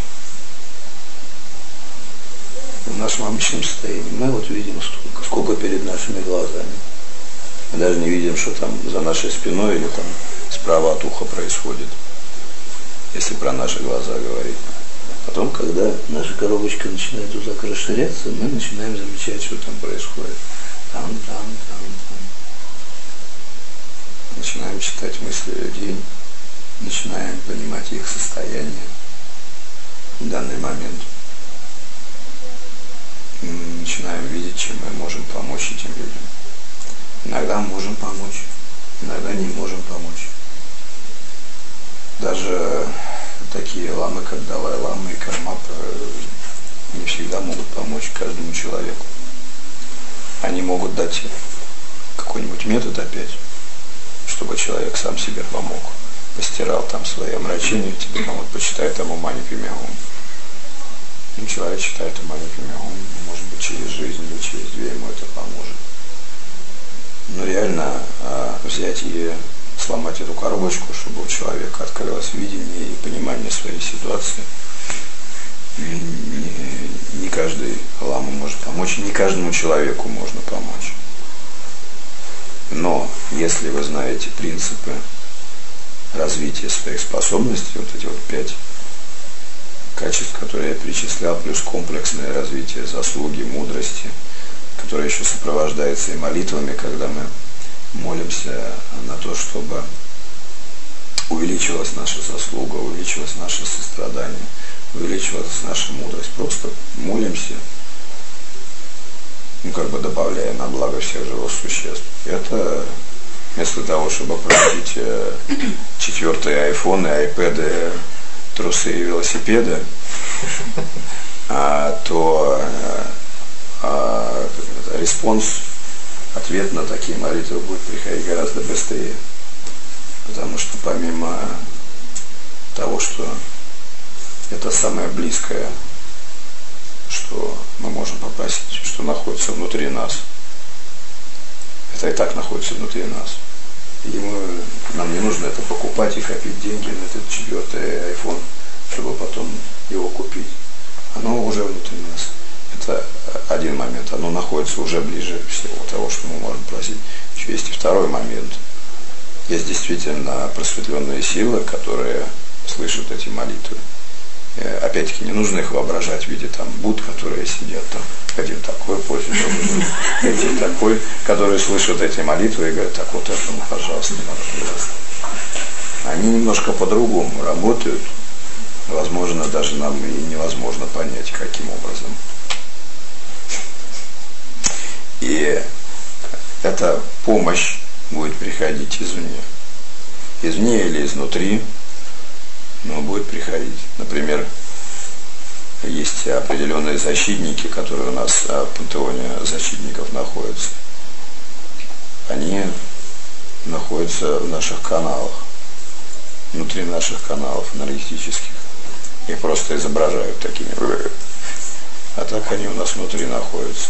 В нашем обычном состоянии мы вот видим сколько перед нашими глазами. Мы даже не видим, что там за нашей спиной или там справа от уха происходит, если про наши глаза говорить. Потом, когда наша коробочка начинает вот так расширяться, мы начинаем замечать, что там происходит. Там. Начинаем читать мысли людей, начинаем понимать их состояние в данный момент. Начинаем видеть, чем мы можем помочь этим людям. Иногда можем помочь, иногда не можем помочь. Даже такие ламы, как Далай-лама и Кармапа, не всегда могут помочь каждому человеку. Они могут дать какой-нибудь метод опять, чтобы человек сам себе помог. Постирал там свои омрачения, тебе помог, почитай там Мани Падме Хум. Человек читает Мани Падме Хум, может быть, через жизнь или через две ему это поможет. Но реально взять и сломать эту коробочку, чтобы у человека открылось видение и понимание своей ситуации. Не каждый лама может помочь, не каждому человеку можно помочь. Но если вы знаете принципы развития своих способностей, вот эти вот 5 качеств, которые я перечислял, плюс комплексное развитие заслуги, мудрости, которое еще сопровождается и молитвами, когда мы молимся на то, чтобы увеличилась наша заслуга, увеличилось наше сострадание, увеличилась наша мудрость. Просто молимся, добавляя на благо всех живых существ. Это вместо того, чтобы проводить 4-й айфоны, айпэды, трусы и велосипеды, то респонс, ответ на такие молитвы будет приходить гораздо быстрее. Потому что помимо того, что это самое близкое, что мы можем попросить, что находится внутри нас, это и так находится внутри нас. И нам не нужно это покупать и копить деньги на этот 4-й iPhone, чтобы потом его купить. Оно уже внутри нас. Это один момент. Оно находится уже ближе всего того, что мы можем просить. Еще есть и второй момент. Есть действительно просветленные силы, которые слышат эти молитвы. И опять-таки не нужно их воображать в виде там Будд, которые сидят там, один такой, после эти такой, которые слышат эти молитвы и говорят, так вот это, пожалуйста, они немножко по-другому работают. Возможно, даже нам и невозможно понять, каким образом. И эта помощь будет приходить извне. Извне или изнутри, но будет приходить. Например, есть определенные защитники, которые у нас в пантеоне защитников находятся. Они находятся в наших каналах, внутри наших каналов энергетических. Их просто изображают такими. А так они у нас внутри находятся.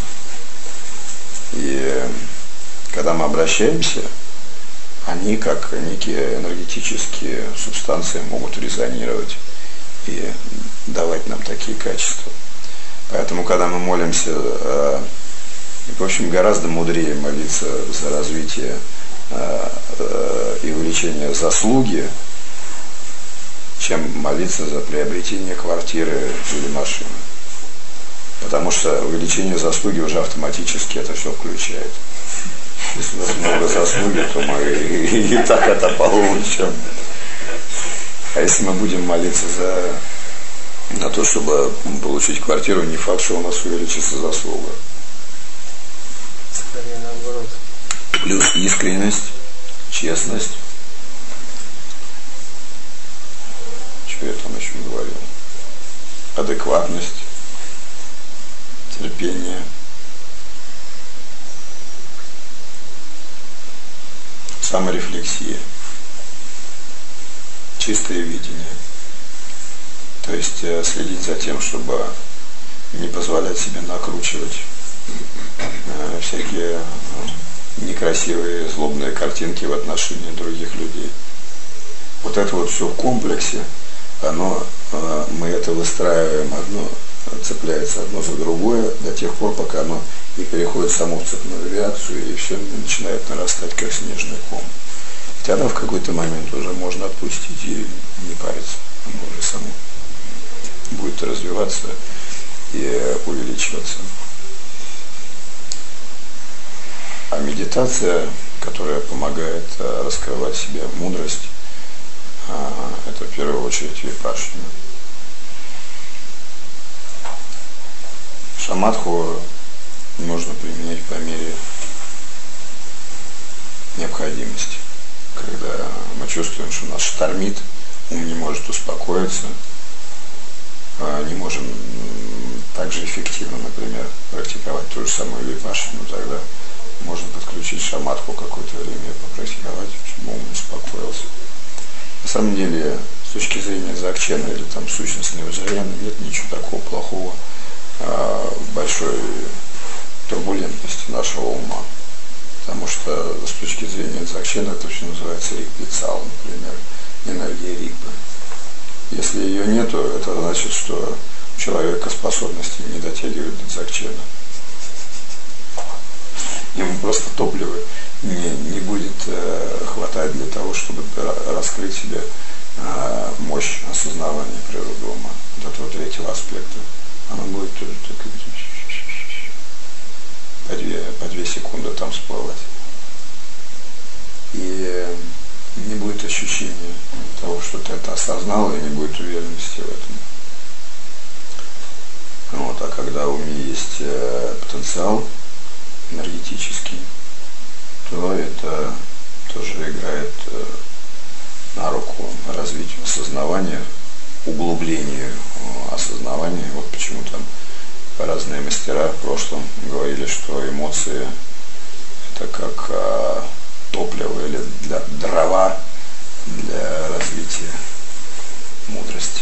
И когда мы обращаемся, они, как некие энергетические субстанции, могут резонировать и давать нам такие качества. Поэтому, когда мы молимся, в общем, гораздо мудрее молиться за развитие и увеличение заслуги, чем молиться за приобретение квартиры или машины. Потому что увеличение заслуги уже автоматически это все включает. Если у нас много заслуги, то мы и так это получим. А если мы будем молиться на то, чтобы получить квартиру, не факт, что у нас увеличится заслуга.
Скорее наоборот.
Плюс искренность, честность. Что я там еще говорил? Адекватность, терпение. саморефлексия, чистое видение. То есть следить за тем, чтобы не позволять себе накручивать всякие некрасивые, злобные картинки в отношении других людей. Вот это вот все в комплексе, мы это выстраиваем, одно цепляется одно за другое до тех пор, пока оно не переходит само в цепную реакцию и все начинает нарастать, как снежный ком. Тогда в какой-то момент уже можно отпустить и не париться, оно уже само будет развиваться и увеличиваться. А медитация, которая помогает раскрывать в себе мудрость, это в первую очередь випашана. Шаматху нужно применять по мере необходимости. Когда мы чувствуем, что нас штормит, ум не может успокоиться, не можем так же эффективно, например, практиковать ту же самую випашану, тогда можно подключить шаматху какое-то время попрактиковать, чтобы ум успокоился. На самом деле, с точки зрения дзакчена или там сущностного джаяна, нет ничего такого плохого в большой турбулентности нашего ума. Потому что с точки зрения дзакчена это все называется рикпицал, например, энергия рикпы. Если ее нету, это значит, что у человека способности не дотягивают до дзакчена. Ему просто топлива не будет хватать для того, чтобы раскрыть себе мощь осознавания природы ума. Вот этого третьего аспекта. Она будет тоже так по 2 секунды там всплывать. И не будет ощущения того, что ты это осознал, и не будет уверенности в этом. Вот, а когда у меня есть потенциал энергетический, то это тоже играет на руку развитию осознавания, углублению осознавания. Вот почему там разные мастера в прошлом говорили, что эмоции это как топливо или дрова для развития мудрости.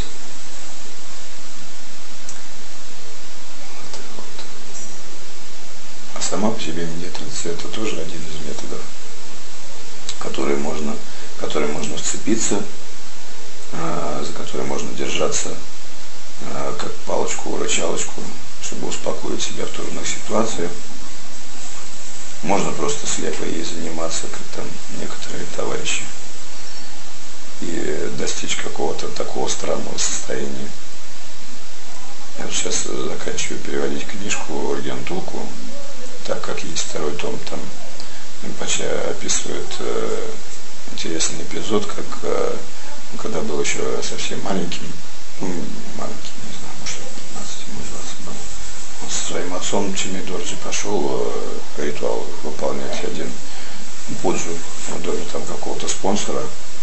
А сама по себе медитация это тоже один из методов, который можно вцепиться, за который можно держаться как палочку-выручалочку, чтобы успокоить себя в трудных ситуациях. Можно просто слепо ей заниматься, как там некоторые товарищи, и достичь какого-то такого странного состояния. Я вот сейчас заканчиваю переводить книжку Ургентулку, так как есть второй том, там Пача описывает интересный эпизод, как когда был еще совсем маленьким, не знаю, может 15, может 20 был, он со своим отцом Чимидорджи пошел ритуал выполнять один пуджу в доме там какого-то спонсора.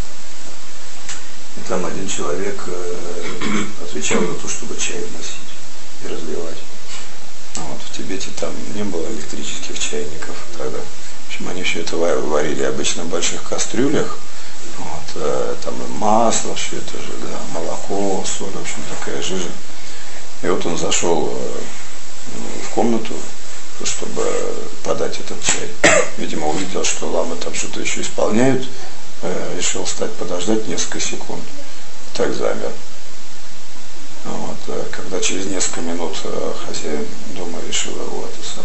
И там один человек отвечал за то, чтобы чай вносить и разливать. Вот, в Тибете там не было электрических чайников тогда. В общем, они все это варили обычно в больших кастрюлях. Вот, там масло, все это же, да, молоко, соль, в общем, такая жижа. И вот он зашел в комнату, чтобы подать этот чай. Видимо, увидел, что ламы там что-то еще исполняют, решил встать, подождать несколько секунд. Так замер. Вот, когда через несколько минут хозяин дома решил его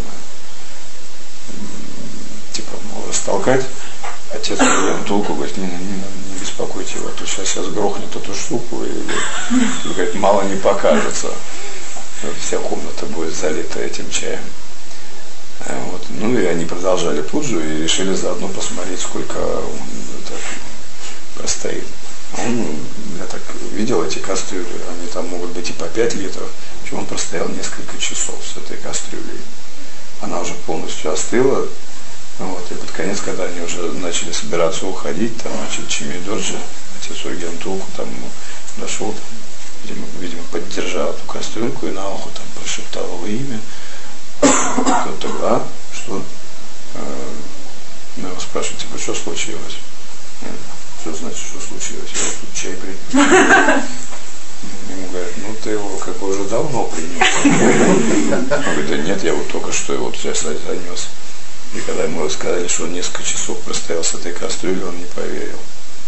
растолкать, отец Ургентулку говорит, не беспокойте его, то сейчас сгрохнет эту штуку, и говорит, мало не покажется. Вся комната будет залита этим чаем. Вот. Ну и они продолжали пуджу и решили заодно посмотреть, сколько он так простоит. Я так видел эти кастрюли, они там могут быть и по 5 литров. В общем, он простоял несколько часов с этой кастрюлей. Она уже полностью остыла. Вот, и под конец, когда они уже начали собираться уходить, там, значит, Чимидорджи, отец Ургентулку, там дошел, там, видимо, поддержал эту кастрюльку и на ухо там прошептал его имя. Кто-то, что? Его спрашивают, типа, что случилось? Что значит, что случилось? Я вот тут чай принял. Ему говорят, ну ты его как бы уже давно принял. Он говорит, да нет, я вот только что его вот сейчас занес. И когда ему сказали, что он несколько часов простоял с этой кастрюлей, он не поверил.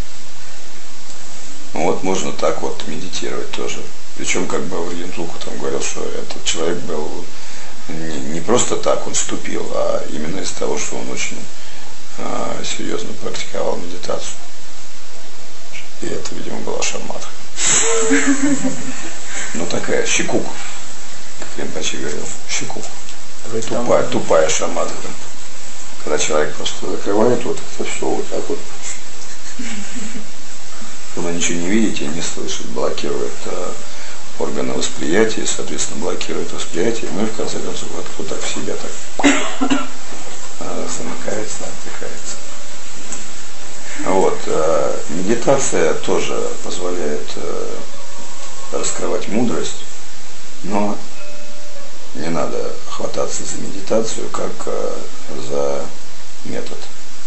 Ну вот можно так вот медитировать тоже. Причем как бы Урген Тулку там говорил, что этот человек был не просто так он вступил, а именно из-за того, что он очень серьезно практиковал медитацию. И это, видимо, была шаматха. Ну такая, щекук, как Ринпоче говорил, щекук. Тупая шаматха. Когда человек просто закрывает вот это все вот так вот. Когда ничего не видите, не слышит, блокирует органы восприятия, соответственно, блокирует восприятие, ну и в конце концов вот так в себя так замыкается, отдыхается. Вот. Медитация тоже позволяет раскрывать мудрость, но не надо хвататься за медитацию как за метод.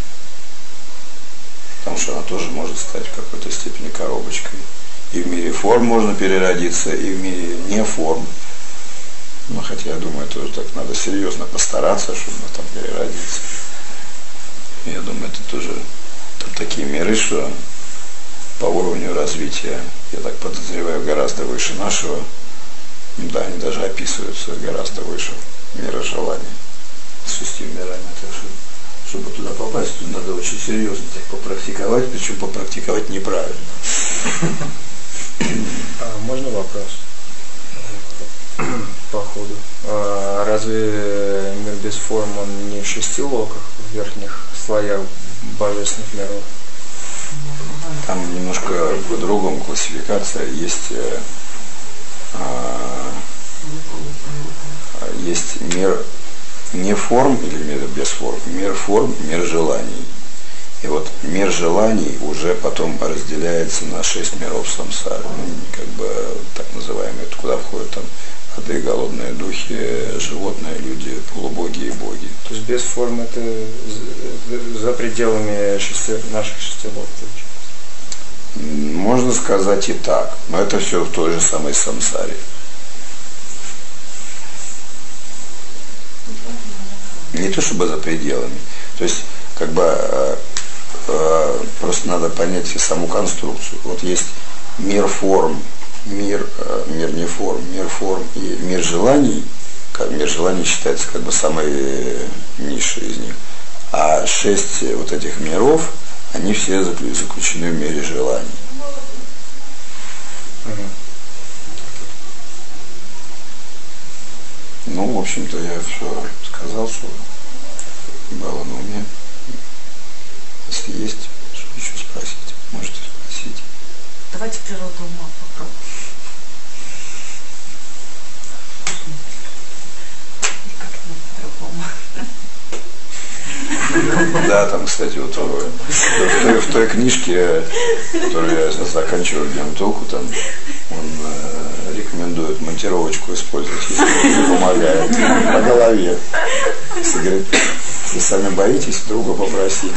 Потому что она тоже может стать в какой-то степени коробочкой. И в мире форм можно переродиться, и в мире не форм. Но хотя я думаю, тоже так надо серьезно постараться, чтобы там переродиться. Я думаю, это тоже там такие миры, что по уровню развития, я так подозреваю, гораздо выше нашего. Да, они даже описываются гораздо выше мира желаний с 6 мирами. Так что, чтобы туда попасть, тут надо очень серьезно так попрактиковать, причем попрактиковать неправильно.
Можно вопрос? По ходу. Разве мир без форм, он не в 6 локах, в верхних слоях божественных миров?
Там немножко по-другому классификация. Есть мир не форм или мир без форм, мир форм, мир желаний. И вот мир желаний уже потом разделяется на 6 миров самсары, как бы так называемые, куда входят там ады, голодные духи, животные, люди, полубоги и боги.
То есть без форм это за пределами наших 6 лок получается?
Можно сказать и так, но это все в той же самой самсаре. Не то чтобы за пределами. То есть, как бы просто надо понять саму конструкцию. Вот есть мир форм, мир не форм, мир форм и мир желаний. Мир желаний считается как бы самый низший из них. А 6 вот этих миров, они все заключены в мире желаний. Ну, в общем-то, я все сказал, что было на уме. Если есть, что еще спросить, можете спросить.
Давайте природу ума попробуем. Как-нибудь по-другому.
Да, там, кстати, вот в той книжке, которую я сейчас заканчиваю Урген Тулку, там он рекомендует монтировочку использовать, если не помогает, по голове. Если, говорит, вы сами боитесь, друга попросите.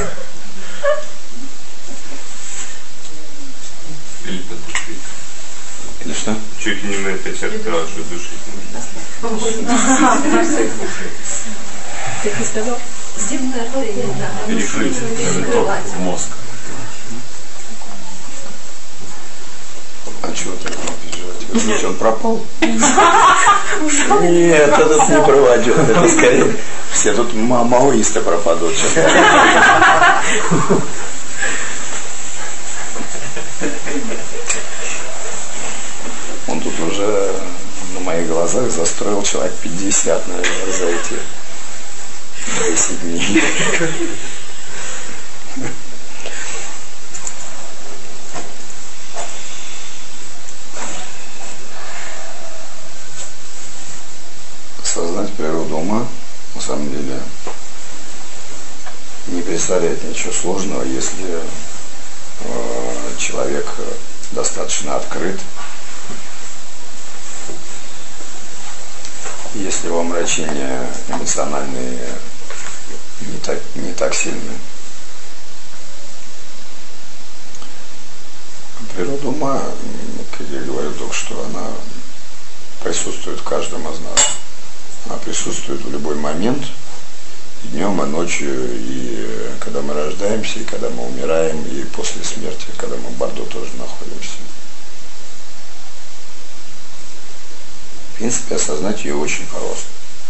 Или подушить.
Или что?
Чуть не умеет 5 раз же душить.
Ты не сказал?
Перекрыть в мозг.
А чего так переживать? Вы думаете, он пропал? Нет, этот не пропадет. Это скорее все тут маоисты пропадут. Он тут уже на моих глазах застроил человек 50, наверное, за эти 10 дней. Осознать природу ума, на самом деле, не представляет ничего сложного, если человек достаточно открыт, если его омрачения эмоциональные не так сильны. Природа ума, как я говорил только что, она присутствует в каждом из нас. Она присутствует в любой момент, и днем, и ночью, и когда мы рождаемся, и когда мы умираем, и после смерти, когда мы в Бордо тоже находимся. В принципе, осознать ее очень просто.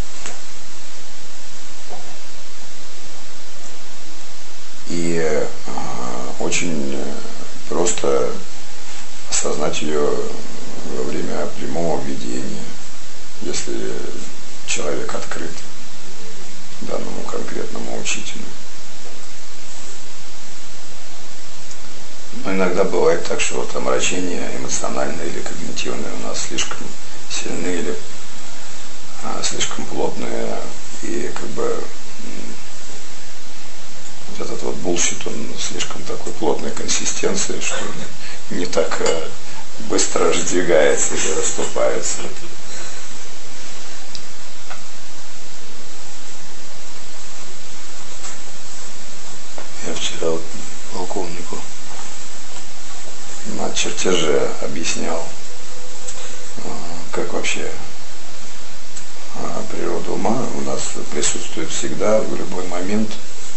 И очень просто осознать ее во время прямого видения, если человек открыт данному конкретному учителю. Но иногда бывает так, что вот омрачения эмоциональные или когнитивные у нас слишком сильные или слишком плотные, и как бы вот этот вот булщит, он слишком такой плотной консистенции, что не так быстро раздвигается или расступается. Я вчера вот полковнику на чертеже объяснял, как вообще природа ума у нас присутствует всегда, в любой момент,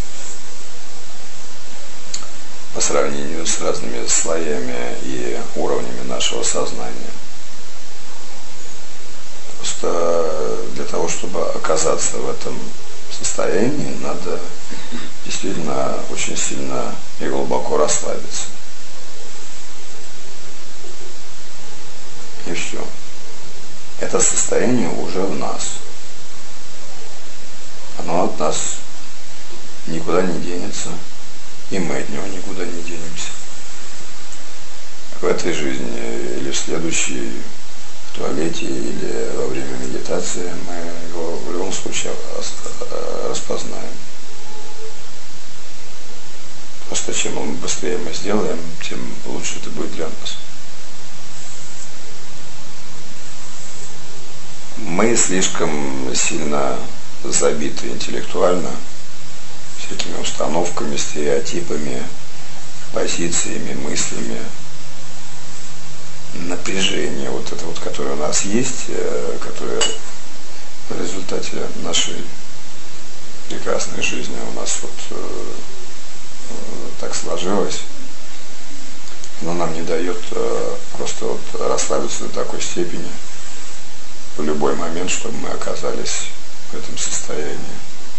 по сравнению с разными слоями и уровнями нашего сознания. Просто для того, чтобы оказаться в этом состоянии, надо действительно очень сильно и глубоко расслабиться. И все. Это состояние уже в нас. Оно от нас никуда не денется, и мы от него никуда не денемся. В этой жизни или в следующей, в туалете или во время медитации мы его в любом случае распознаем. Просто чем быстрее мы сделаем, тем лучше это будет для нас. Мы слишком сильно забиты интеллектуально всякими установками, стереотипами, позициями, мыслями. Напряжение вот это вот, которое у нас есть, которое в результате нашей прекрасной жизни у нас вот так сложилось, но нам не дает просто вот расслабиться до такой степени в любой момент, чтобы мы оказались в этом состоянии.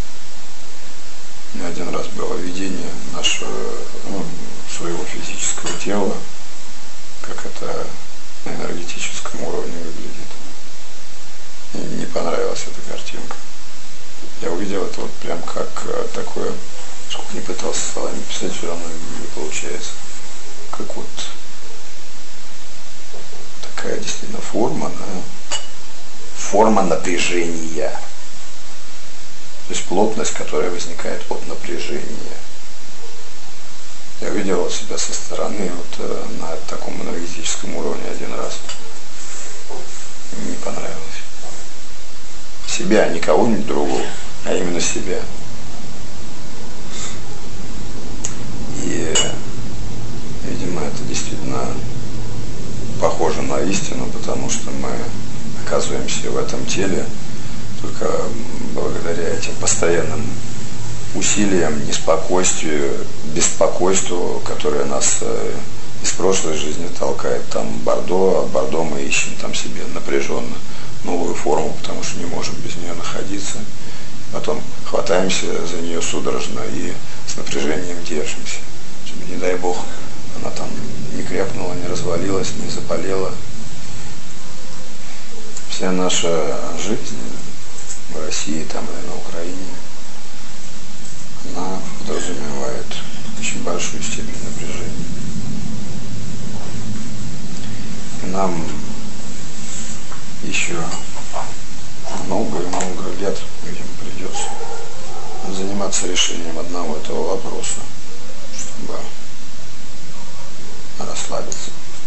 У меня один раз было видение нашего, своего физического тела, как это на энергетическом уровне выглядит. И не понравилась эта картинка. Я увидел это вот прям как такое, сколько не пытался словами писать, все равно не получается. Как вот такая действительно форма, да? Форма напряжения. То есть плотность, которая возникает от напряжения. Я увидел себя со стороны вот на таком энергетическом уровне один раз. Не понравилось. Себя, не кого-нибудь другого, а именно себя. И, видимо, это действительно похоже на истину, потому что мы оказываемся в этом теле только благодаря этим постоянным усилиям, неспокойствию, беспокойству, которое нас из прошлой жизни толкает там Бордо, а Бордо мы ищем там себе напряженно новую форму, потому что не можем без нее находиться. Потом хватаемся за нее судорожно и с напряжением держимся, чтобы, не дай Бог, она там не крепнула, не развалилась, не заболела. Вся наша жизнь в России там или на Украине, она подразумевает очень большую степень напряжения. И нам еще много и много лет, видимо, придется заниматься решением одного этого вопроса, чтобы расслабиться.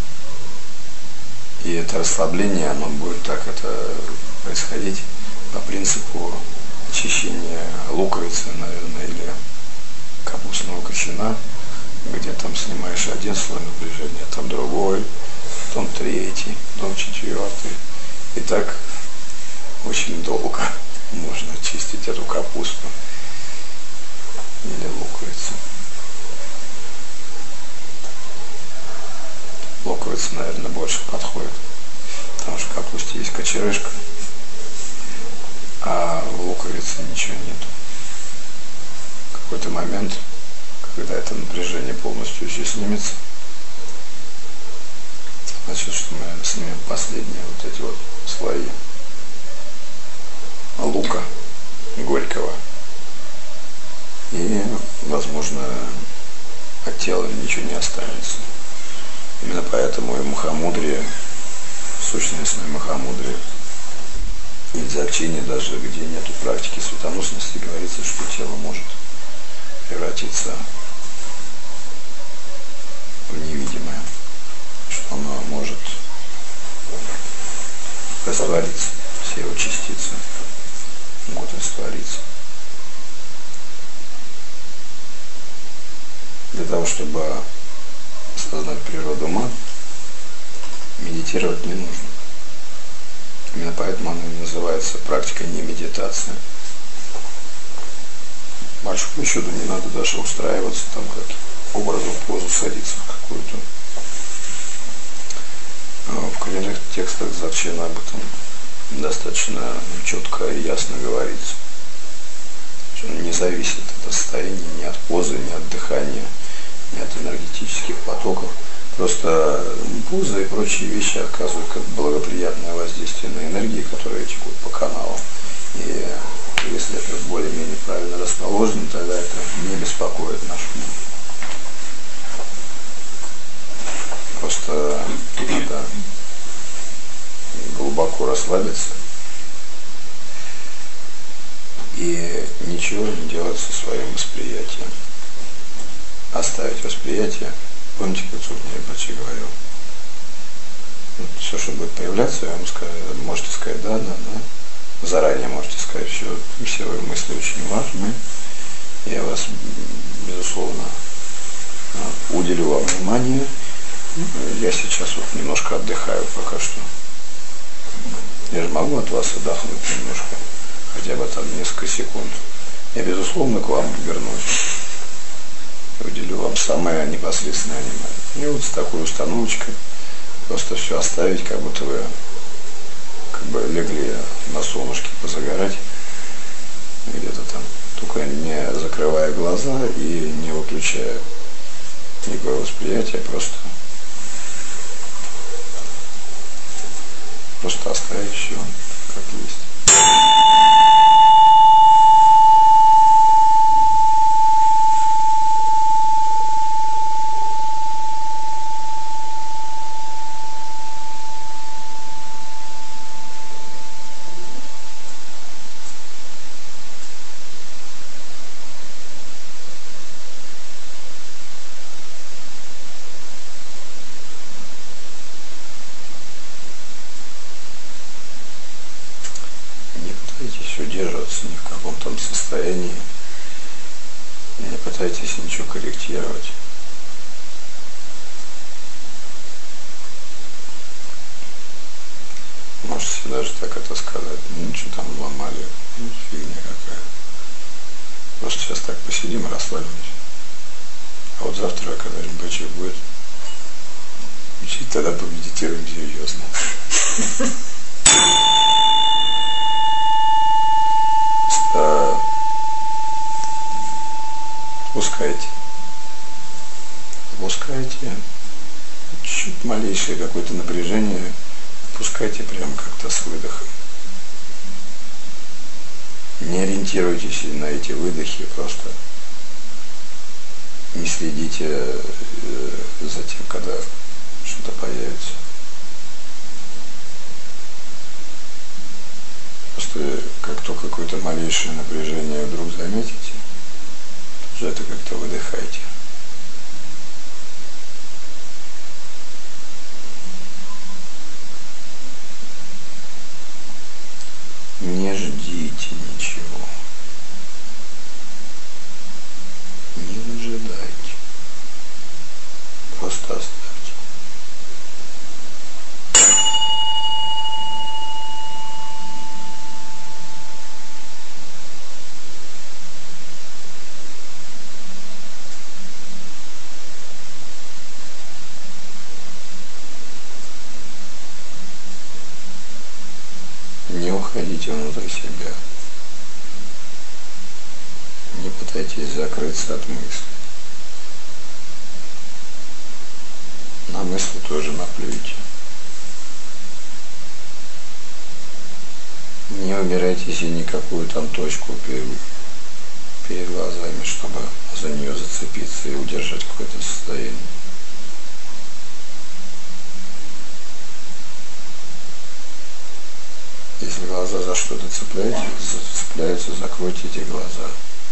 И это расслабление, оно будет так происходить по принципу очищения луковицы, наверное, или капустного кочана где там снимаешь один слой напряжения, там другой, потом третий, потом четвертый. И так очень долго можно чистить эту капусту или луковицу. Луковица, наверное, больше подходит, потому что в капусте есть кочерышка, а в луковице ничего нету. В какой-то момент, когда это напряжение полностью еще снимется, значит, что мы снимем последние вот эти вот слои лука горького. И, возможно, от тела ничего не останется. Именно поэтому и мухомудрие, сущностное мухомудрие, и в Дзogchen, даже где нету практики светоносности, говорится, что тело может превратиться в невидимое, что оно может раствориться, все его частицы могут раствориться. Для того, чтобы осознать природу ума, медитировать не нужно. Именно поэтому она и называется практика не медитация. Большому счету не надо даже устраиваться там как образом позу, садиться в какую-то. В коренных текстах Dzogchen об этом достаточно четко и ясно говорится. Что он не зависит от состояния ни от позы, ни от дыхания, ни от энергетических потоков. Просто поза и прочие вещи оказывают как благоприятное воздействие на энергии, которые текут по каналам. И если это более-менее правильно расположено, тогда это не беспокоит наш ум. Просто надо глубоко расслабиться и ничего не делать со своим восприятием. Оставить восприятие. Помните, как Цукнер Бачи говорил? Вот все, что будет появляться, вы ему можете сказать да. Заранее можете сказать, все вы мысли очень важны. Я вас, безусловно, уделю вам внимание. Я сейчас вот немножко отдыхаю пока что. Я же могу от вас отдохнуть немножко, хотя бы там несколько секунд. Я, безусловно, к вам вернусь. Уделю вам самое непосредственное внимание. И вот с такой установочкой просто все оставить, как будто вы легли на солнышке позагорать где-то там, только не закрывая глаза и не выключая никакое восприятие, просто оставить все как есть. Удерживаться ни в каком там состоянии, не пытайтесь ничего корректировать. Можете себе даже так это сказать, что там ломали, фигня какая. Просто сейчас так посидим и расслабимся. А вот завтра, когда Ринпоче будет учить, тогда помедитируем серьезно. Отпускайте чуть малейшее какое-то напряжение, отпускайте прямо как-то с выдохом. Не ориентируйтесь на эти выдохи, просто не следите за тем, когда что-то появится. Просто как только какое-то малейшее напряжение вдруг заметите, уже это как-то выдыхайте. Не ждите ничего. Не выжидайте. посмотрите внутрь себя. Не пытайтесь закрыться от мысли. На мысли тоже наплюйте. Не убирайте себе никакую там точку перед глазами, чтобы за нее зацепиться и удержать какое-то состояние. Если глаза за что-то цепляются, закройте эти глаза.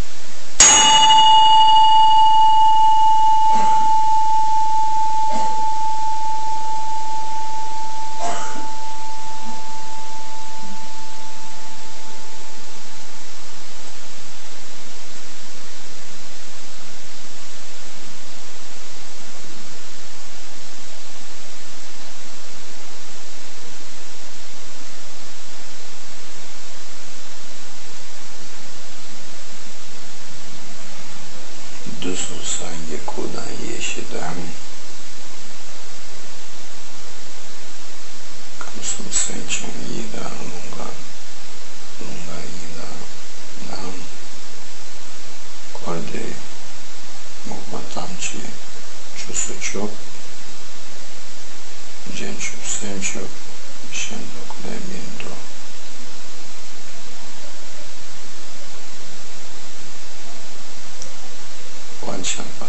Dusu sangi kudan yeşidam Kamsun senchen yida lunga yida nam Korde mukmatamchi chusuchok Jenchu senchok Shendok lemindo Ванчанпа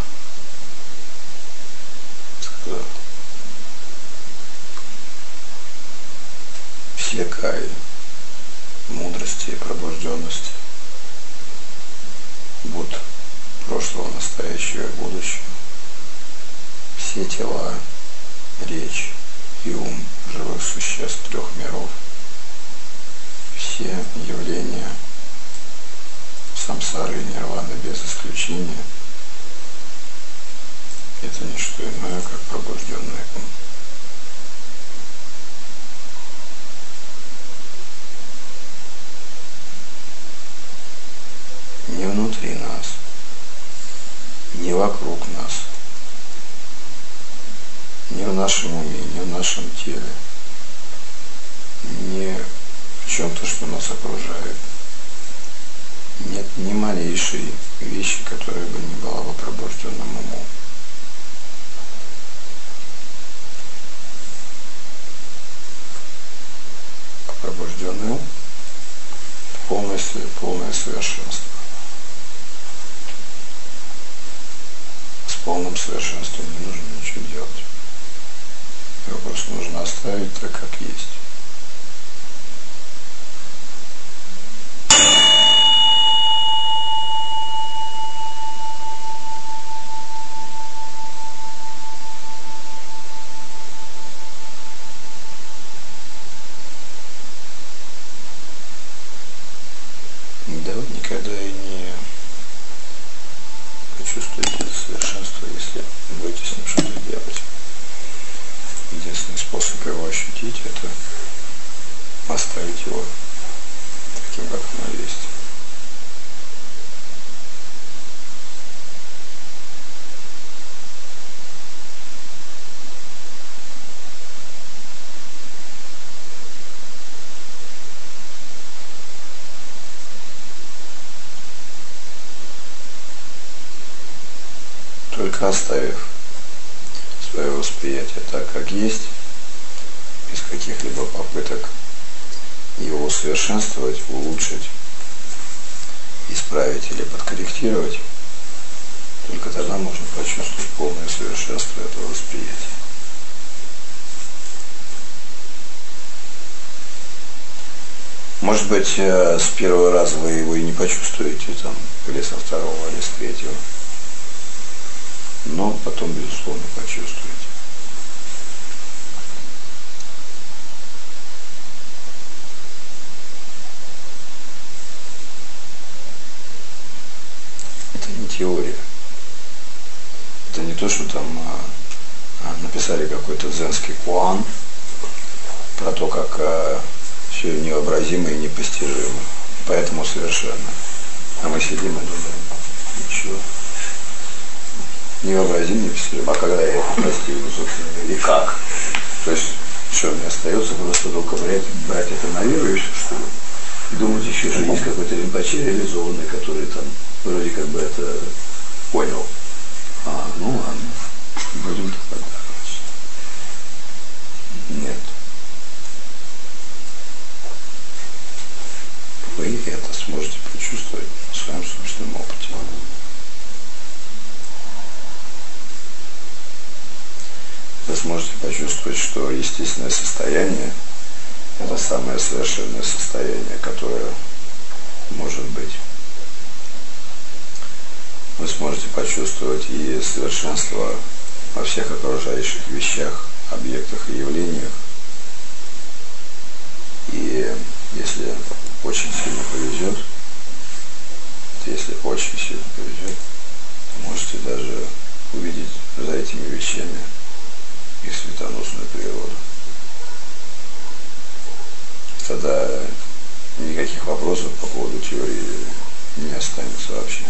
сказал: все каи мудрости и пробужденности, будь прошлого, настоящего и будущего, все тела, речь и ум живых существ трех миров, все явления самсары и нирваны без исключения — это не что иное, как пробужденный ум. Не внутри нас, не вокруг нас, не в нашем уме, не в нашем теле, не в чем-то, что нас окружает. Нет ни малейшей вещи, которая бы не была бы пробужденным умом. А пробужденный ум — полное совершенство. С полным совершенством не нужно ничего делать. Его просто нужно оставить так, как есть. Да, вы никогда и не почувствуете это совершенство, если будете с ним что-то делать. Единственный способ его ощутить — это оставить его таким, как оно есть. Только оставив свое восприятие так, как есть, без каких-либо попыток его усовершенствовать, улучшить, исправить или подкорректировать, только тогда можно почувствовать полное совершенство этого восприятия. Может быть, с первого раза вы его и не почувствуете, там, или со второго, или с третьего. Но потом, безусловно, почувствуете. Это не теория. Это не то, что там написали какой-то дзенский куан про то, как все невообразимо и непостижимо. Поэтому совершенно. А мы сидим и думаем: ничего. Невообразимо, непостижимо. А когда я это постигну, собственно, и как? То есть, что мне остается, просто только брать это на веру и все, что ли? думать еще, что есть какой-то ринпоче реализованный, который там вроде как бы это понял. Ну ладно, будем тогда. Нет. Вы это сможете почувствовать в своем собственном опыте. Вы сможете почувствовать, что естественное состояние – это самое совершенное состояние, которое может быть. Вы сможете почувствовать и совершенство во всех окружающих вещах, объектах и явлениях. И если очень сильно повезет, можете даже увидеть за этими вещами их светоносную природу. Тогда никаких вопросов по поводу теории не останется вообще.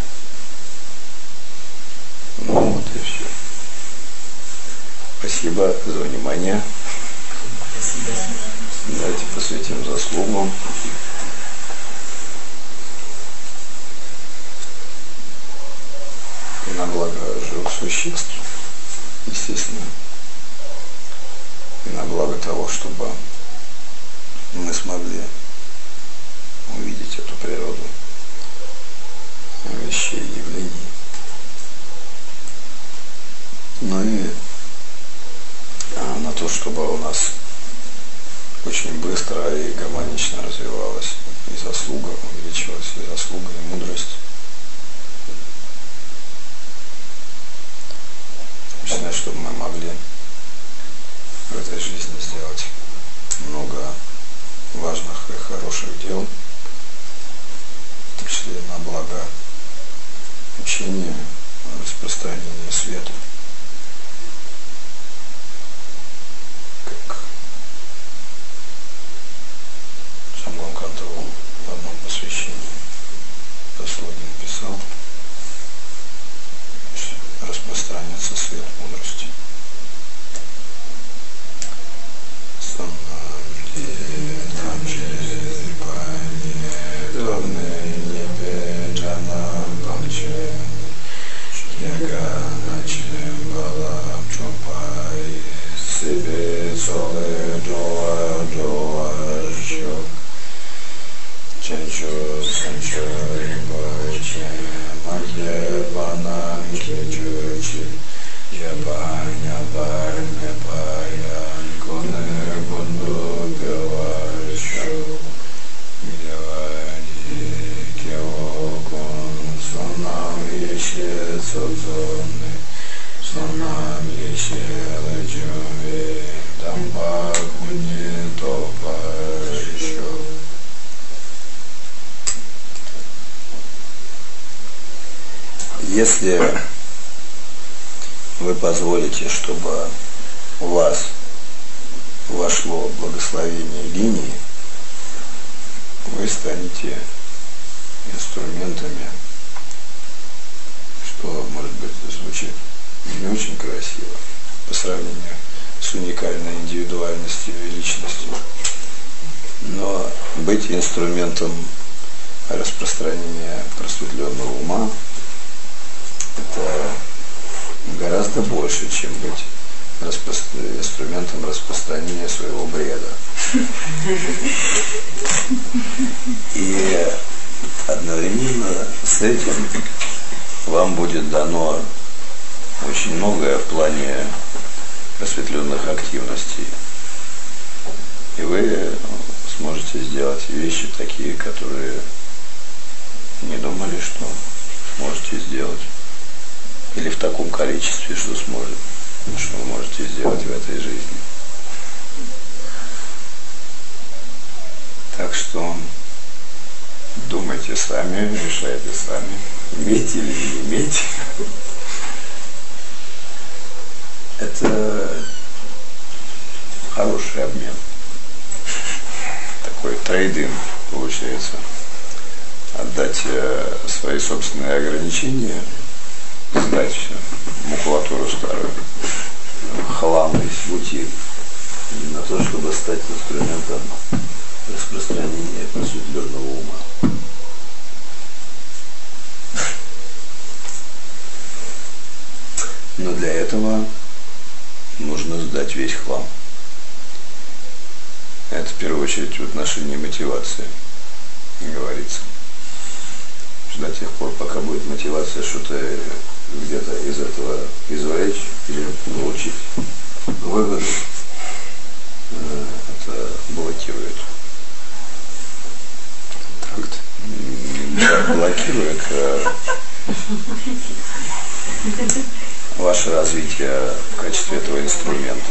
Ну вот и все. Спасибо за внимание. Давайте посвятим заслугу. И на благо живых существ, естественно. И на благо того, чтобы мы смогли увидеть эту природу вещей и явлений. Ну и на то, чтобы у нас очень быстро и гармонично развивалась и заслуга, увеличивалась и заслуга, и мудрость. Точно, чтобы мы могли в этой жизни сделать много важных и хороших дел, в том числе на благо учения, распространения света. Как Шамгон Кантову в одном посвящении послуги написал, распространяется свет мудрости. Если вы позволите, чтобы у вас вошло благословение линии, вы станете инструментами, что, может быть, звучит не очень красиво по сравнению с уникальной индивидуальностью и личностью, но быть инструментом распространения просветленного ума – это гораздо больше, чем быть инструментом распространения своего бреда. И одновременно с этим вам будет дано очень многое в плане просветленных активностей. И вы сможете сделать вещи такие, которые не думали, что сможете сделать. Или в таком количестве, что вы можете сделать в этой жизни. Так что думайте сами, решайте сами, иметь или не иметь. Это хороший обмен. Такой трейдинг получается. Отдать свои собственные ограничения, сдать макулатуру старую, хлам из бутик, на то, чтобы стать инструментом
распространение просветленного ума. Но для этого нужно сдать весь хлам. Это в первую очередь в отношении мотивации говорится. До тех пор, пока будет мотивация что-то где-то из этого извлечь или получить выгоду, это блокирует. Да, блокирует ваше развитие в качестве этого инструмента.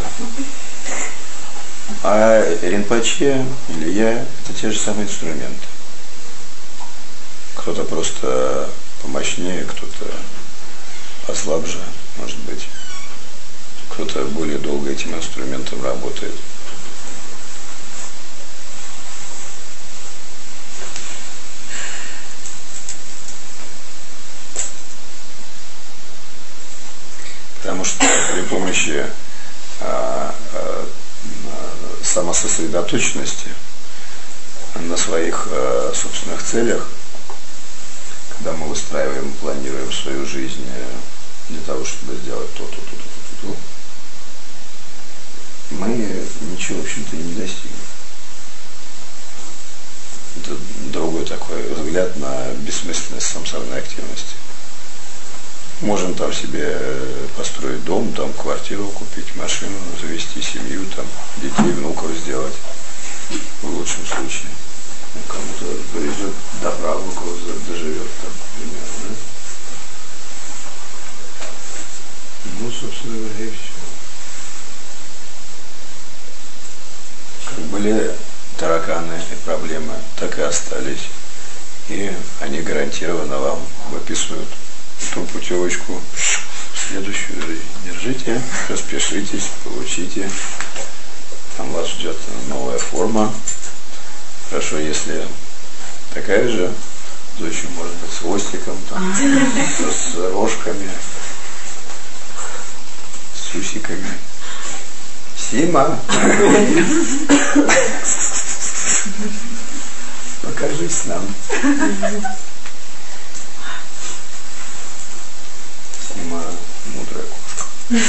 А Ринпоче или я – это те же самые инструменты. Кто-то просто помощнее, кто-то послабже, может быть. Кто-то более долго этим инструментом работает. Потому что при помощи самососредоточенности на своих собственных целях, когда мы выстраиваем, планируем свою жизнь для того, чтобы сделать то, мы ничего, в общем-то, не достигнем. Это другой такой взгляд на бессмысленность самсарной активности. Можем там себе построить дом, там квартиру купить, машину, завести семью, там детей, внуков сделать, в лучшем случае. Кому-то повезет до правнуков, доживет там, примерно, да? Ну, собственно говоря, и все. Как были тараканы и проблемы, так и остались. И они гарантированно вам выписывают ту путевочку в следующую жизнь. Держите, распишитесь, получите. Там вас ждет новая форма. Хорошо, если такая же, то еще может быть с хвостиком, там, с рожками, с усиками. Сима! Покажись нам. Сима мудрая кошка.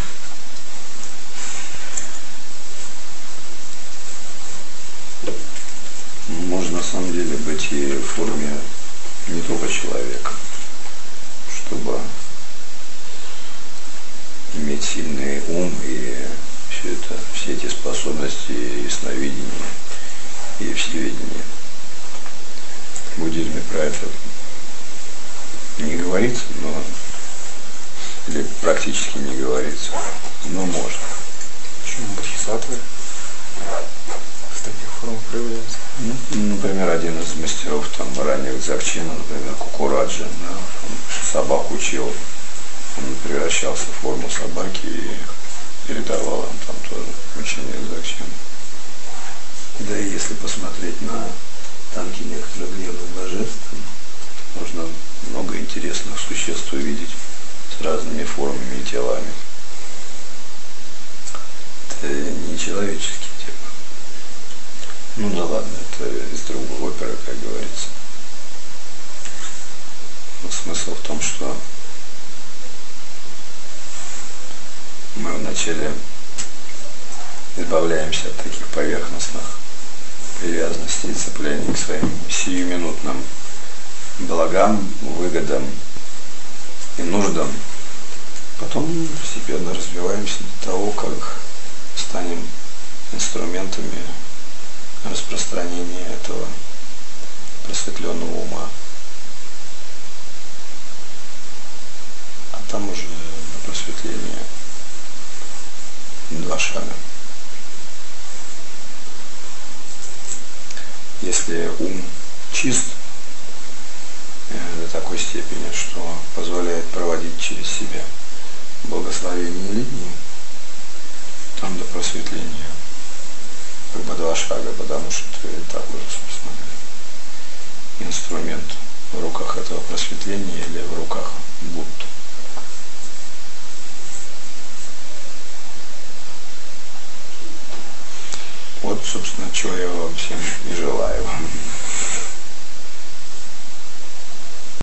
Можно на самом деле быть и в форме не только человека, чтобы иметь сильный ум и все эти способности ясновидения и всевидения. В буддизме про это не говорится, но или практически не говорится, но можно.
Почему бодхисаттвы в таких формах проявляются?
Например, один из мастеров там ранних дзогчен, например, Кукураджа, да, он собак учил, он превращался в форму собаки и передавал им там тоже учение дзогчен. Да и если посмотреть на танки некоторых гневных божеств, можно много интересных существ увидеть с разными формами и телами. Это не человеческий тип. Ну да ладно, это из другой оперы, как говорится. Но смысл в том, что мы вначале избавляемся от таких поверхностных привязанностей и цепляний к своим сиюминутным благам, выгодам и нуждам. Потом постепенно развиваемся до того, как станем инструментами распространения этого просветленного ума. А там уже на просветление 2 шага. Если ум чист до такой степени, что позволяет проводить через себя благословение линии, там до просветления как бы 2 шага, потому что ты так уже, собственно говоря, инструмент в руках этого просветления или в руках Будды. Вот
собственно, чего я вам всем и желаю.